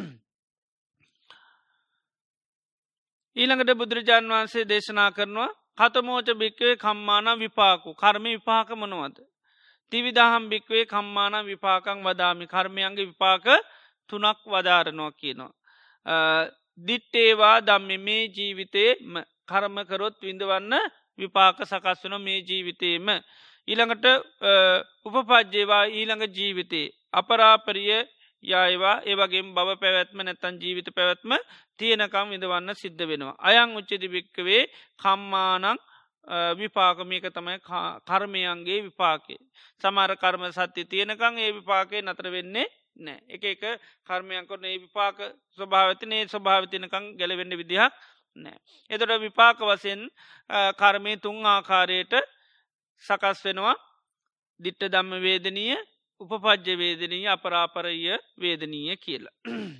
ඊළඟට බුදුරජාණන් වහන්සේ දේශනා කරනවා කතමෝච භික්වේ කම්මාන විපාකු කර්ම විපාක මනුවද. තිවිදහම් භික්වේ කම්මාන විපාකං වදාමි කර්මයන්ගේ විපාක තුනක් වදාරනවා කියනවා. දිට්ටේවා දම්ම මේ ජීවිතේ කර්මකරොත් විඳවන්න විපාක සකස් වන මේ ජීවිතේම ඊළඟට උපපජ්ජේවා ඊළඟ ජීවිතේ අපරාපරිය යායවා ඒවගේ බව පැවැත්ම නැත්තන් ජීවිත පැවැත්ම තියෙනකම් විඳවන්න සිද්ධ වෙනවා. අයං උච්චති භික්කවේ කම්මානං විපාකමයක තමයි කර්මයන්ගේ විපාකේ. සමර කර්ම සත්‍ය තියෙනකං ඒ විපාකේ නතර වෙන්නේ නෑ. එක එක කර්මයන් කොන ඒ විපාක ස්වභාවතිනේ ස්වභාවතිනකං ගැලවෙන්න විදිහක් නෑ. එතොට විපාක වසයෙන් කර්මය තුන් ආකාරයට සකස් වෙනවා දිට්ට දම්ම වේදනීය උපපජ්‍ය වේදනීය අපරාපරය වේදනීය කියලා.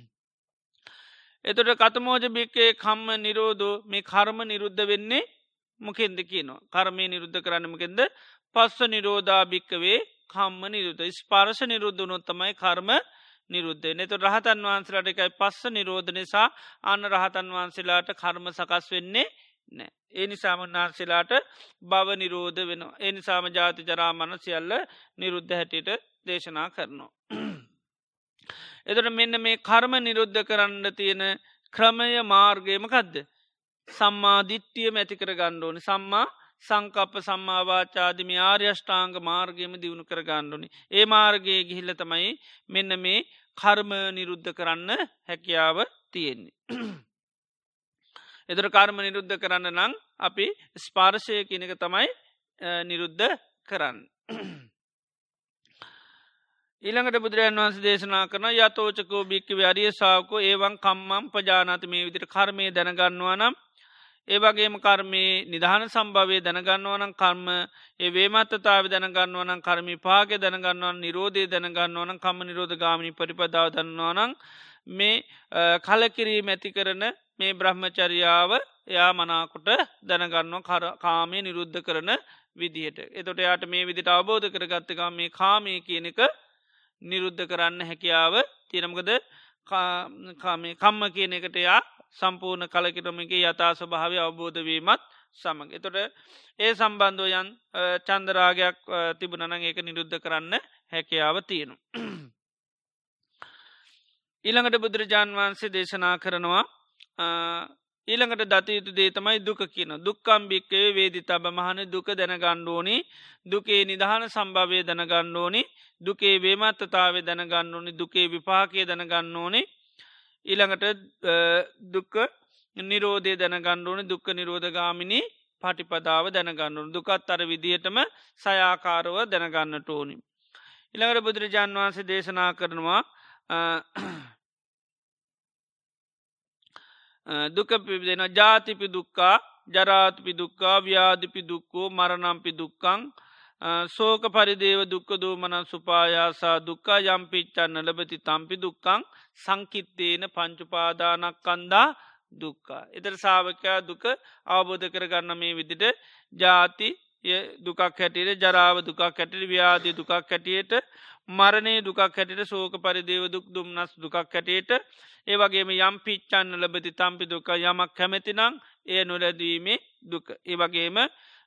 එතොට කතමෝජ භික්කේ කම්ම නිරෝධෝ මේ කර්ම නිරුද්ධ වෙන්නේ මොකෙන්ද කියනවා. කර්මය නිරුද්ධ කරන්නමකෙන්ද පස්ස නිරෝධා භික්කවේ කම්ම නිරුද්ධ ස්පාර්ශ නිරුද්ධනොත්තමයි කර්ම නිරුද්ධ නතු රහතන් වහන්සේලාට එකයි පස්ස නිරෝධ නිසා අන්න රහතන් වහන්සේලාට කර්ම සකස් වෙන්නේ නෑ. ඒ නිසාම වහන්සේලාට බව නිරෝධ වෙනවා. ඒ නිසාම ජාති ජරාමන සියල්ල නිරුද්ධ හැටියට දේශනා කරනවා. එතට මෙන්න මේ කර්ම නිරුද්ධ කරන්න තියෙන ක්‍රමය මාර්ගයමකදද. සම්මාධිට්ටිය මැතිකර ගණ්ඩෝනි සම්මා සංකප්ප සම්මාවාචාදිම ආර්යෂ්ඨාංග මාර්ගයම දියුණු කර ගණ්ඩුනි. ඒ මාර්ගයේ ගිහිල්ල තමයි මෙන්න මේ කර්ම නිරුද්ධ කරන්න හැකියාව තියෙන්නේ. එදර කර්ම නිරුද්ධ කරන්න නං අපි ස්පාර්ශය කියනක තමයි නිරුද්ධ කරන්න. ඊළඟට බුදුරජන් වන්ස දේශනා කරන යතෝචකෝ භික්කව අරිය සාාවකෝ ඒවන් කම්මම් පජානත මේ විදිට කර්මය දැනගන්නවා නම් ඒවගේම කර්මයේ නිධාන සම්භවය දැනගන්නවනම් කර්ම ඒ වේමත්තතාව දැනගන්නවනම් කර්මි පාග දැනගන්නවන් නිරෝධය දැනගන්නවනම් කම්ම නිරෝධ ගාමිනි පරිපදාව දන්නවනම් මේ කලකිරීම ඇති කරන මේ බ්‍රහ්මචරියාව එයා මනාකොට දැනගන්නවා කාමය නිරුද්ධ කරන විදිහට. එතොට යාට මේ විදිට අවබෝධ කරගත්තකා මේ කාමය කියන එක නිරුද්ධ කරන්න හැකියාව තියනමකද කම්ම කියන එකට යා සම්පූර්ණ කලකිරමගේ යථා ස්වභාවය අවබෝධවීමත් සමඟ. එතොට ඒ සම්බන්ධෝයන් චන්දරාගයක් තිබුණනං ඒක නිරුද්ධ කරන්න හැකියාව තියෙනු. ඊළඟට බුදුරජාණන් වහන්සේ දේශනා කරනවා ඊළඟට දතයුතු දේ තමයි දුක කියන දුක්කම් භික්කවේ වේදි තබ මහන දුක දැනගණ්ඩෝනි දුකේ නිධාන සම්භවය දැනගණ්ඩෝනි දුකේ වේමත්තතාව දැනගන්න ඕනි දුකේ විපාකය දැනගන්න ඕනේ ඊළඟට දුක්ක නිරෝධය දැනගණ්ඩුවන දුක්ක නිරෝධගාමිනි පටිපදාව දැනගන්නුවන දුකත් අර විදිහටම සයාකාරව දැනගන්නට ඕනි. ඉළඟට බුදුරජාණන් වහන්සේ දේශනා කරනවා දුක පිදෙන ජාතිපි දුක්කා ජරාතිපි දුක්කා ව්‍යාධිපි දුක්කෝ මරණම්පි දුක්කං සෝක පරිදේව දුක්ක දූමන සුපායාසා දුක්කා යම්පිච්චන්න ලබති තම්පි දුක්කං සංකිත්තේන පංචුපාදානක් කන්දා දුක්කා. එතර සාාවකයා දුක අවබෝධ කරගන්න මේ විදිට ජාති දුකක් හැටියට ජරාව දුකක් හැටිට ව්‍යාධී දුකක් හැටියට මරණය දුකක් හැටියට සෝක පරිදේව දුක් දුම්නස් දුකක් හැටියට ඒ වගේම යම් පිච්චන්න ලබති තම්පි දුක යමක් කැමැතිනං ඒ නොලැදීමේ දුක. ඒ වගේම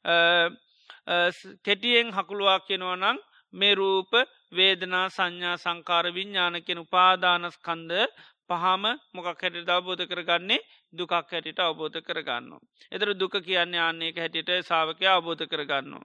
කෙටියෙන් හකුළුවක් කෙනවනං මේ රූප වේදනා සංඥා සංකාර විඤ්ඥාන කෙන උපාදානස්කන්ද පහම මොකක් හැට අවබෝධ කරගන්නේ දුකක් හැටිට අවබෝධ කරගන්නවා. එතර දුක කියන්නේ අන්නේ හැටිට සාාවකය අවබෝධ කරගන්නවා.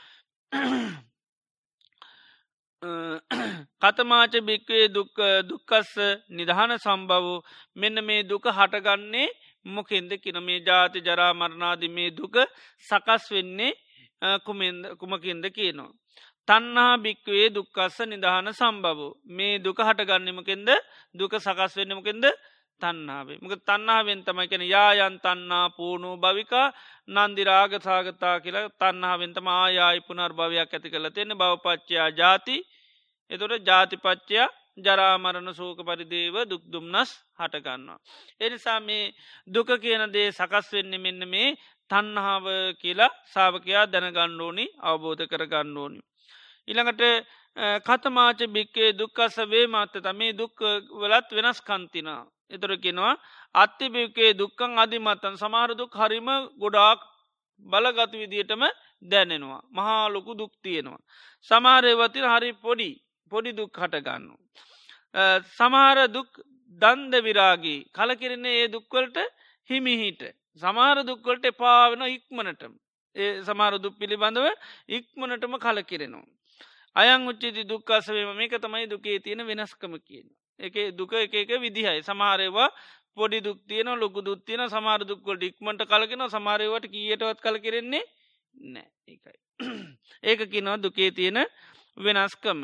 කතමාච භික්වේ දුක්කස්ස නිධාන සම්බවූ මෙන්න මේ දුක හටගන්නේ මොකෙන්ද කියන මේ ජාති ජරාමරණාද මේ දුක සකස් වෙන්නේ කුමකින්ද කියනවා. තන්නා භික්වේ දුක්කස්ස නිධාන සම්බවූ මේ දුක හටගන්නමකෙන්ද දුක සකස් වෙන්නමකෙන්ද තන්නාවේ මක තන්නාවෙන් තමයි කෙන යායන් තන්නා පූුණු භවිකා නන්දිරාග සාගතා කියලා තන්නාවෙන්තම ආයායි පුනර් භවයක් ඇති කළ තියෙන බවපච්චයා ජාති එතොට ජාතිපච්චයා ජරාමරණ සෝක පරිදේව දුක්දුම්නස් හටගන්නවා. එනිසා මේ දුක කියන දේ සකස් වෙන්න මෙන්න මේ තන්නාව කියලා සාාවකයා දැනගණ්ඩෝනි අවබෝධ කර ගණ්ඩෝනි. ඉළඟට කතමාච භික්කේ දුක්කස වේ මාත්ත මේ දුක් වලත් වෙනස් කන්තිනා. එතුර කෙනවා අත්තිභිකේ දුක්කං අධිමත්තන් සමහරදුක් හරිම ගොඩාක් බලගතු විදියටම දැනෙනවා. මහාලොකු දුක් තියෙනවා. සමාරයවතින හරි පොඩි පොඩි දුක් හටගන්න. සමහර දුක් දන්ද විරාගී කලකිරන්නේ ඒ දුක්වලට හිමිහිට. සමාර දුක්වලට එපාවෙන ඉක්මනටම ඒ සමාර දුක් පිළිබඳව ඉක්මනටම කලකිරෙනවා. අයං උච්චිති දුක්කාසවේම මේක තමයි දුකේ තියෙන වෙනස්කම කියන. එක දුක එක එක විදිහයි සමාරයවා පොඩි දුක්තියන ලොකු දුත්තියන සමාර දුක්වලට ඉක්මට කලගෙන සමාරයවට කියටවත් කල කෙරෙන්නේ නෑ ඒකයි. ඒක කිනවා දුකේ තියෙන වෙනස්කම.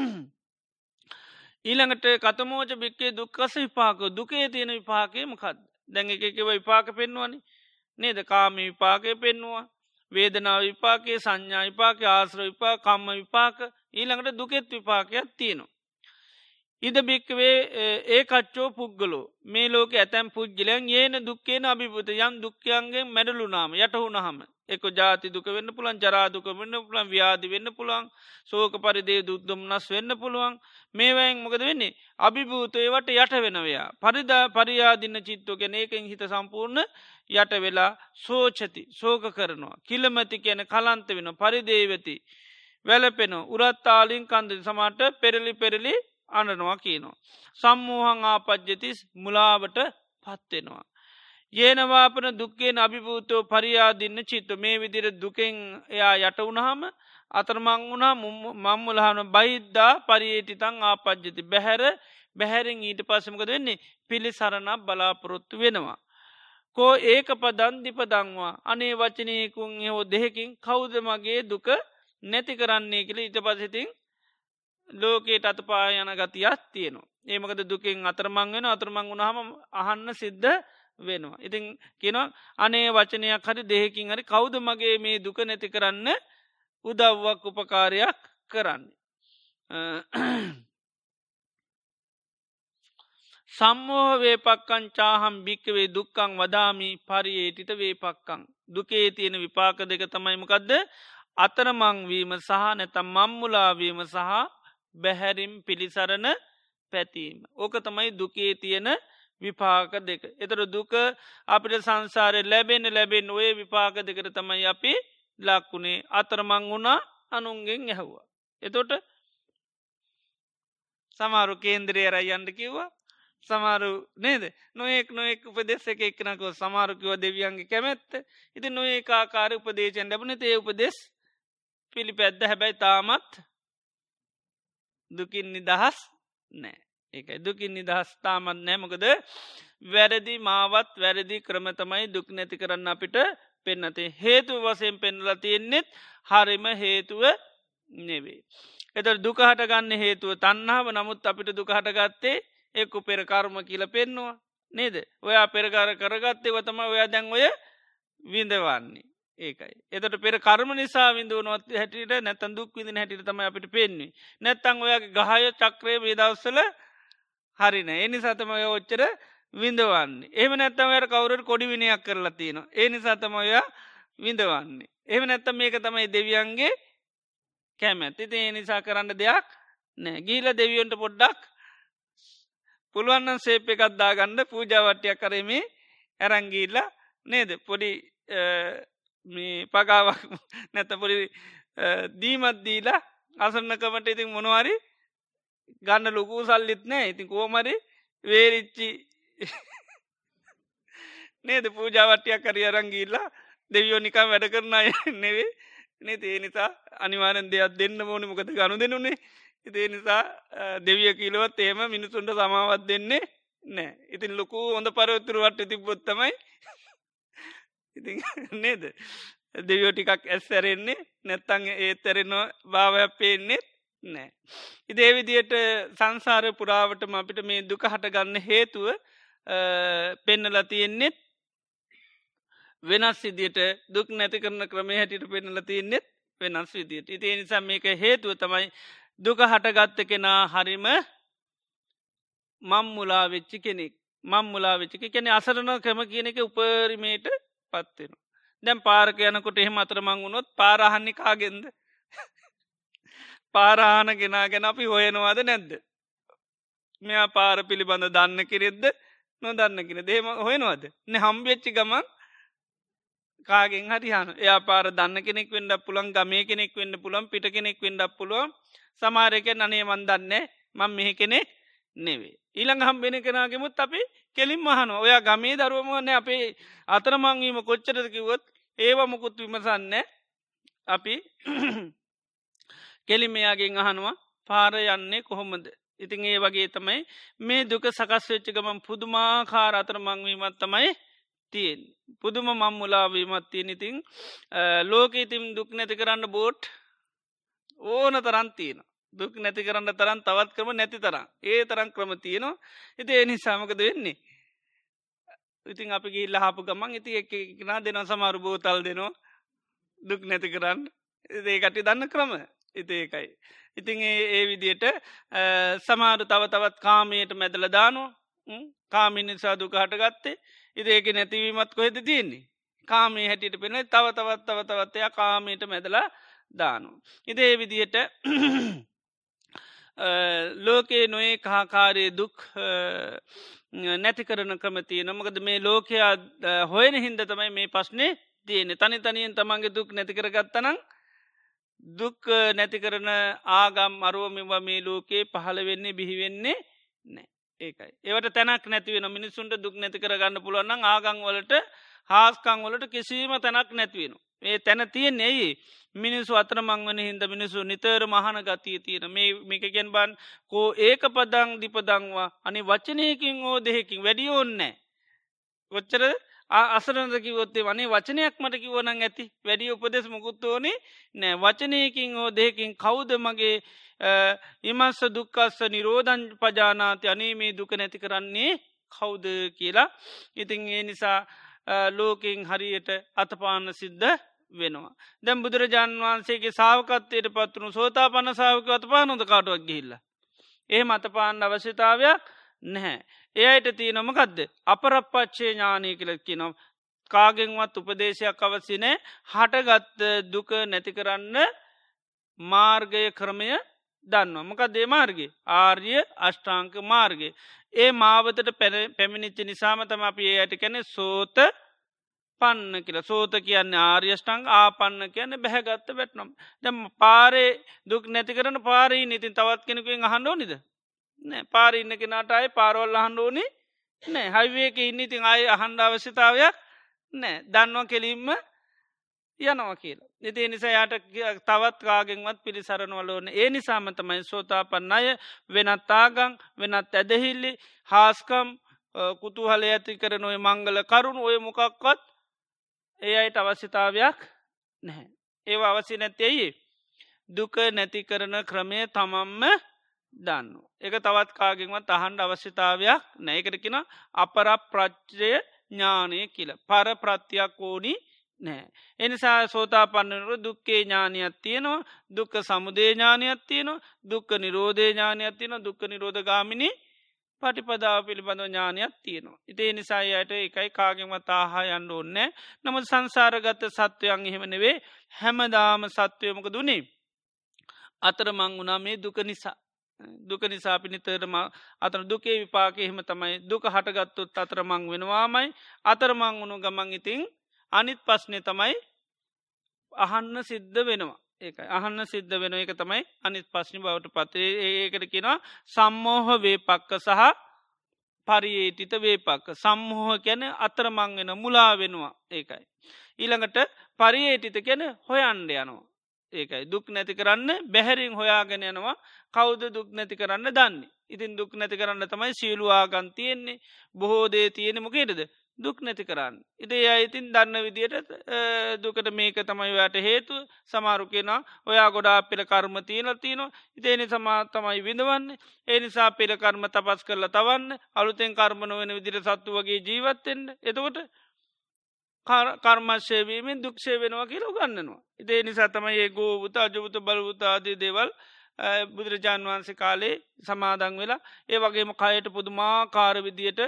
ඊළඟට කතමෝච භික්කේ දුක්කස විපාක දුකේ තියෙන විපාකය මකත් දැඟ එකව විපාක පෙන්වනි නේද කාම විපාකය පෙන්නවා වේදනාව විපාකයේ සංඥා විපාක ආශ්‍ර විපා කම්ම විපාක ඊළඟට දුකෙත් විපාකයක් තියෙනවා. ඉද භික්කවේ ඒ කච්චෝ පුද්ගලෝ මේ ලෝක ඇතැම් පුද්ගලයන් ඒන දුක්කේන අභිපත යම් දුක්කයන්ගේ මැඩලුනාම යටහුුණහම එක ජාති දුක වෙන්න පුළන් ජරාදුක වෙන්න පුළන් ව්‍යාධි වෙන්න පුළන් සෝක පරිදේ දුක්දුම්නස් වෙන්න පුළුවන් මේවැයින් මොකද වෙන්නේ අභිභූතයවට යට වෙනවයා පරිදා පරියාදින්න චිත්තෝ ගැන ඒකෙන් හිත සම්පූර්ණ යට වෙලා සෝචති සෝක කරනවා කිලමති කියන කලන්ත වෙන පරිදේවති වැලපෙන උරත්තාලින් කන්ද සමාට පෙරලි පෙරලි අනනවා කියනවා. සම්මූහං ආපජ්ජතිස් මුලාවට පත්වෙනවා. ඒනවාපන දුක්කේ අභිභූතෝ පරියාදින්න චිත්ත මේ විදිර දුකෙන් එයා යට වුණහම අතරමං වුණා මංමුලහන බයිද්දා පරියේටිතං ආපජ්ජති බැහැර බැහැරෙන් ඊට පස්සමකද වෙන්නේ පිළිසරණක් බලාපොරොත්තු වෙනවා. කෝ ඒක පදන්දිප දංවා අනේ වචනයකුන් හෝ දෙහෙකින් කෞද මගේ දුක නැති කරන්නේ කියල ඊට පසිතින් ලෝකේට අතපා යන ගතියක් තියෙනවා. ඒමකද දුකින් අතරමං වෙන අතරමං වුණහම අහන්න සිද්ධ වෙනවා. ඉතින් කියනවා අනේ වචනයක් හරි දෙහෙකින් හරි කෞද මගේ මේ දුක නැති කරන්න උදව්වක් උපකාරයක් කරන්න. සම්මෝහ වේපක්කං චාහම් භික්කවේ දුක්කං වදාමි පරියේටිත වේපක්කං දුකේ තියෙන විපාක දෙක තමයිමකක්ද අතරමංවීම සහ නැතම් මම්මුලාවීම සහ බැහැරිම් පිළිසරණ පැතීම. ඕක තමයි දුකේ තියෙන විපාක දෙක. එතර දුක අපිට සංසාරය ලැබෙන ලැබෙන් ඔය විපාක දෙකට තමයි අපි ලක්වුණේ අතරමං වුණා අනුන්ගෙන් ඇහවා. එතොට සමාරු කේන්ද්‍රය රයන්ට කිව්වා සමාරු නේද නොයෙක් නොයෙක් උපදෙස් එක එක්නකෝ සමාරුකව දෙවියන්ගේ කැමැත්ත ඉති නොඒ ආකාර උපදේශයෙන් ලැබන ඒ උපදෙස් පිළිපැද්ද හැබැයි තාමත් දුකින් නිදහස් නෑ ඒකයි දුකින් නිදහස් තාමත් නෑමකද වැරදි මාවත් වැරදි ක්‍රමතමයි දුක් නැති කරන්න අපිට පෙන්නතේ හේතු වසයෙන් පෙන්නල තියෙන්නෙත් හරිම හේතුව නෙවේ. එත දුකහට ගන්න හේතුව තන්නාව නමුත් අපිට දුකහටගත්තේ එක්කු පෙර කර්ම කියල පෙන්නවා නේද ඔයා පෙරකාර කරගත්තේ වතම ඔයා දැන් ඔය විඳවන්නේ ඒකයි. එතට පෙර කර්ම නිසා විඳුවනොත් හැටියට නැතන් දුක් විදින හැටිට තම අපිට පෙන්න්නේ නැත්තං ඔයාගේ ගහය චක්‍රය වේදවස්සල හරින එනි සතම ඔය ඔච්චර විඳවන්නේ එහම නැත්තම යට කවුරට කොඩි විනයක් කරලා තියෙනවා ඒ නිසාතම ඔයා විඳවන්නේ එහම නැත්තම් මේක තමයි දෙවියන්ගේ කැමැත් ඉති ඒ නිසා කරන්න දෙයක් නෑ ගීල දෙවියන්ට පොඩ්ඩක් පුළුවන්න සේප එකත්දා ගන්න පූජාවට්‍යයක් කරමේ ඇරංගීල්ල නේද පොඩි මේ පගාවක් නැත පොඩි දීමත්දීලා අසන්නකමට ඉතින් මොනවාරි ගන්න ලොකූ සල්ලිත් නෑ ඉතින් කෝමරි වේරිච්චි නේද පූජාවට්ටියක් කරි අරංගිල්ලා දෙවියෝ නිකම් වැඩ කරන අය නෙවේ නේ ඒ නිසා අනිවාරෙන් දෙයක් දෙන්න ඕන මොකද ගණු දෙනුනේ ඉතිේ නිසා දෙවිය කිලවත් ඒම මිනිසුන්ට සමාවත් දෙන්නේ නෑ ඉතින් ලොකු හොඳ පරවතුරුවට තිබොත්තමයි ඉති නේද දෙවියෝ ටිකක් ඇස්සැරෙන්නේ නැත්තං ඒත්තරෙනවා භාවයක් පේන්නේ නෑ. ඉදේ විදියට සංසාර පුරාවටම අපිට මේ දුක හටගන්න හේතුව පෙන්නලා තියෙන්නෙත් වෙනස් විදියට දුක් නැති කරන ක්‍රමය හැටියට පෙන්නලා තියෙන්නෙත් වෙනස් විදියට. ඉතිේ නිසා මේක හේතුව තමයි දුක හටගත්ත කෙනා හරිම මම් මුලා වෙච්චි කෙනෙක් මම් මුලා වෙච්චි කෙනෙ අසරණ ක්‍රම කියන එක උපරිමයට පත්වෙන. දැම් පාරක යනකොට එහෙම අතර මං වුණොත් පාරහන්නේ කාගෙන්ද පාරාහන ගෙනා ගැන අපි හොයනවාද නැද්ද. මෙයා පාර පිළිබඳ දන්න කෙරෙද්ද නොදන්න කෙන දේම හොයනවාද න හම්බෙච්චි ගමන් කාගෙන් හරිහන එයා පාර දන්න කෙනෙක් වෙන්ඩ පුළන් ගමේ කෙනෙක් වෙන්න පුළන් පිට කෙනෙක් වෙන්ඩක් පුළුවන් සමාරයක නනේ මන්දන්නේ මං මෙහෙ කෙනෙක් නෙවේ. ඊළඟ හම්බෙන කෙනගෙමුත් අපි කෙලින් මහන ඔයා ගමේ දරුවමන්න අපේ අතරමංවීම කොච්චරද කිවොත් ඒව මුකුත් විමසන්න අපි කෙලි මෙයාගෙන් අහනවා පාර යන්නේ කොහොමද. ඉතින් ඒ වගේ තමයි මේ දුක සකස් වෙච්ච ගමන් පුදුමාකාර අතර මංවීමත් තමයි තියෙන්. පුදුම මංමුලාවීමත් තියෙන ඉතින් ලෝක ඉතින් දුක් නැති කරන්න බෝට් ඕන තරන් තියෙන. දුක් නැති කරන්න තරන් තවත් ක්‍රම නැති තරම් ඒ තරම් ක්‍රම තියෙනවා. ඉති ඒ නිසාමකද වෙන්නේ. ඉතින් අපි ගිල්ල හපු ගමන් ඉති එකනා දෙන සමරු බෝතල් දෙනවා දුක් නැති කරන්න ඒ කටි දන්න ක්‍රම ඉති ඒකයි. ඉතින් ඒ විදියට සමාරු තව තවත් කාමයට මැදල දානු කාමි නිසා දුක හට ගත්තේ ඉති ඒක නැතිවීමත් කොහෙද තියන්නේ කාමේ හැටියට පෙන තව තවත් තව තවත්තය කාමයට මැදලා දානු. ඉති ඒ විදියට ලෝකයේ නොයේ කාකාරයේ දුක් නැති කරන ක්‍රමතිය නොමකද මේ ලෝකයා හොයන හින්ද තමයි මේ පස්්නේ තියෙන තනි තනියෙන් තමන්ගේ දුක් නැති කරගත්තනං දුක් නැති කරන ආගම් අරුවමිව මේ ලෝකයේ පහළ වෙන්නේ බිහිවෙන්නේ නෑ ඒකයි. ඒවට තැනක් නැතිවෙන මිනිසුන්ට දුක් නැති කරගන්න පුළුවන්න ආගංවලට හාස්කංවලට කිසිීම තැනක් නැතිවෙන. ඒ තැන තියෙන් ඇයි මිනිසු අතර මංවන හින්ද මිනිසු නිතර මහන ගතිය තියෙන මේ මේකගෙන් බන් කෝ ඒක පදං දිපදංවා අනි වචනයකින් ඕ දෙහෙකින් වැඩි ඕන්නෑ. කොච්චර අසරනදකිවොත්තේ වනේ වචනයක් මට කිවනන් ඇති වැඩි උපදෙස් මුකුත්තෝනේ නෑ වචනයකින් හෝ දෙකින් කවුද මගේ ඉමස්ස දුක්කස්ස නිරෝධන් පජානාති අනේ මේ දුක නැති කරන්නේ කවුද කියලා. ඉතින් ඒ නිසා ලෝකෙන් හරියට අතපාන්න සිද්ධ වෙනවා. දැම් බුදුරජාණන් වහන්සේගේ සාාවකත්වයට පත්වනු සෝතා පන්න සාාවක අතපානොද කාටුවක් ගිහිල්ල. ඒ මතපාන්න අවශ්‍යතාවයක් නැහැ. එයට තියනොමකක්ද අපරප්පච්චේ ඥානය කලක් කියනම් කාගෙන්වත් උපදේශයක් අවසිනෑ හටගත්ත දුක නැති කරන්න මාර්ගය ක්‍රමය දන්න මොක දේ මාර්ගගේ ආර්ය අෂ්ටාංක මාර්ගය ඒ මාවතට පැමිණිච්චි නිසාමතම අපි ඒ අයට කැනෙ සෝත පන්න කියල සෝත කියන්න ආර්යෂ්ටංග ආපන්න කියන්න බැහැගත්ත වැටනම් දැම පාරේ දුක් නැති කරන පාරී ඉතින් තවත් කෙනෙකුෙන් අහන්ඩෝ නිද නෑ පාර ඉන්න කෙනට අයි පාරවල් අහන්ඩ ඕනි නෑ හයිවේක ඉන්න ඉතින් අය අහන්ඩ අවශ්‍යතාවයක් නෑ දන්නවා කෙලින්ම යනවා කියලා. එති නිසා යාට තවත් කාගෙන්වත් පිළිසරනවලෝන ඒ නිසාමතමයි සෝතා පන්න අය වෙනත් ආගං වෙනත් ඇදහිල්ලි හාස්කම් කුතුහල ඇති කරන ඔය මංගල කරුණු ඔය මොකක්වත් ඒ අයට අවශ්‍යතාවයක් නැහැ. ඒ අවශ්‍ය නැත්තෙයි දුක නැති කරන ක්‍රමය තමම්ම දන්න. එක තවත් කාගෙන්වත් අහන්ඩ අවශ්‍යතාවයක් නෑකරකින අපර ප්‍රච්චය ඥානය කියල පර ප්‍රත්තියක් ඕනි නෑ. එනිසා සෝතා පන්නනට දුක්කේ ඥානයක් තියෙනවා දුක්ක සමුදේ ඥානයක් තියෙනවා දුක්ක නිරෝධේ ඥානයක් තියෙන දුක්ක නිරෝධගාමිනි පටිපදාව පිළිබඳව ඥානයක් තියෙනවා. ඉතිේ නිසායට එකයි කාගෙන්වත් ආහා යන්න ඕන්නෑ නමුත් සංසාරගත සත්වයන් එහෙමනෙවේ හැමදාම සත්වයමක දුනේ අතර මං වුණා මේ දුක නිසා දුක නිසා පිනිතරම අතර දුකේ විපාක එහෙම තමයි දුක හටගත්තුත් අතර මං වෙනවාමයි අතර මං වුණු ගමන් ඉතිං අනිත් පස්්නය තමයි අහන්න සිද්ධ වෙනවා ඒක අහන්න සිද්ධ වෙන එක තමයි අනිත් පස්්නි බවට පතේ ඒකට කියෙන සම්මෝහ වේ පක්ක සහ පරියේටිත වේපක්ක සම්මෝහ කැන අතරමං වෙන මුලා වෙනවා ඒකයි. ඊළඟට පරියේටිත කැන හොයන්ඩ යනවා. ඒකයි දුක් නැති කරන්න බැහැරින් හොයාගෙන යනවා කෞද දුක් නැති කරන්න දන්නේ. ඉතින් දුක් නැති කරන්න තමයි සීලුවාගන් තියෙන්නේ බොහෝදේ තියෙන මොකේටද දුක් නැති කරන්න. ඉතිේ අයිතින් දන්න විදියට දුකට මේක තමයි යට හේතු සමාරු කෙන ඔයා ගොඩා පෙර කර්ම තියන තියනවා ඉතිේනි සමා තමයි විඳවන්න ඒ නිසා පෙර කර්ම තපස් කරලා තවන්න අලුතෙන් කර්මණ වෙන විදිර සත්තු වගේ ජීවත්තෙන්න්න එතකොට කර්මශ්‍යවීමෙන් දුක්ෂය වෙනවා කියල ගන්නවා. ඉතිේ නිසා තමයි ඒ ගෝවත අජපත බලවතාදී දේවල් බුදුරජාණන් වහන්සේ කාලේ සමාදං වෙලා ඒ වගේම කයට පුදුමා කාරවිදියට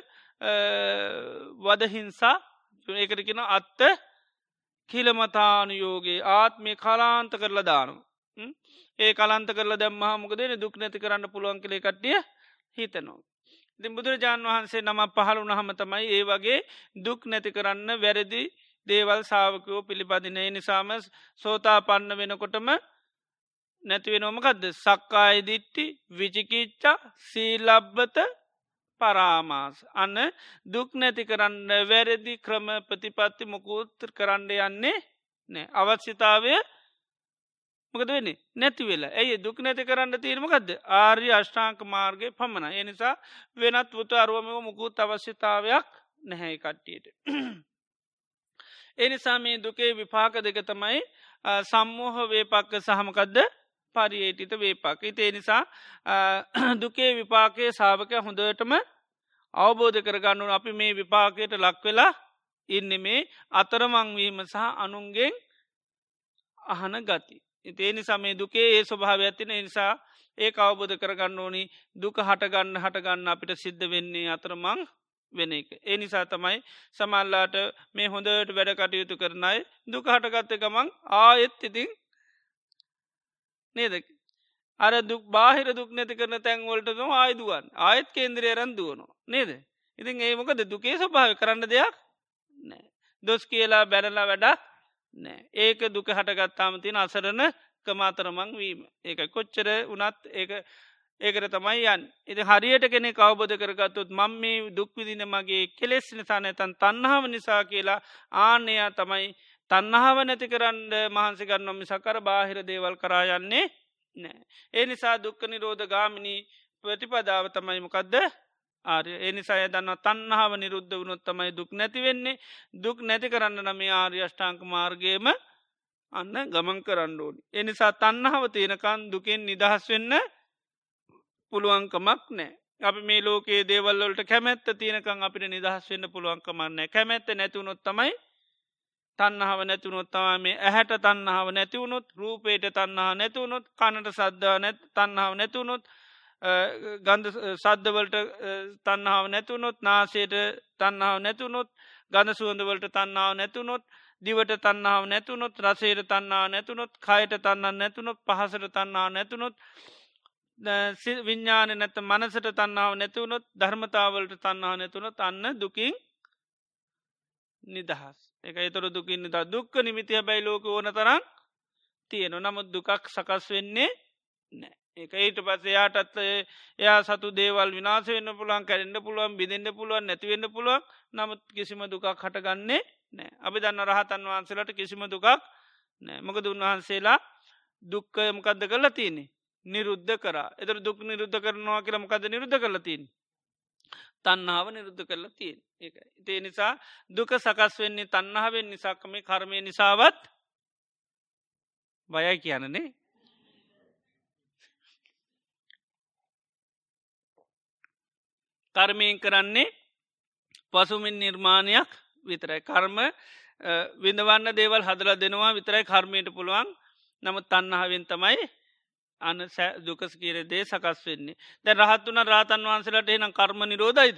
වදහිංසා ඒකට කෙන අත්ත කිලමතානුයෝගේ ආත්මය කලාන්ත කරලා දානු. ඒ කලන්ත කරල දැම්මහා මොකදේ දුක් නැති කරන්න පුළුවන් කළේ කට්ටිය හිතනවා. ඉතින් බුදුරජාණන් වහන්සේ නම පහළු නහම තමයි ඒ වගේ දුක් නැති කරන්න වැරදි දේවල් සාාවකයෝ පිළිපදිනේ නිසාම සෝතා පන්න වෙනකොටම නැතිවෙනොමකදද සක්කාය දිට්ටි විචිකිච්චා සීලබ්බත පරාමාස අන්න දුක් නැති කරන්න වැරදි ක්‍රම ප්‍රතිපත්ති මොකුත් කරන්න යන්නේ නෑ අවශ්‍යතාවය මොකද වෙන්නේ නැති වෙලා ඇයි දුක් නැති කරන්න තීරමකක්ද ආර්ය අෂ්ඨාංක මාර්ගය පමණ එනිසා වෙනත් වුත අරුවම මුකුත් අවශ්‍යතාවයක් නැහැ කට්ටියට. එනිසා මේ දුකේ විපාක දෙක තමයි සම්මෝහ වේපක්ක සහමකදද පරියේටිත වේපක්. ඉතිේ නිසා දුකේ විපාකය සාාවක හොඳටම අවබෝධ කරගන්නුන අපි මේ විපාකයට ලක්වෙලා ඉන්න මේ අතරමංවීම සහ අනුන්ගෙන් අහන ගති. ඒ නිසා මේ දුකේ ඒ ස්වභාව ඇතින නිසා ඒ අවබෝධ කරගන්න ඕනි දුක හටගන්න හටගන්න අපිට සිද්ධ වෙන්නේ අතරමං වෙන එක. ඒ නිසා තමයි සමල්ලාට මේ හොඳට වැඩ කටයුතු කරනයි දුක හටගත්ත ගමන් ආයෙත් ඉතින් නේද අර දුක් බාහිර දුක් නැති කරන තැන්වලටම ආයදුවන් ආයත් කේන්ද්‍රය රන් දුවනවා නේද. ඉතින් ඒ මොකද දුකේ ස්වභාව කරන්න දෙයක් නෑ දොස් කියලා බැරලා වැඩක් නෑ ඒක දුක හටගත්තාම තින අසරණ කමාතරමං වීම ඒක කොච්චර වනත් ඒ ඒකට තමයි යන් ඉති හරියට කෙනෙ කවබෝධ කරගත්තුත් මං මේ දුක්විදින මගේ කෙලෙස් නිසා නැතන් තන්නාව නිසා කියලා ආනයා තමයි තන්නහාව නැති කරන්න මහන්සි කරන්නම් මිසකර බාහිර දේවල් කරායන්නේ නෑ. ඒ නිසා දුක්ක නිරෝධ ගාමිණී ප්‍රතිපදාව තමයි මොකක්ද ආර්ය ඒ නිසාය දන්න තන්නහාව නිරුද්ධ වුණොත් තමයි දුක් නැතිවෙන්නේ දුක් නැති කරන්න නම ආර්ය අෂ්ඨාංක මාර්ගයම අන්න ගමන් කරන්න ඕනි. එනිසා තන්නහාව තියෙනකන් දුකෙන් නිදහස් වෙන්න පුළුවන්කමක් නෑ. අපි මේ ලෝකයේ දේවල්වලට කැමැත්ත තියෙනකං අපිට නිදහස් වෙන්න පුළුවන්කමන්න කැමැත්ත නැතිවුණොත් තමයි තන්නහාව නැතිවුණොත්තවා මේ ඇහැට තන්නහාව නැතිවුණොත් රූපේට තන්නහා නැතිවුණොත් කණට සද්ධා නැත් තන්නහාව නැතිවුණොත් ගන්ධ සද්ධවලට තන්නහාව නැතිවුණොත් නාසයට තන්නහාව නැතිවුණොත් ගඳ සුවඳවලට තන්නාව නැතිවුණොත් දිවට තන්නාව නැතිවුණොත් රසයට තන්නා නැතිවුණොත් කයට තන්නන්න නැතිවුණොත් පහසට තන්නා නැතිවුණොත් විඤ්ඥාන නැත මනසට තන්නාව නැතිවුණොත් ධර්මතාවලට තන්නා නැතුනොත් අන්න දුකින් නිදහස් එක එතොර දුකින් නිදා දුක්ක නිමිති හැබැයි ලෝක ඕන තරන් තියෙන නමුත් දුකක් සකස් වෙන්නේ නෑ ඒක ඊට පස්ස එයාටත් එයා සතු දේවල් විනාස වෙන්න පුළුවන් කැරෙන්න්න පුළුවන් බිඳෙන්න්න පුළුවන් නැතිවෙන්න පුළුවන් නමුත් කිසිම දුකක් හටගන්නේ නෑ අපි දන්න රහතන් වහන්සේලට කිසිම දුකක් නෑ මොකද උන්වහන්සේලා දුක්කයමකක්ද කරලා තියන්නේ නිරුද්ධ කර එතර දුක් නිරුද්ධ කරනවා කියල මොකද නිරුද්ධ කරලා තින් තන්නාව නිරුද්ධ කරලා තියෙන් ඒ ඒ නිසා දුක සකස් වෙන්නේ තන්නහාවෙන් නිසාකම කර්මය නිසාවත් බයයි කියනනේ කර්මයෙන් කරන්නේ පසුමින් නිර්මාණයක් විතරයි කර්ම විඳවන්න දේවල් හදල දෙනවා විතරයි කර්මයට පුළුවන් නමුත් තන්නහාවෙන් තමයි අන දුකස් කියර දේ සකස් වෙන්නේ දැ රහත්තුන රාතන් වහන්සලට එනම් කර්ම නිරෝධයිද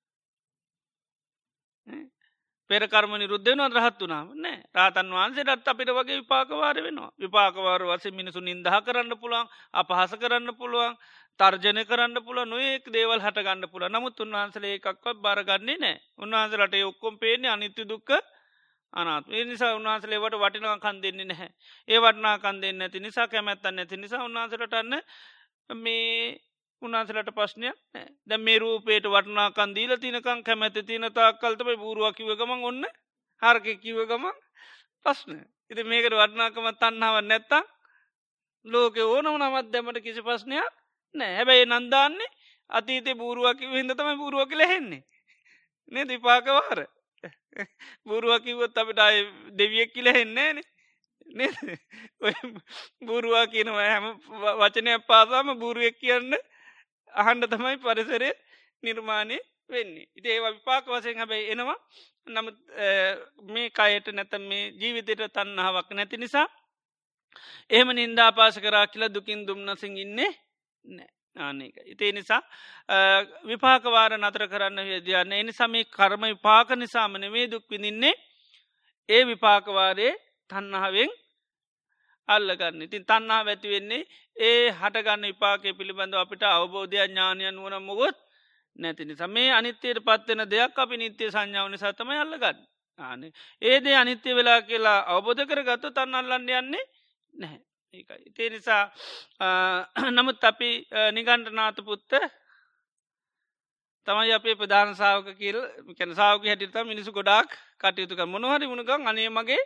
පෙරකර්ම නිරුද්ධන රහත් වනාම නෑ රාතන් වහන්සේටත් අපිට වගේ විපාකවාර වෙනවා විපාකවාර වස මිනිසු නින්දහ කරන්න පුළුවන් අපහස කරන්න පුළුවන් තර්ජනය කරන්න පුළ නොයෙක් දේවල් හට ගන්න පුළ නමුත් උන්වහන්සලේ එකක්වත් බාරගන්නේ නෑ උන්වහන්සලට ඔක්කොම් පේන්නේ අනිත්‍ය දුක්ක අනාත් ඒ නිසා උන්වහන්සලේවට වටිනවා කන් දෙන්නේ නැහැ ඒ වටනා කන් දෙන්න ඇති නිසා කැමැත්තන්න ඇති නිසා උන්වහන්සලටන්න මේ උන්වහන්සලට ප්‍රශ්නයක් නෑ දැ මේ රූපේට වටනාකන් දීල තිනකං කැමැති තිනතා කල්තම බූරුව කිව ගමන් ඔන්න හරක කිව ගමන් ප්‍රශ්න ඉති මේකට වටනාකම තන්නාව නැත්තා ලෝක ඕනම නමත් දැමට කිසි ප්‍රශ්නයක් නෑ හැබැයි නන්දාන්නේ අතීතේ බූරුවකිව හිද තම බූරුව කියල හෙන්නේ නේ දිපාකවාර බූරුව කිව්වොත් අපිට අය දෙවියෙක් කියල හෙන්නේ නේ බූරුවා කියනවා හැම වචනයක් පාසාම බූරුවෙක් කියන්න අහන්ඩ තමයි පරිසරය නිර්මාණය වෙන්නේ ඉති ඒවා විපාක වසයෙන් හැබැයි එනවා නමුත් මේ කයට නැත මේ ජීවිතයට තන්නාවක් නැති නිසා එහෙම නින්දා පාස කරා කියලා දුකින් දුම්නසින් ඉන්නේ නෑ ආනක ඉතිේ නිසා විපාකවාර නතර කරන්න විදයන්න එනිසා මේ කර්ම විපාක නිසාමන වේ දුක් විඳින්නේ ඒ විපාකවාරයේ තන්නාවෙන් අල්ලගන්න ඉතින් තන්නා වැති වෙන්නේ ඒ හටගන්න විපාකය පිළිබඳව අපිට අවබෝධය ඥානයන් වන මොගොත් නැති නිසා මේ අනිත්‍යයට පත්වෙන දෙයක් අපි නිත්‍යය සංඥාව නිසා තමයි අල්ලගන්න ආනේ ඒදේ අනිත්‍ය වෙලා කියලා අවබෝධ කර ගත්තු තන්න අල්ලන්න යන්නේ නැහැ ඒකයි ඉතිේ නිසා නමුත් අපි නිගණ්ඩනාත පුත්ත තමයි අපේ ප්‍රධාන සාාවක කියල් කැන සාාවක හැටිත මිනිසු ගොඩක් කටයුතුක මොනහරි මුණගන් අනේ මගේ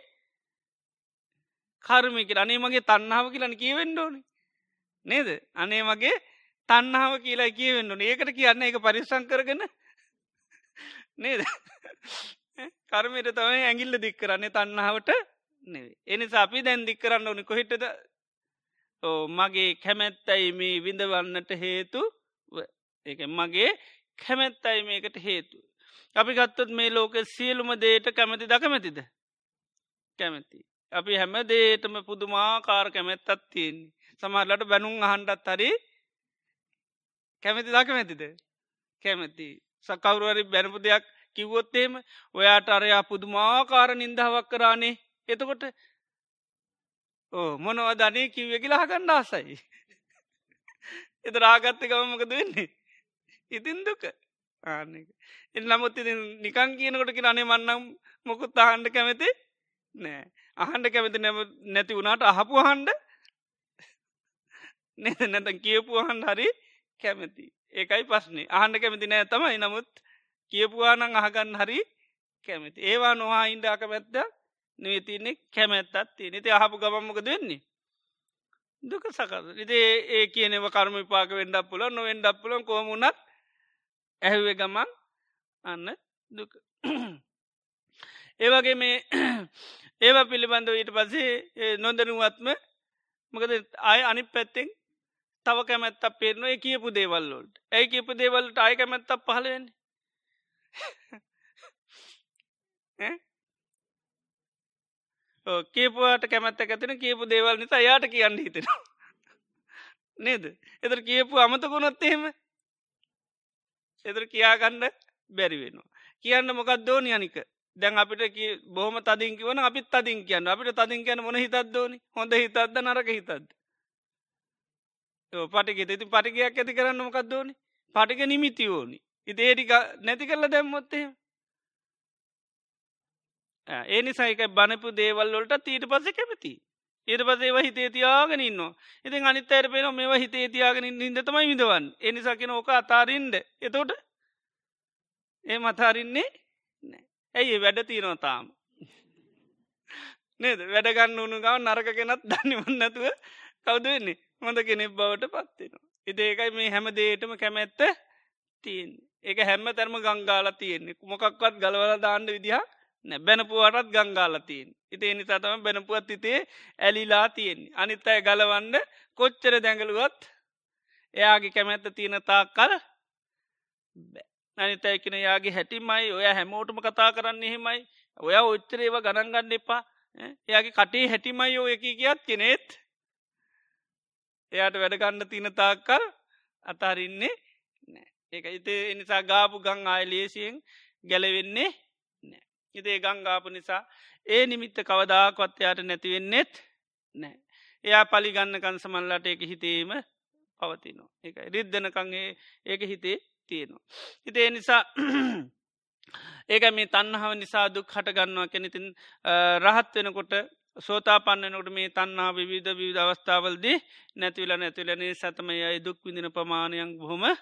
කර්මික අනේ මගේ තන්නාව කියලන කියවෙන්ඩෝන නේද අනේ මගේ තන්නාව කියලා කියවෙන්න ඒකට කියන්න එක පරිස්සං කරගන්න නේද කර්මයට තමයි ඇගිල්ල දික් කරන්නේ තන්නාවට නෙවේ එනිසා අපි දැන් දික් කරන්න ඕනි කොහිටද ඕ මගේ කැමැත්තයි මේ විඳවන්නට හේතු ඒක මගේ කැමැත්තයි මේකට හේතු අපි ගත්තොත් මේ ලෝක සියලුම දේට කැමැති දකමැතිද කැමැති අපි හැම දේටම පුදුමාකාර කැමැත්තත් තියෙන්නේ සමහරලට බැනුම් අහන්ඩත් හරි කැමැති දකමැතිද කැමැති සකවරුවරි බැනපු දෙයක් කිව්වොත්තේම ඔයාට අරයා පුදුමාකාර නින්දාවක් කරානේ එතකොට ඕ මොනවදනේ කිව්ව කියලා හගන්න ආසයි එත රාගත්ත ගමමකද වෙන්නේ ඉතින් දුක ආන එ නමුත් ඉති නිකං කියනකොට කිය අනේ මන්නම් මොකුත් අහන්ඩ කැමති නෑ අහන්ඩ කැමති නැම නැති වුණට අහපු හන්ඩ නැ නැතන් කියපුහන් හරි කැමති ඒකයි පස්නේ අහන්ඩ කැමති නෑ තමයි නමුත් කියපුවානං අහගන්න හරි කැමති ඒවා නොහා ඉන්ඩ අකමැත්ද නවතින්නේ කැමැත්තත් තිය නති අහපු ගමම්මක දෙන්නේ දුක සකස ඉතේ ඒ කියනව කර්ම විපාක වෙන්ඩක් පුල නොවෙන්ඩක් පුලන් කොමුණත් ඇහුවේ ගමන් අන්න දුක ඒවගේ මේ ඒවා පිළිබඳව ඊට පසේ නොදනුවත්ම මකද අය අනි පැත්තෙන් තව කැමැත්තක් පේරන ඒ කියපු දේවල්ලොල්ට ඇයි කියපු දේවල්ට අය කැමැත්තක් පහලවෙන්න කියපුවාට කැමැත්ත ඇතින කියපු දේවල් නිසා යාට කියන්න හිතෙන නේද එතර කියපු අමතකුණොත් එහෙම එතර කියාගන්න බැරිවෙනවා කියන්න මොකක් දෝනි අනික දැන් අපිට බොහම තදින් කිවන අපිත් තදින් කියන්න අපිට තදින් කියන මොන හිතත් දෝනි හොඳ හිතත්ද නරක හිතද පටික ඉති පටිකයක් ඇති කරන්න මොකක් දෝනි පටික නිමිති ඕනි ඉති ඒටික නැති කරල දැම්මොත්තේ ඒ නිසායික බණපු දේවල්ලොලට ඊට පස කැමති ඊට පසේ හිතේ තියාගෙන ඉන්නවා ඉතින් අනිත් අයට පේන මේ හිතේ තියාගෙන ඉන්න තමයි විදවන් එනිසාකෙන ඕක අතාරින්ද එතෝට ඒ මතාරින්නේ ඇයි වැඩ තියනවා තාම නේද වැඩගන්න උුණු ගව නරක කෙනත් දන්නවන්න නැතුව කවුද වෙන්නේ හොඳ කෙනෙක් බවට පත්වෙනවා ඉදේකයි මේ හැම දේටම කැමැත්ත තියෙන් ඒක හැම්ම තැරම ගංගාලා තියෙන්නේ කුමකක්වත් ගලවල දාන්න විදිහ බැනපුවටත් ගංගාලතියෙන් ඉතිේ නිසාතම බැනපුවත් ඉතේ ඇලිලා තියෙන්නේ අනිත් අය ගලවන්න කොච්චර දැඟලුවත් එයාගේ කැමැත්ත තියෙන තා කර අනිත එකන යාගේ හැටිමයි ඔය හැමෝටම කතා කරන්න එහෙමයි ඔය ඔච්චරේව ගණන්ගන්න එපා එයාගේ කටේ හැටිමයි ඔය එක කියත් කෙනෙත් එයාට වැඩගන්න තියන තාක්කල් අතාරන්නේ නෑ ඒක ඉතේ එනිසා ගාපු ගං ආයලේසියෙන් ගැලවෙන්නේ ඉතේ ගංගාපු නිසා ඒ නිමිත්ත කවදාකොත්වයාට නැතිවෙන්නෙත් නෑ එයා පලිගන්නකන් සමල්ලට එක හිතේම පවතිනවා එක රිද්ධනකංගේ ඒක හිතේ තියෙනවා ඉතේ නිසා ඒක මේ තන්නහාව නිසා දුක් හටගන්නවා කෙනෙතින් රහත් වෙනකොට සෝතා පන්නනකොට මේ තන්නා විවිධ විවිධ අවස්ථාවල්දී නැතිවල නැතිවලනේ සතමය අයි දුක් විඳින ප්‍රමාණයක් බොහොම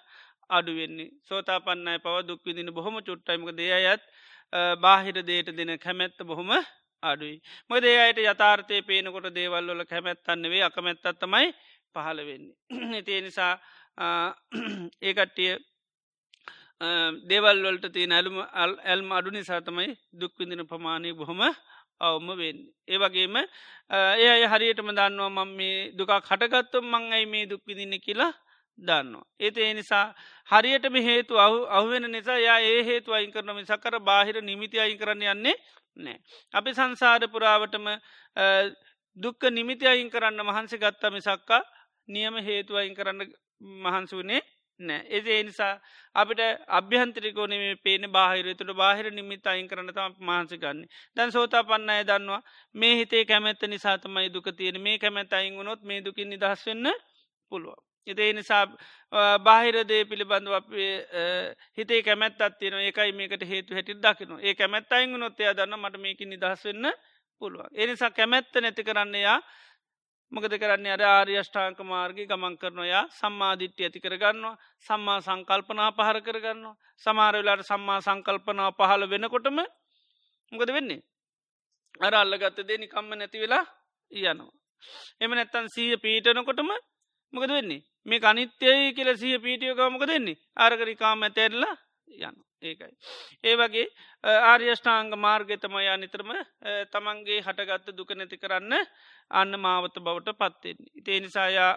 අඩුවෙන්නේ සෝතා පන්නයි පව දුක්විදින බොහොම චුට්ටයිමක දෙයත් බාහිර දේට දෙන කැමැත්ත බොහොම අඩුයි මොද ඒයට යථාර්ථය පේනකොට දේවල්වල කැමැත්තන්නවේ අකමැත්තත්තමයි පහළ වෙන්නේ තිය නිසා ඒකට්ටිය දේවල්වලට තියෙන ඇලුම ඇල්ම අඩු නිසා තමයි දුක්විදින ප්‍රමාණය බොහොම අවම වෙන්න. ඒවගේම ඒ අය හරියටම දන්නවා මං මේ දුකක් හටගත්තුම් මං අයි මේ දුක්විදින්න කියලා දන්නවා. ඒත ඒ නිසා හරියටම හේතු අහුවෙන නිසා යා ඒ හේතු අයින් කරන මිසකර බාහිර නිමිති අයින් කරන්න යන්නේ නෑ. අපි සංසාර පුරාවටම දුක්ක නිමිති අයින් කරන්න මහන්සි ගත්තා මිසක්කා නියම හේතු අයින් කරන්න මහන්සි වනේ නෑ එදේ නිසා අපිට අභ්‍යන්ත්‍රිකෝන මේ පේන බාහිර තුළ බාහිර නිමිත් අයින් කරන්න තම මහන්සිකන්නේ දැන් සෝතා පන්න අය දන්නවා මේ හිතේ කැමැත්ත නිසාතමයි දුක තියෙන මේ කැමැත් අයින් වුණොත් මේ දුකින් නිදහස් වෙන්න පුළුව. එදේ නිසා බාහිරදේ පිළිබඳව හිතේ කැමැත් අත්තියන ඒකයි මේකට හේතු හැටි දකින ඒ කැමැත් අයින් වුණොත් එයා දන්න මට මේක නිදහස් වෙන්න පුළුව. එනිසා කැමැත්ත නැති කරන්නයා මොකද කරන්නේ අර ආර්යෂ්ඨාංක මාර්ගී ගමන් කරනොයා සම්මාධිට්්‍ය ඇති කරගන්නවා සම්මා සංකල්පනා පහර කරගන්නවා සමාරවෙලාට සම්මා සංකල්පනා පහළ වෙනකොටම මොකද වෙන්නේ අර අල්ලගත්ත දේ නිකම්ම නැති වෙලා යනවා. එම නැත්තන් සීය පීටනකොටම මොකද වෙන්නේ මේ අනිත්‍යයි කියල සීය පීටියෝක මොක දෙන්නේ ආරකරිකාම ඇතැරලා යන ඒකයි. ඒ වගේ ආර්යෂ්ඨාංග මාර්ගතමයා නිතරම තමන්ගේ හටගත්ත දුක නැති කරන්න අන්න මාවත බවට පත්වෙන්නේ. ඉතිේ නිසායා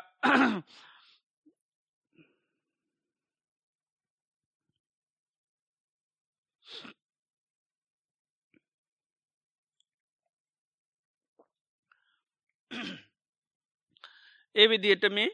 ඒ විදියට මේ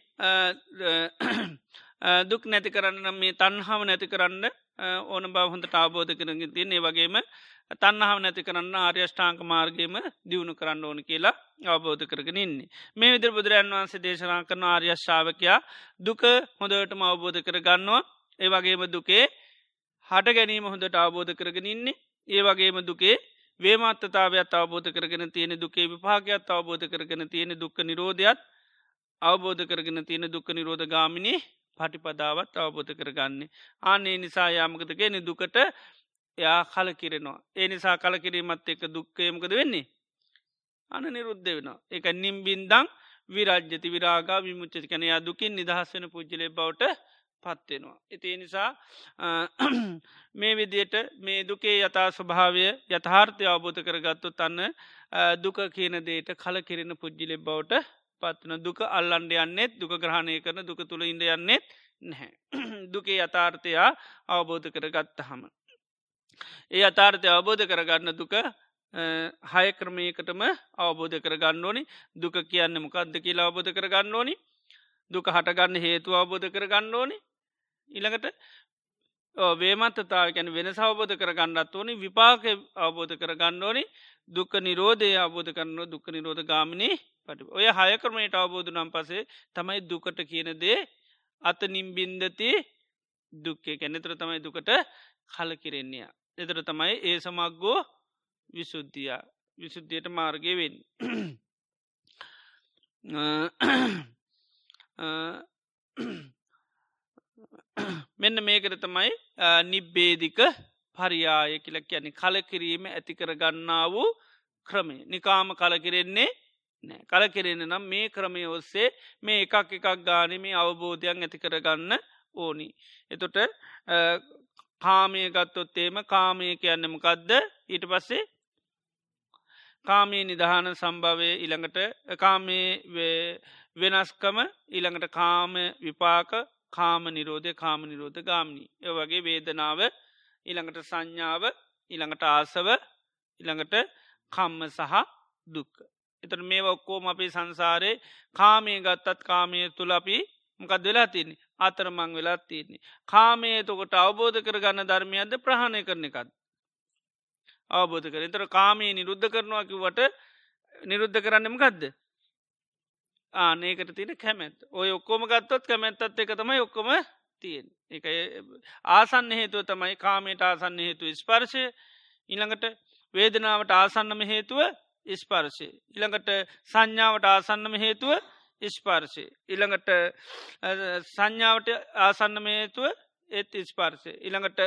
දුක් නැති කරන්න මේ තන්හාව නැති කරන්න ඕන බව හොඳට අවබෝධ කරග තියන්නේ වගේම තන්නහාව නැති කරන්න ආර්යෂ්ඨාංක මාර්ගයම දියුණු කරන්න ඕන කියලා අවබෝධ කරගෙන ඉන්නේ. මේ විදිර බුදුරන් වන්සේ දේශනා කරන ආර්යශ්ාවකයා දුක හොඳටම අවබෝධ කරගන්නවා ඒ වගේම දුකේ හට ගැනීම හොඳට අවබෝධ කරගෙන ඉන්නේ ඒ වගේම දුකේ වේමත්තතාවයක් අවබෝධ කරගෙන තියෙන දුකේ විපාගයක් අවබෝධ කරගෙන තියෙන දුක්ක නිරෝධයක් අවබෝධ කරගෙන තියෙන දුක්ක නිරෝධ ගාමිණී පටිපදාවත් අවබෝධ කරගන්නේ. ආනේ නිසා යාමකතගෙන දුකට යා කල කිරෙනවා. ඒ නිසා කල කිරීමත් එක දුක්කයමකද වෙන්නේ. අන නිරුද්ධ වෙනවා. එක නිම්බින්දං විරජ්‍යති විරාගා විමුච්චති කන යා දුකින් නිදහස් වෙන පුද්ජලය බවට පත්වෙනවා. ඉතිේ නිසා මේ විදියට මේ දුකේ යථා ස්වභාවය යථාර්ථය අවබෝධ කරගත්තු තන්න දුක කියන දේට කල කිරෙන පුද්ජිලෙ බවට පත්වන දුක අල්ලන්ඩ යන්නෙත් දුක ග්‍රහණය කරන දුක තුළ ඉඳ යන්නෙත් නැහැ. දුකේ යථාර්ථයා අවබෝධ කරගත්ත හම. ඒ අතාර්ථය අවබෝධ කරගන්න දුක හය ක්‍රමයකටම අවබෝධ කරගන්න ඕනි දුක කියන්න මොකක්ද කියලා අවබෝධ කරගන්න ඕනි දුක හටගන්න හේතු අවබෝධ කරගන්න ඕනි ඉළඟට වේමත්තතාව ගැන වෙන අවබෝධ කරගන්නත් ඕනි විපාක අවබෝධ කරගන්න ඕනි දුක නිරෝධය අවබෝධ කරන්න දුක නිරෝධ ගාමිණී පටි ඔය හය ක්‍රමයට අවබෝධ නම් පසේ තමයි දුකට කියන දේ අත නිම්බින්දති දුක්කේ කැනෙතර තමයි දුකට කල කිරෙන්නේ. එතර තමයි ඒ සමක්ගෝ විසුද්ධිය විසුද්ධියට මාර්ගය වෙන්. මෙන්න මේකර තමයි නිබ්බේදික පරියාය කියල කියන්නේ කලකිරීම ඇති කරගන්නා වූ ක්‍රමය නිකාම කලකිරෙන්නේ නෑ කලකිරෙන නම් මේ ක්‍රමය ඔස්සේ මේ එකක් එකක් ගාන මේ අවබෝධයක් ඇති කරගන්න ඕනි. එතොට කාමය ගත්තොත්තේම කාමය කියන්නමකක්ද ඊට පස්සේ කාමී නිධාන සම්භවය ඉළඟට කාමේ වෙනස්කම ඉළඟට කාම විපාක කාම නිරෝධය කාම නිරෝධ ගාමිණී ඒ වගේ වේදනාව ඉළඟට සංඥාව ඉළඟට ආසව ඉළඟට කම්ම සහ දුක්ක. එතට මේ ඔක්කෝම අපේ සංසාරය කාමය ගත්තත් කාමය තුළ අපි මකද වෙලා තින්නේ අතරමං වෙලා තියන්නේ. කාමය තොකොට අවබෝධ කරගන්න ධර්මයක්ද ප්‍රහණය කරන එකත්. අවබෝධ කර තර කාමයේ නිරුද්ධ කරනවා කිවට නිරුද්ධ කරන්නම ගදද. ආනේකට තියෙන කැමැත් ඔය ඔක්කොම ගත්තොත් කැමැත්තත් එක තමයි ඔක්කොම තියෙන් එක ආසන්න හේතුව තමයි කාමයට ආසන්න හේතුව ස්පර්ශය ඉළඟට වේදනාවට ආසන්නම හේතුව ස්පර්ශය ඉළඟට සංඥාවට ආසන්නම හේතුව ස්පර්ශය ඉළඟට සංඥාවට ආසන්නම හේතුව ඒත් ස්පර්ශය ඉළඟට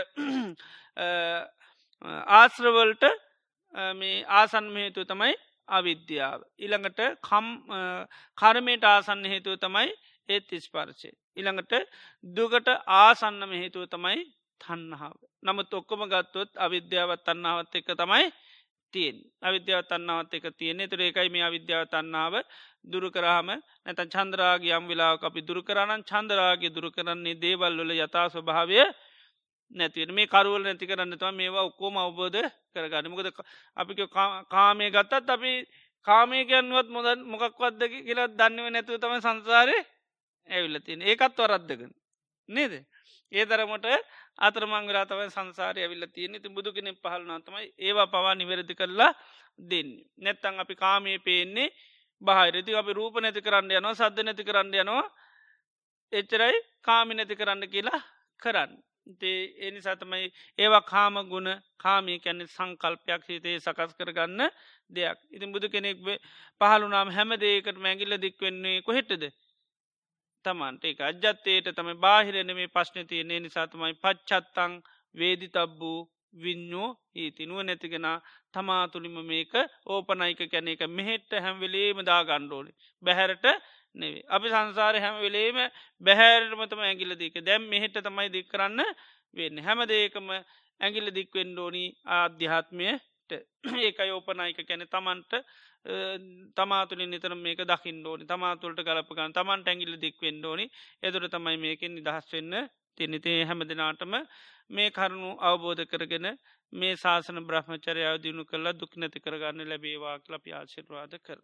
ආශ්‍රවල්ට මේ ආසන් හේතු තමයි අවිද්‍යාව. ඉළඟට කම් කර්මයට ආසන්න හේතුව තමයි ඒත් ස්පර්ශය. ඉළඟට දුගට ආසන්නම හේතුව තමයි තන්නාව. නමුත් ඔක්කොම ගත්තොත් අවිද්‍යාවත් තන්නාවත් එක තමයි තියෙන් අවිද්‍යාව තන්නාවත් එක තියන්නේ තුර එකයි මේ අවිද්‍යාව තන්නාව දුරු කරාම නැත චන්ද්‍රාගේ යම් වෙලා අපි දුරු කරන්න චන්දරාගේ දුරු කරන්නේ දේවල්වල යථා ස්වභාවය නැතිවට මේ කරුවල නැති කරන්නතුව මේවා ඔක්කෝම අවබෝධ කරගන්න මොකද අපි කාමය ගත්තත් අපි කාමය ගැන්වත් මොද මොකක්වත්ද කියලා දන්නව නැතුව තම සංසාරය ඇවිල්ල තියෙන ඒකත් වරද්දගන නේද ඒ තරමට අතරමංගලා තවයි සංසාරය ඇවිල්ල තියෙන ති බුදු කෙනෙ පහලනාතමයි ඒවා පවා නිවැරදි කරලා දෙන්නේ නැත්තං අපි කාමය පේන්නේ බාහිරති අපි රූප නැති කරන්න යනවා සද්ධ නැති කරන්න යනවා එච්චරයි කාමි නැති කරන්න කියලා කරන්න ඒ එනිසා තමයි ඒවා කාම ගුණ කාමී කැන්නේ සංකල්පයක් හිතේ සකස් කරගන්න දෙයක් ඉතින් බුදු කෙනෙක් පහළුනාම් හැම දේකට මැගිල්ල දික්වෙන්නේ කොහෙටද තමන්ට එක අජ්‍යත්තයට තම බාහිරන මේ ප්‍රශ්න තියන්නේ නිසාතමයි පච්චත්තං වේදි තබ්බූ විඤ්ඥෝ ඊති නුව නැතිගෙන තමා තුළිම මේක ඕපනයික කැන එක මෙහෙට්ට හැම්වෙලේම දා ගණ්ඩෝලි බැහැරට නෙවේ අපි සංසාර හැම වෙලේම බැහැරටමතම ඇගිල දික දැම් මෙහෙට තමයි දික් කරන්න වෙන්න හැම දේකම ඇගිල දික්වෙන්ඩෝනි ආධ්‍යාත්මයට ඒක යෝපනයික කැනෙ තමන්ට තමාතුලින් නිතර මේක දකිින්ඩෝනි තමාතුළට ගලපගන්න තමන්ට ඇගිල්ල දික්වෙන්ඩෝනි එදුර තමයි මේකෙන් නිදහස් වෙන්න තිනිතේ හැම දෙනාටම මේ කරුණු අවබෝධ කරගෙන මේ ශාසන බ්‍රහ්මචරයාව දියුණු කරලා දුක් නැති කරගන්න ලැබේවා කලප ආශිර්වාද කරන.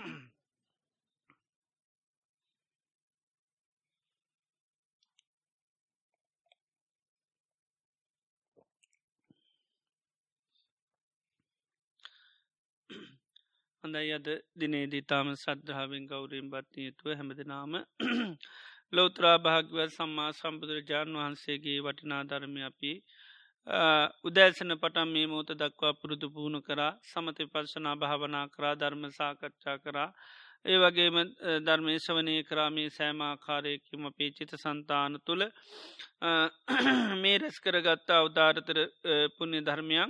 හොඳයි අද දිනේදී තාම සද්ධාවෙන් ගෞරයෙන් බත්නයතුව හැමදනාම ලෝත්‍රා භාග්‍යවත් සම්මා සම්බුදුරජාණන් වහන්සේගේ වටිනා ධර්මය අපි උදෑසන පටම් මේ මෝත දක්වා පුරුදු පුහුණු කරා සමති පර්ශනා භාවනා කරා ධර්ම සාකච්ඡා කරා ඒ වගේම ධර්මය ශවනය කරාමේ සෑමාකාරයකම අපේ චිත සන්තාන තුළ මේ රැස් කරගත්තා උදාරතර පුුණ්‍ය ධර්මයක්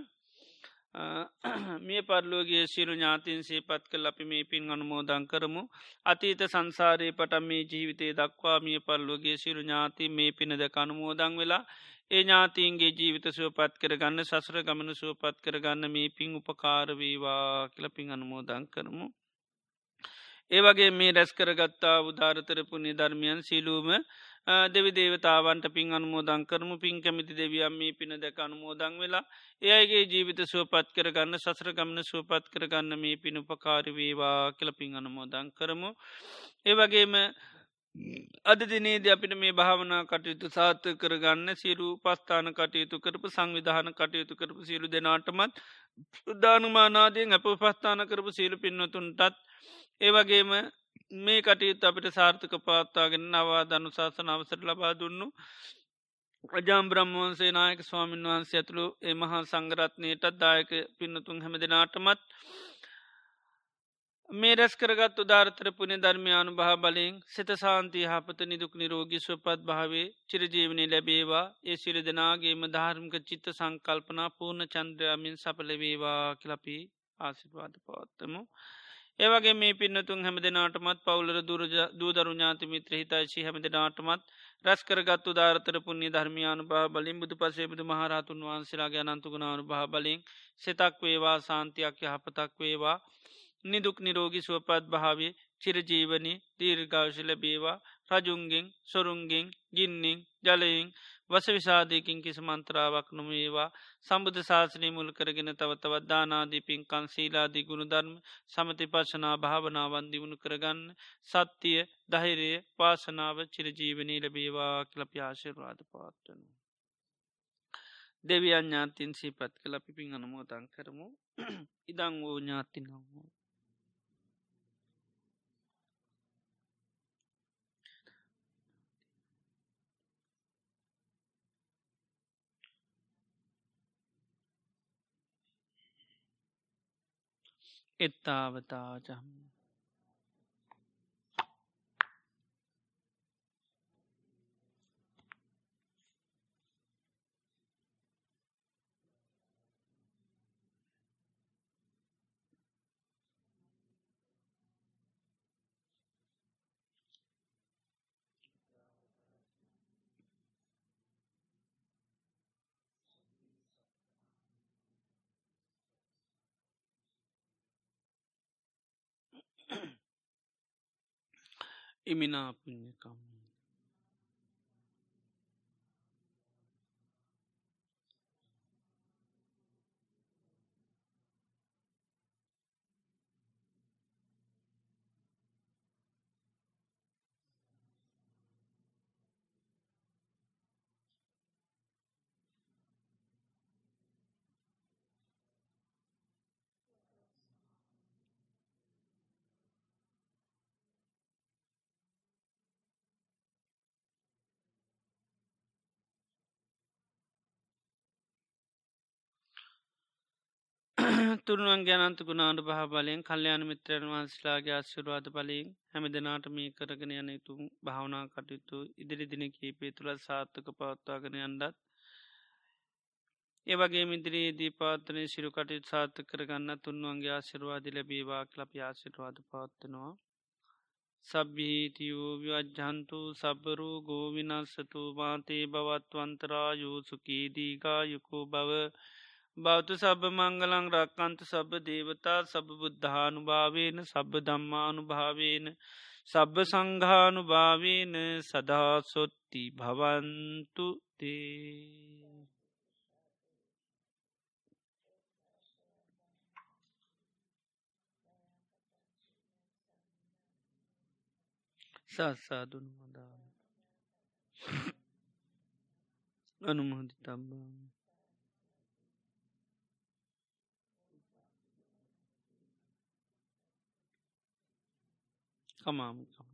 මේ පරලෝගේ සිරු ඥාතින් සේපත් කල් අපි මේ පින් අනුමෝදං කරමු අතීත සංසාරයේ පටම් මේ ජීවිතය දක්වා මිය පරලෝගේ සිරු ඥාති මේ පින දැක අනුමෝදං වෙලා ඒ ඥාතීන්ගේ ජීවිත සුවපත් කරගන්න සසර ගමන සුවපත් කරගන්න මේ පින් උපකාරවේවා කියල පින් අනුමෝදං කරමු. ඒවගේ මේ රැස් කරගත්තා උදාරතර පුුණි ධර්මයන් සිලූම දෙවි දේවතාවන්ට පින් අනුමෝදං කරමු පින් කැමිති දෙවියම් මේ පින දැක අනුමෝදං වෙලා ඒයගේ ජීවිත සුවපත් කරගන්න සසර ගමන සුවපත් කරගන්න මේ පින උපකාරවේවා කියල පින් අනුමෝදං කරමු. ඒවගේම අද දිනේද අපිට මේ භාවනා කටයුතු සාත්ත කරගන්න සිරු පස්ථාන කටයුතු කරපු සංවිධාන කටයුතු කරපු සිරු දෙනාටමත් උදානුමානාදයෙන් අප පස්ථාන කරපු සීලු පින්නතුන්ටත් ඒවගේම මේ කටයුතු අපිට සාර්ථක පාත්තාගෙන නවා දනු ශාසන අවසර ලබා දුන්නු අජාම් බ්‍රහ්මවන්සේ නායක ස්වාමීන් වහන්සේ ඇතුළු ඒ මහා සංගරත්නයටත් දායක පින්නතුන් හැම දෙනාටමත් මේ රැස් කරගත් උදාරතර පුුණේ ධර්මයානු භා බලයෙන් සිත සාන්ති හපත නිදුක් නිරෝගී ස්වපත් භාවේ චිරජීවනය ලැබේවා ඒ සිර දෙනාගේම ධාර්මික චිත්ත සංකල්පනා පූර්ණ චන්ද්‍රයාමින් සපලවේවා කිලපි ආසිර්වාද පවත්තමු. ඒවගේ මේ පින්නතුන් හැම දෙනාටමත් පවුලර දූදරු ඥාති මිත්‍ර හිතයිශි හැම දෙනාටමත් රැස් කරගත් උදාරතර පුුණ්‍ය ධර්මයානු භා බලින් බුදු පසේ බුදු මහරහතුන් වහන්සේලාගේ අනන්තුගුණානු භා බලින් සිතක් වේවා සාන්තියක් යහපතක් වේවා නිදුක් නිරෝගි සුවපත් භාවේ චිරජීවනි දීර්ගාවශල බේවා රජුන්ගෙන් සොරුන්ගෙන් ගින්නින් ජලයෙන් වසවිසාධයකින් කිසි මන්ත්‍රාවක් නොමේවා සම්බුධ ශාසනය මුල් කරගෙන තවතවත් දානාදී පින්කන් සීලාදී ගුණු ධර්ම සමති පශනා භාවනාවන් දියුණු කරගන්න සත්‍යය දහිරය පාසනාව චිරජීවනී ලබේවා කලපි ආශිර්වාද පවත්වනු. දෙවියන් ඥාතින් සීපත් කළ පිපින් අනමෝතන් කරමු ඉදං වූ ඥාති නවෝ. එත්තාවතාජම් ඉමිනා පුුණ්්‍යකම් තුරුවන් ගැනන්ත ගුණාට පහ බලයෙන් කල්්‍යයාන මිත්‍රයන් වහන්සලාගේ අශ්වරවාද බලින් හැම දෙනාට මේ කරගෙන යන යුතු භාවනා කටයුතු ඉදිරි දින කීපේ තුළ සාර්ථක පවත්වාගෙන අන්ඩත් ඒවගේ මිදිරියේදී පාත්තනය සිරු කටයුතු සාර්ථ කරගන්න තුන්වන්ගේ ආශිරවාදි ලැබේවා කලප ආශිරවාද පවත්වනවා. සබ්බිහිතියෝ ව්‍යජ්ජන්තු සබරු ගෝවිනස්සතු මාතේ බවත්වන්තරායෝ සුකීදීගා යුකෝ බව බෞතු සබ මංගලං රක්කන්ත සබ දේවතා සබ බුද්ධානු භාවේන සබ දම්මානු භාවේන සබ සංඝානු භාවේන සදාසොත්ති භවන්තු තේ සත්සාධන මදා අනුමහදි තබ්බා කමාමිකම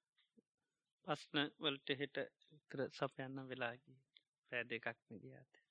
පස්න වලට හෙට තර සපයන්න වෙලාගී පෑ දෙකක්ම ගියාත